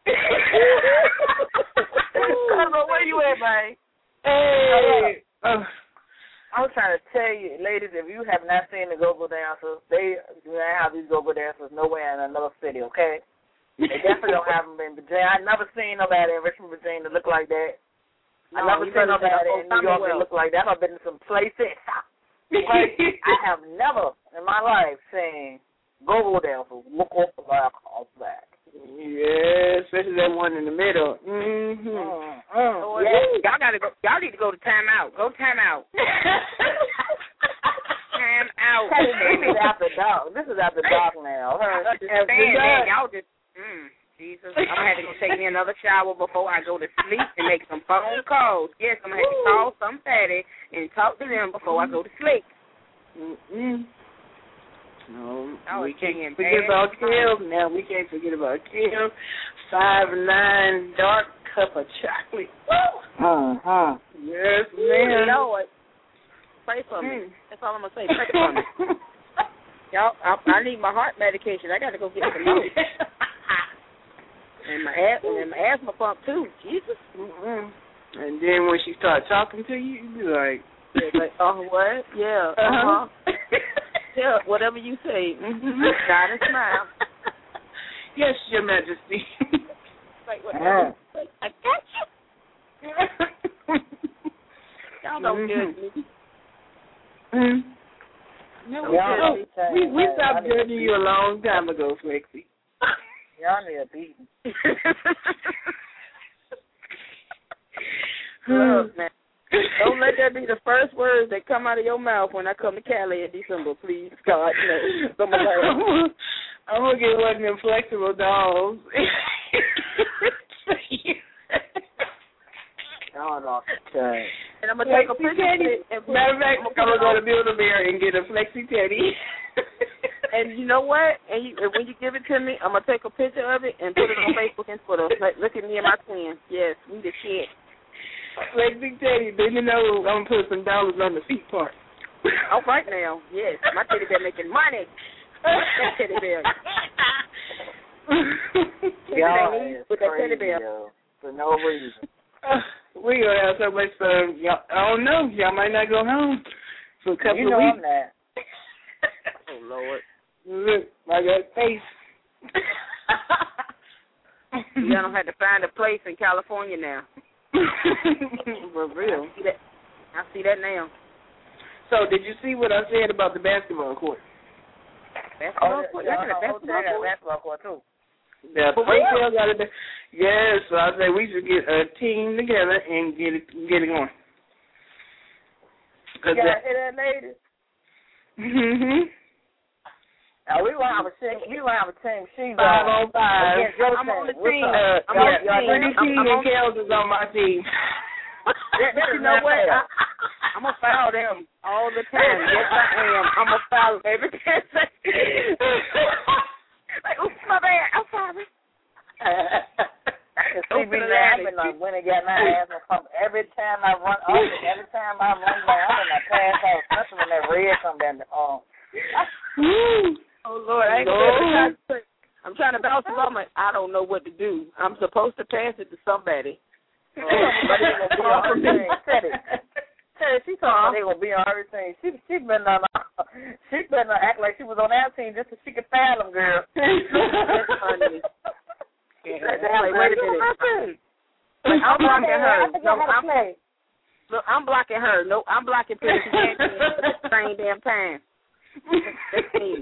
S2: Cousin, where you at, man?
S11: Hey.
S2: I was trying to tell you, ladies, if you have not seen the go-go dancers, they do not have these go-go dancers nowhere in another city, okay? They definitely don't have them in Virginia. I never seen nobody in Richmond, Virginia look like that. I never seen nobody in New York that look like that. I've been to some places. I have never in my life seen go-go dancers look off the back.
S11: Yeah, especially that one in the middle. Mm-hmm.
S5: Y'all gotta go. Y'all need to go to timeout. Go timeout. Timeout.
S2: This is after dark. This is after dark now.
S5: Y'all just. Jesus. I'm gonna have to go take me another shower before I go to sleep and make some phone calls. Yes, I'm gonna have to call somebody and talk to them before I go to sleep.
S11: No, we can't forget about Kim. Now we can't forget about Kim. 5'9", dark cup of chocolate. Yes, man.
S5: Lord, pray for me. That's all I'm gonna say. Pray for me. Y'all, I need my heart medication. I gotta go get some more. And my asthma pump too. Jesus.
S11: And then when she starts talking to you, you be like,
S5: what? Yeah. Yeah, whatever you say. God and smile.
S11: Yes, Your Majesty.
S5: Like, whatever. I got you. Y'all don't judge me.
S11: No, we stopped judging you a long time ago, Flexi.
S2: Y'all need a beating.
S5: Look, man. Don't let that be the first words that come out of your mouth when I come to Cali in December, please. God, no.
S11: I'm going to get one of them flexible dolls.
S2: Okay.
S5: And I'm going to take a picture of it.
S11: Matter of fact, I'm going to go to Build-A-Bear and get a Flexi Teddy.
S5: And you know what? And when you give it to me, I'm going to take a picture of it and put it on Facebook and Twitter. Look at me and my twin. Yes, we the shit.
S11: Flexi Teddy, then you know I'm going to put some dollars on the feet part.
S5: All right now. Yes, my teddy bear making money. That teddy bear.
S2: With that teddy bear. For no reason.
S11: We're going to have so much fun. I don't know. Y'all might not go home for a couple of weeks.
S2: I'm that.
S5: Oh, Lord.
S11: Look, I got face.
S5: You don't have to find a place in California now.
S11: For real.
S5: I see that now.
S11: So, did you see what I said about the basketball court?
S5: Basketball court?
S2: Yeah, basketball court, too.
S11: Yeah, Springfield got it. Yeah, so I said we should get a team together and get it going.
S2: You gotta hear that, ladies? Now we will have a team. She's
S11: 5-on-5.
S5: I'm on the team.
S11: Pretty T and Kels is on my team.
S5: You know what? I'm going to foul them all the time. Yes, I am. I'm going to foul them every 10 seconds. Like, oops, my bad. I'm sorry.
S2: I've been like, when it got my ass pumped every time I run up, every time I run down, I'm in a pass out, especially when that red comes down the arm.
S5: Oh, Lord. I'm trying to bounce it off. I don't know what to do. I'm supposed to pass it to somebody.
S2: She thought they were being on her team. She better not act like she was on our team just so she could foul them, girl.
S5: That's funny. Wait a minute. I'm blocking her. No, I'm blocking her. No, I'm blocking Peggy Jackson at the same damn time. That's me.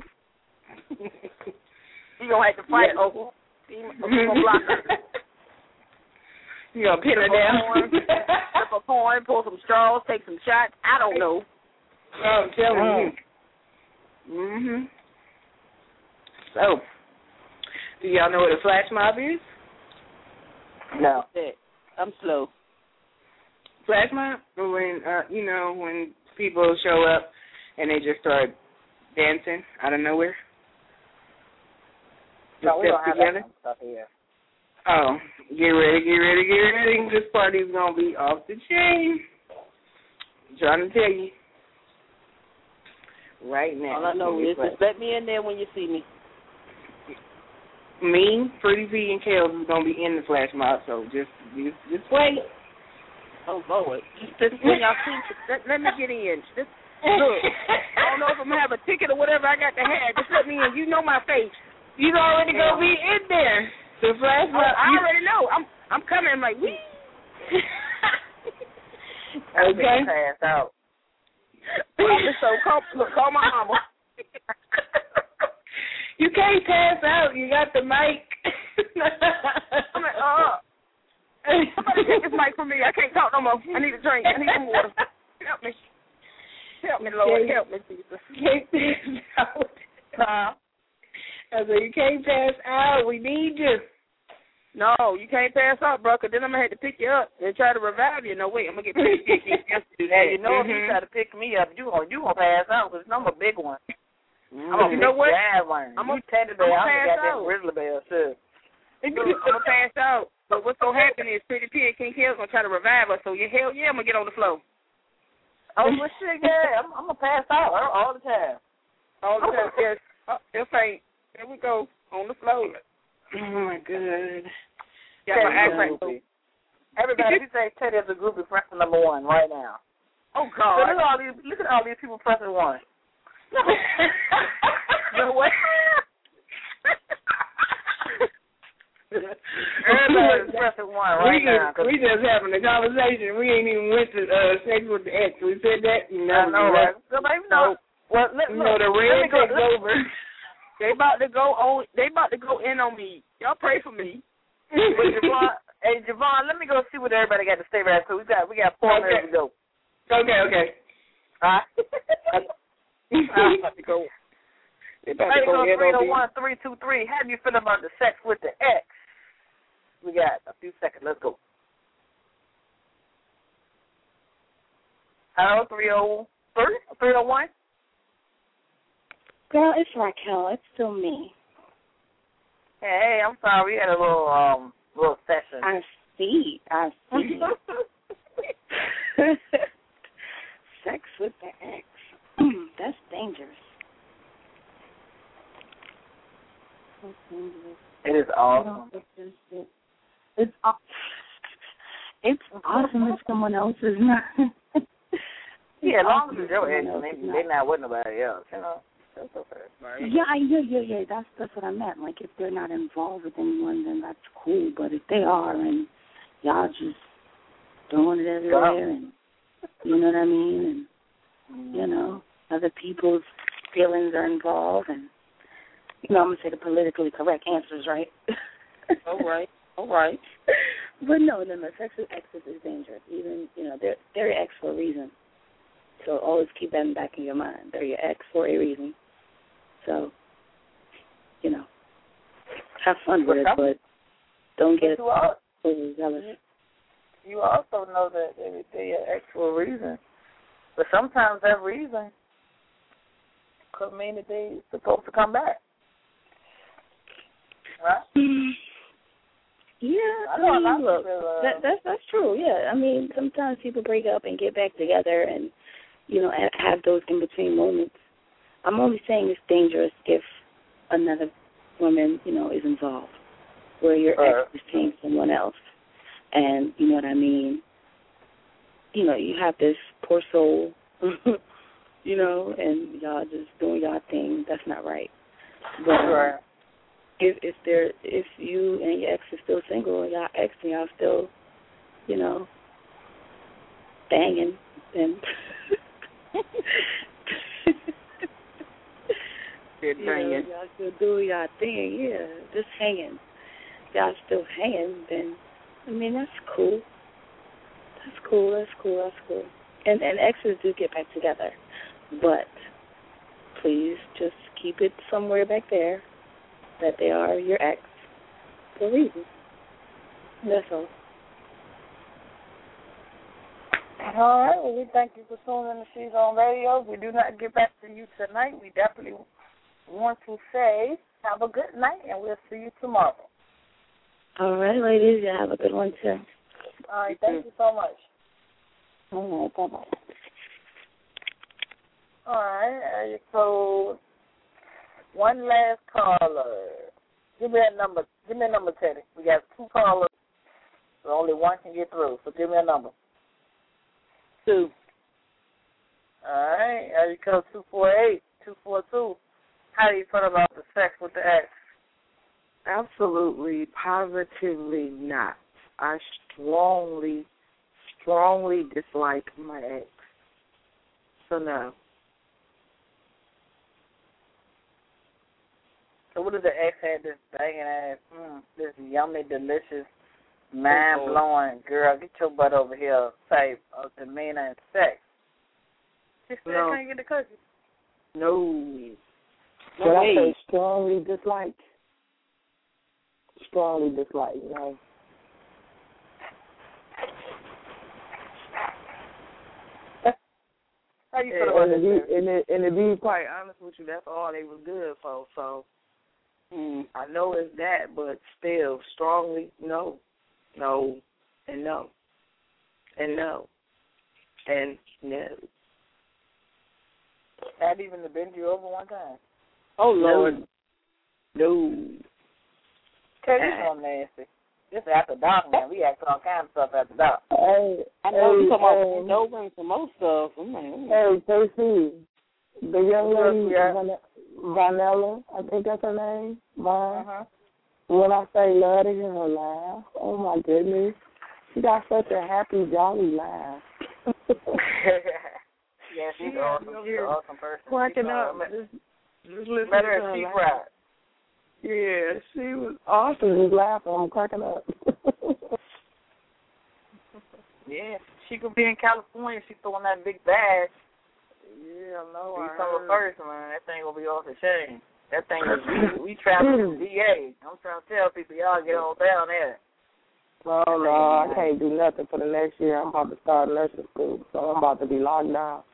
S5: You gonna have to fight over. You gonna block her.
S11: You gonna pin her down?
S5: Flip a coin, pull some straws, take some shots. I don't know.
S11: I'm telling you. So, do y'all know what a flash mob is?
S2: No.
S5: I'm slow.
S11: flash mob, when when people show up and they just start dancing out of nowhere.
S2: No, we don't have
S11: together.
S2: that stuff here.
S11: Oh, get ready. This party's gonna be off the chain. I'm trying to tell you right now.
S5: All I know is just let me in there when you see me.
S11: Me, Pretty V, and Kels is gonna be in the flash mob, so just wait.
S5: Oh Lord, just when y'all see, let me get in. Just look, I don't know if I'm gonna have a ticket or whatever I got to have. Just let me in. You know my face.
S11: You already gonna be in there. The flash mob.
S5: I already know. I'm coming. I'm like, wee.
S11: Okay.
S2: Pass out.
S5: So call my mama.
S11: You can't pass out. You got the mic.
S5: I'm like, somebody take this mic from me. I can't talk no more. I need a drink. I need some water. Help me. Help me, Lord. Help me, Jesus.
S11: Can't pass out. I said, you can't pass out. We need you.
S5: No, you can't pass out, bro, because then I'm going to have to pick you up and try to revive you. No, wait, I'm going to get picked just to do that.
S2: You know, if you try to pick me up, you gonna pass out because I'm a big one. I'm a
S5: you know what?
S2: one.
S5: I'm
S2: a teddy bear. I'm a goddamn grizzly bear, too.
S5: I'm going to pass out. But what's going to happen is Pretty P and King Kale's going to try to revive us, so hell yeah, I'm going to get on the floor.
S2: Oh, well, shit, yeah. I'm going to pass out all the time.
S5: All the time, yes. If ain't. There we go. On the floor.
S11: Oh, my God.
S5: Yeah, act like
S2: everybody, you say Teddy is a groupie pressing number 1 right now.
S5: Oh, God.
S2: So look at all these people pressing 1.
S5: No way.
S2: Everybody's pressing 1 right now.
S11: We just having a conversation. We ain't even went to sex with the ex. We said that. You know,
S2: I know, right? Somebody know. Well,
S11: the red takes over.
S5: They about to go in on me. Y'all pray for me.
S2: Javon, let me go see what everybody got to say right now. So we got 4 minutes to go.
S11: Okay.
S2: All right.
S5: I'm about to go.
S2: Hey, go 301-323. How do you feel about the sex with the ex? We got a few seconds. Let's go. Hello, 303? 301?
S8: Girl, it's Raquel. It's still me.
S2: Hey, I'm sorry. We had a little session.
S8: I see. Sex with the ex. That's dangerous.
S2: It is awesome.
S8: It's awesome if someone else is not.
S2: Yeah, as long as it's your ex, they're not with nobody else, you know. That's okay.
S8: Yeah. That's what I meant. Like, if they're not involved with anyone, then that's cool. But if they are, and y'all just throwing it everywhere, and you know what I mean, and you know, other people's feelings are involved, and you know, I'm gonna say the politically correct answers, right?
S5: All right.
S8: But no, sex with exes is dangerous. Even, you know, they're your ex for a reason. So always keep that in the back of your mind. They're your ex for a reason. So, you know, have fun with it, but don't get overzealous.
S2: You also know that they're your ex for a reason. But sometimes that reason could mean that they're supposed to come back. Right?
S8: Yeah, I mean, look, that's true. Yeah, I mean, sometimes people break up and get back together, and you know, have those in between moments. I'm only saying it's dangerous if another woman, you know, is involved, where your ex is seeing someone else, and you know what I mean. You know, you have this poor soul, you know, and y'all just doing y'all thing. That's not right. But if you and your ex is still single, and y'all ex and y'all still, you know, banging, then you know, y'all still do y'all thing, yeah, just hanging. Y'all still hanging, then I mean that's cool. That's cool. And exes do get back together, but please just keep it somewhere back there that they are your ex for a reason. That's all.
S2: All right. Well, we thank you for tuning in to She's on Radio. If we do not get back to you tonight, we definitely want to say have a good night, and we'll see you tomorrow.
S8: All right, ladies. You have a good one, too.
S2: All right. Thank you so much.
S8: All right. Bye-bye.
S2: All right. So, one last caller. Give me a number. Give me a number, Teddy. We got 2 callers, so only one can get through. So give me a number.
S5: 2.
S2: All right. Area code 248-242. How do you feel about the sex with the ex?
S11: Absolutely, positively not. I strongly dislike my ex. So no.
S2: So what if the ex had this banging ass, this yummy, delicious, mind-blowing, girl, get your butt over here type of demeanor and sex? She still can't get the cookie.
S11: No.
S9: But I say strongly dislike. Strongly dislike, no.
S2: How you feel about this?
S11: And to be quite honest with you, that's all they was good for. So I know it's that, but still, strongly, no, and no, and no, and no.
S2: Not even to bend you over one time.
S5: Oh, Lord.
S11: No.
S2: Tell you something nasty. This after dark, man. We ask all kinds of stuff after dark.
S5: I know you talking about over and some more stuff.
S9: Hey, Casey, the young lady, Vanilla, I think that's her name, When I say love to hear her laugh, oh my goodness, she got such a happy, jolly laugh.
S2: Yeah, she's awesome. She's an awesome person.
S11: Quacking up. Just listen
S2: Let
S11: to
S2: her
S11: her
S2: she
S11: laugh.
S2: cried.
S11: Yeah, she was awesome.
S9: Just laughing, I'm cracking up.
S2: Yeah, she could be in California. She's throwing that big bash.
S11: Yeah, I know.
S2: You come first, man. That thing will be off the chain. That thing is we travel to VA. I'm trying to tell people, y'all get on down there.
S9: Oh, no, I can't do nothing for the next year. I'm about to start nursing school, so I'm about to be locked down.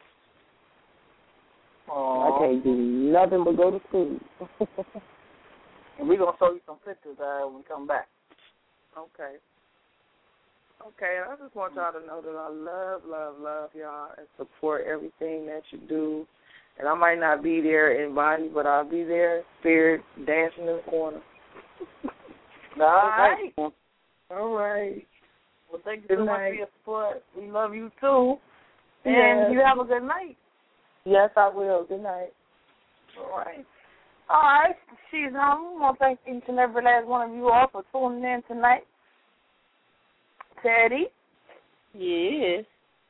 S9: I can't do nothing but go to school.
S2: And we're going to show you some pictures when we come back.
S11: Okay, and I just want y'all to know that I love y'all and support everything that you do. And I might not be there in body, but I'll be there, spirit, dancing in the corner. All right.
S2: Well, thank you so much for your support. We love you, too. And you have a good night.
S9: Yes, I will. Good night.
S2: All right. She's on. I want to thank each and every last one of you all for tuning in tonight. Teddy?
S5: Yes.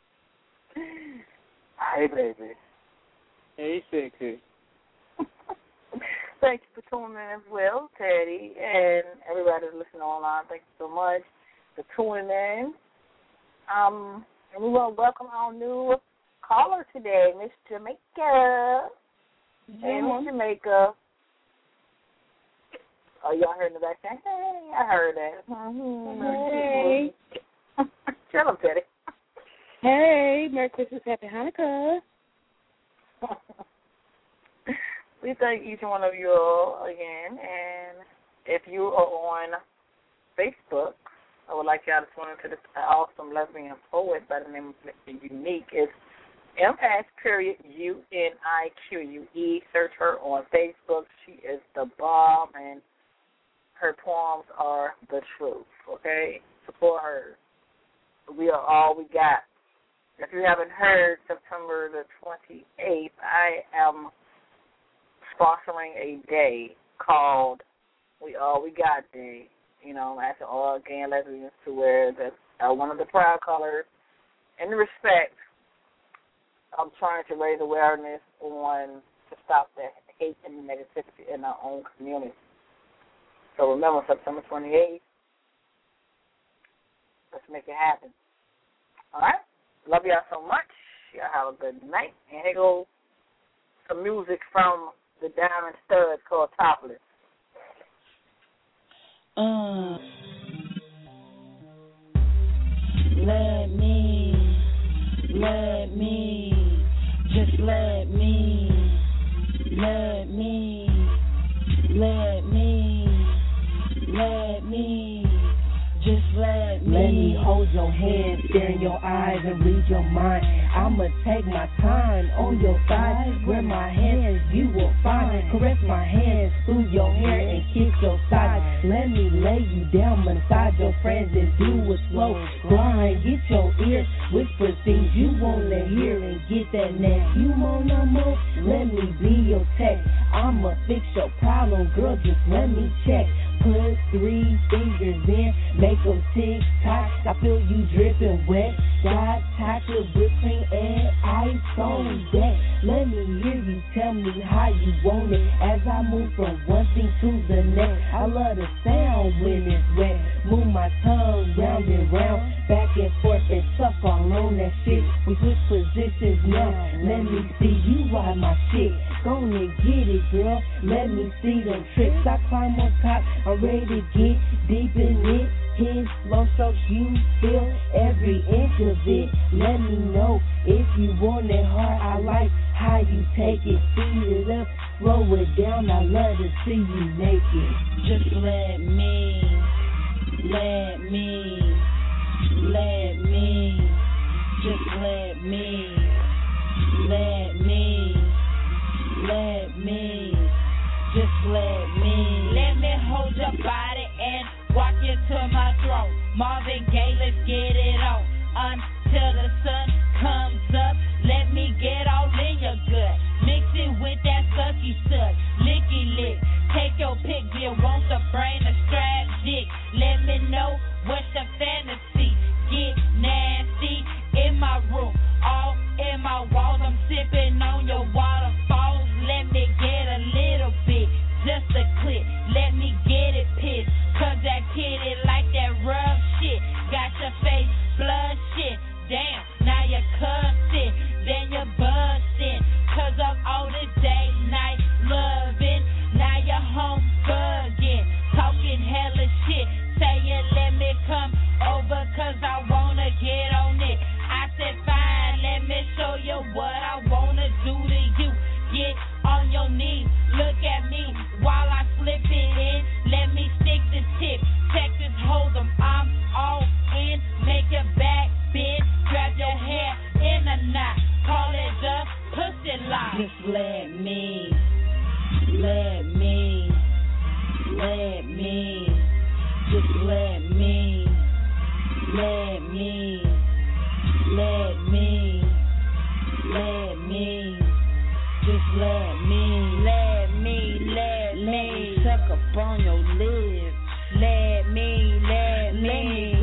S2: Hey, baby.
S5: Hey, sexy.
S2: Thank you for tuning in as well, Teddy, and everybody that's listening online. Thank you so much for tuning in. And we want to welcome our new caller today, Miss Jamaica. Hey, Miss Jamaica. Oh, y'all heard in the back saying, hey, I heard that.
S5: Hey.
S2: Tell them, Teddy.
S5: Hey, Merry Christmas, Happy Hanukkah.
S2: We thank each one of you all again, and if you are on Facebook, I would like y'all to tune into this awesome lesbian poet by the name of Unique. It's MS.UNIQUE. Search her on Facebook. She is the bomb, and her poems are the truth, okay? Support her. We are all we got. If you haven't heard, September the 28th, I am sponsoring a day called We All We Got Day. You know, I'm asking all gay and lesbians to wear one of the proud colors. In respect, I'm trying to raise awareness to stop the hate and negativity in our own community. So remember, September 28th, let's make it happen. All right? Love y'all so much. Y'all have a good night. And here goes some music from the Diamond Studs called Topless.
S12: Let me let me, just let me, let me, let me, let me, just let me. Let me hold your hand, stare in your eyes and read your mind. I'ma take my time on your side. Where my hands you will find. Caress my hands through your hair and kiss your side. Let me lay you down, massage your friends and do a slow grind. Get your ears, whisper things you wanna hear and get that next. You want no more? Let me be your tech. I'ma fix your problem, girl, just let me check. Put 3 fingers in, make them tick-tock. I feel you dripping wet. Got chocolate, whipped cream, and ice on deck. Let me hear you tell me how you want it as I move from one thing to the next. I love the sound when it's wet. Move my tongue round and round, back and forth and suck all on that shit. We switch positions now. Let me see you ride my shit. Gonna get it, girl. Let me see them tricks. I climb on top. I'm ready to get deep in it. Hit slow strokes, you feel every inch of it. Let me know if you want it hard. I like how you take it. Speed it up, slow it down. I love to see you naked. Just let me, let me, let me, just let me, let me, let me, just let me. Let me hold your body and walk you to my throne. Marvin Gaye, let's get it on. Until the sun comes up, let me get all in your gut. Mix it with that sucky suck, licky lick. Take your pick, do you want the brain or strap dick? Let me know what's your fantasy. Get nasty in my room, all in my walls. I'm sipping on your waterfalls. Let me get a little bit, just a clip. Let me get it pissed, cause that kitty like that rough shit. Got your face blood shit. Damn, now you're cussing, then you're busting, cause of all this date night loving. Now you're home bugging, talking hella shit, saying let me come over cause I wanna get on it. I said fine, let me show you what I wanna do to you. Get on your knees, look at me while I slip it in. Let me stick the tip, Texas Hold'em, I'm all in. Make your back bend, grab your hair in a knot, call it the pussy lock. Just let me, let me, let me, just let me, let me, let me, let me, just let me, let me, let me suck up on your lips. Let me, let me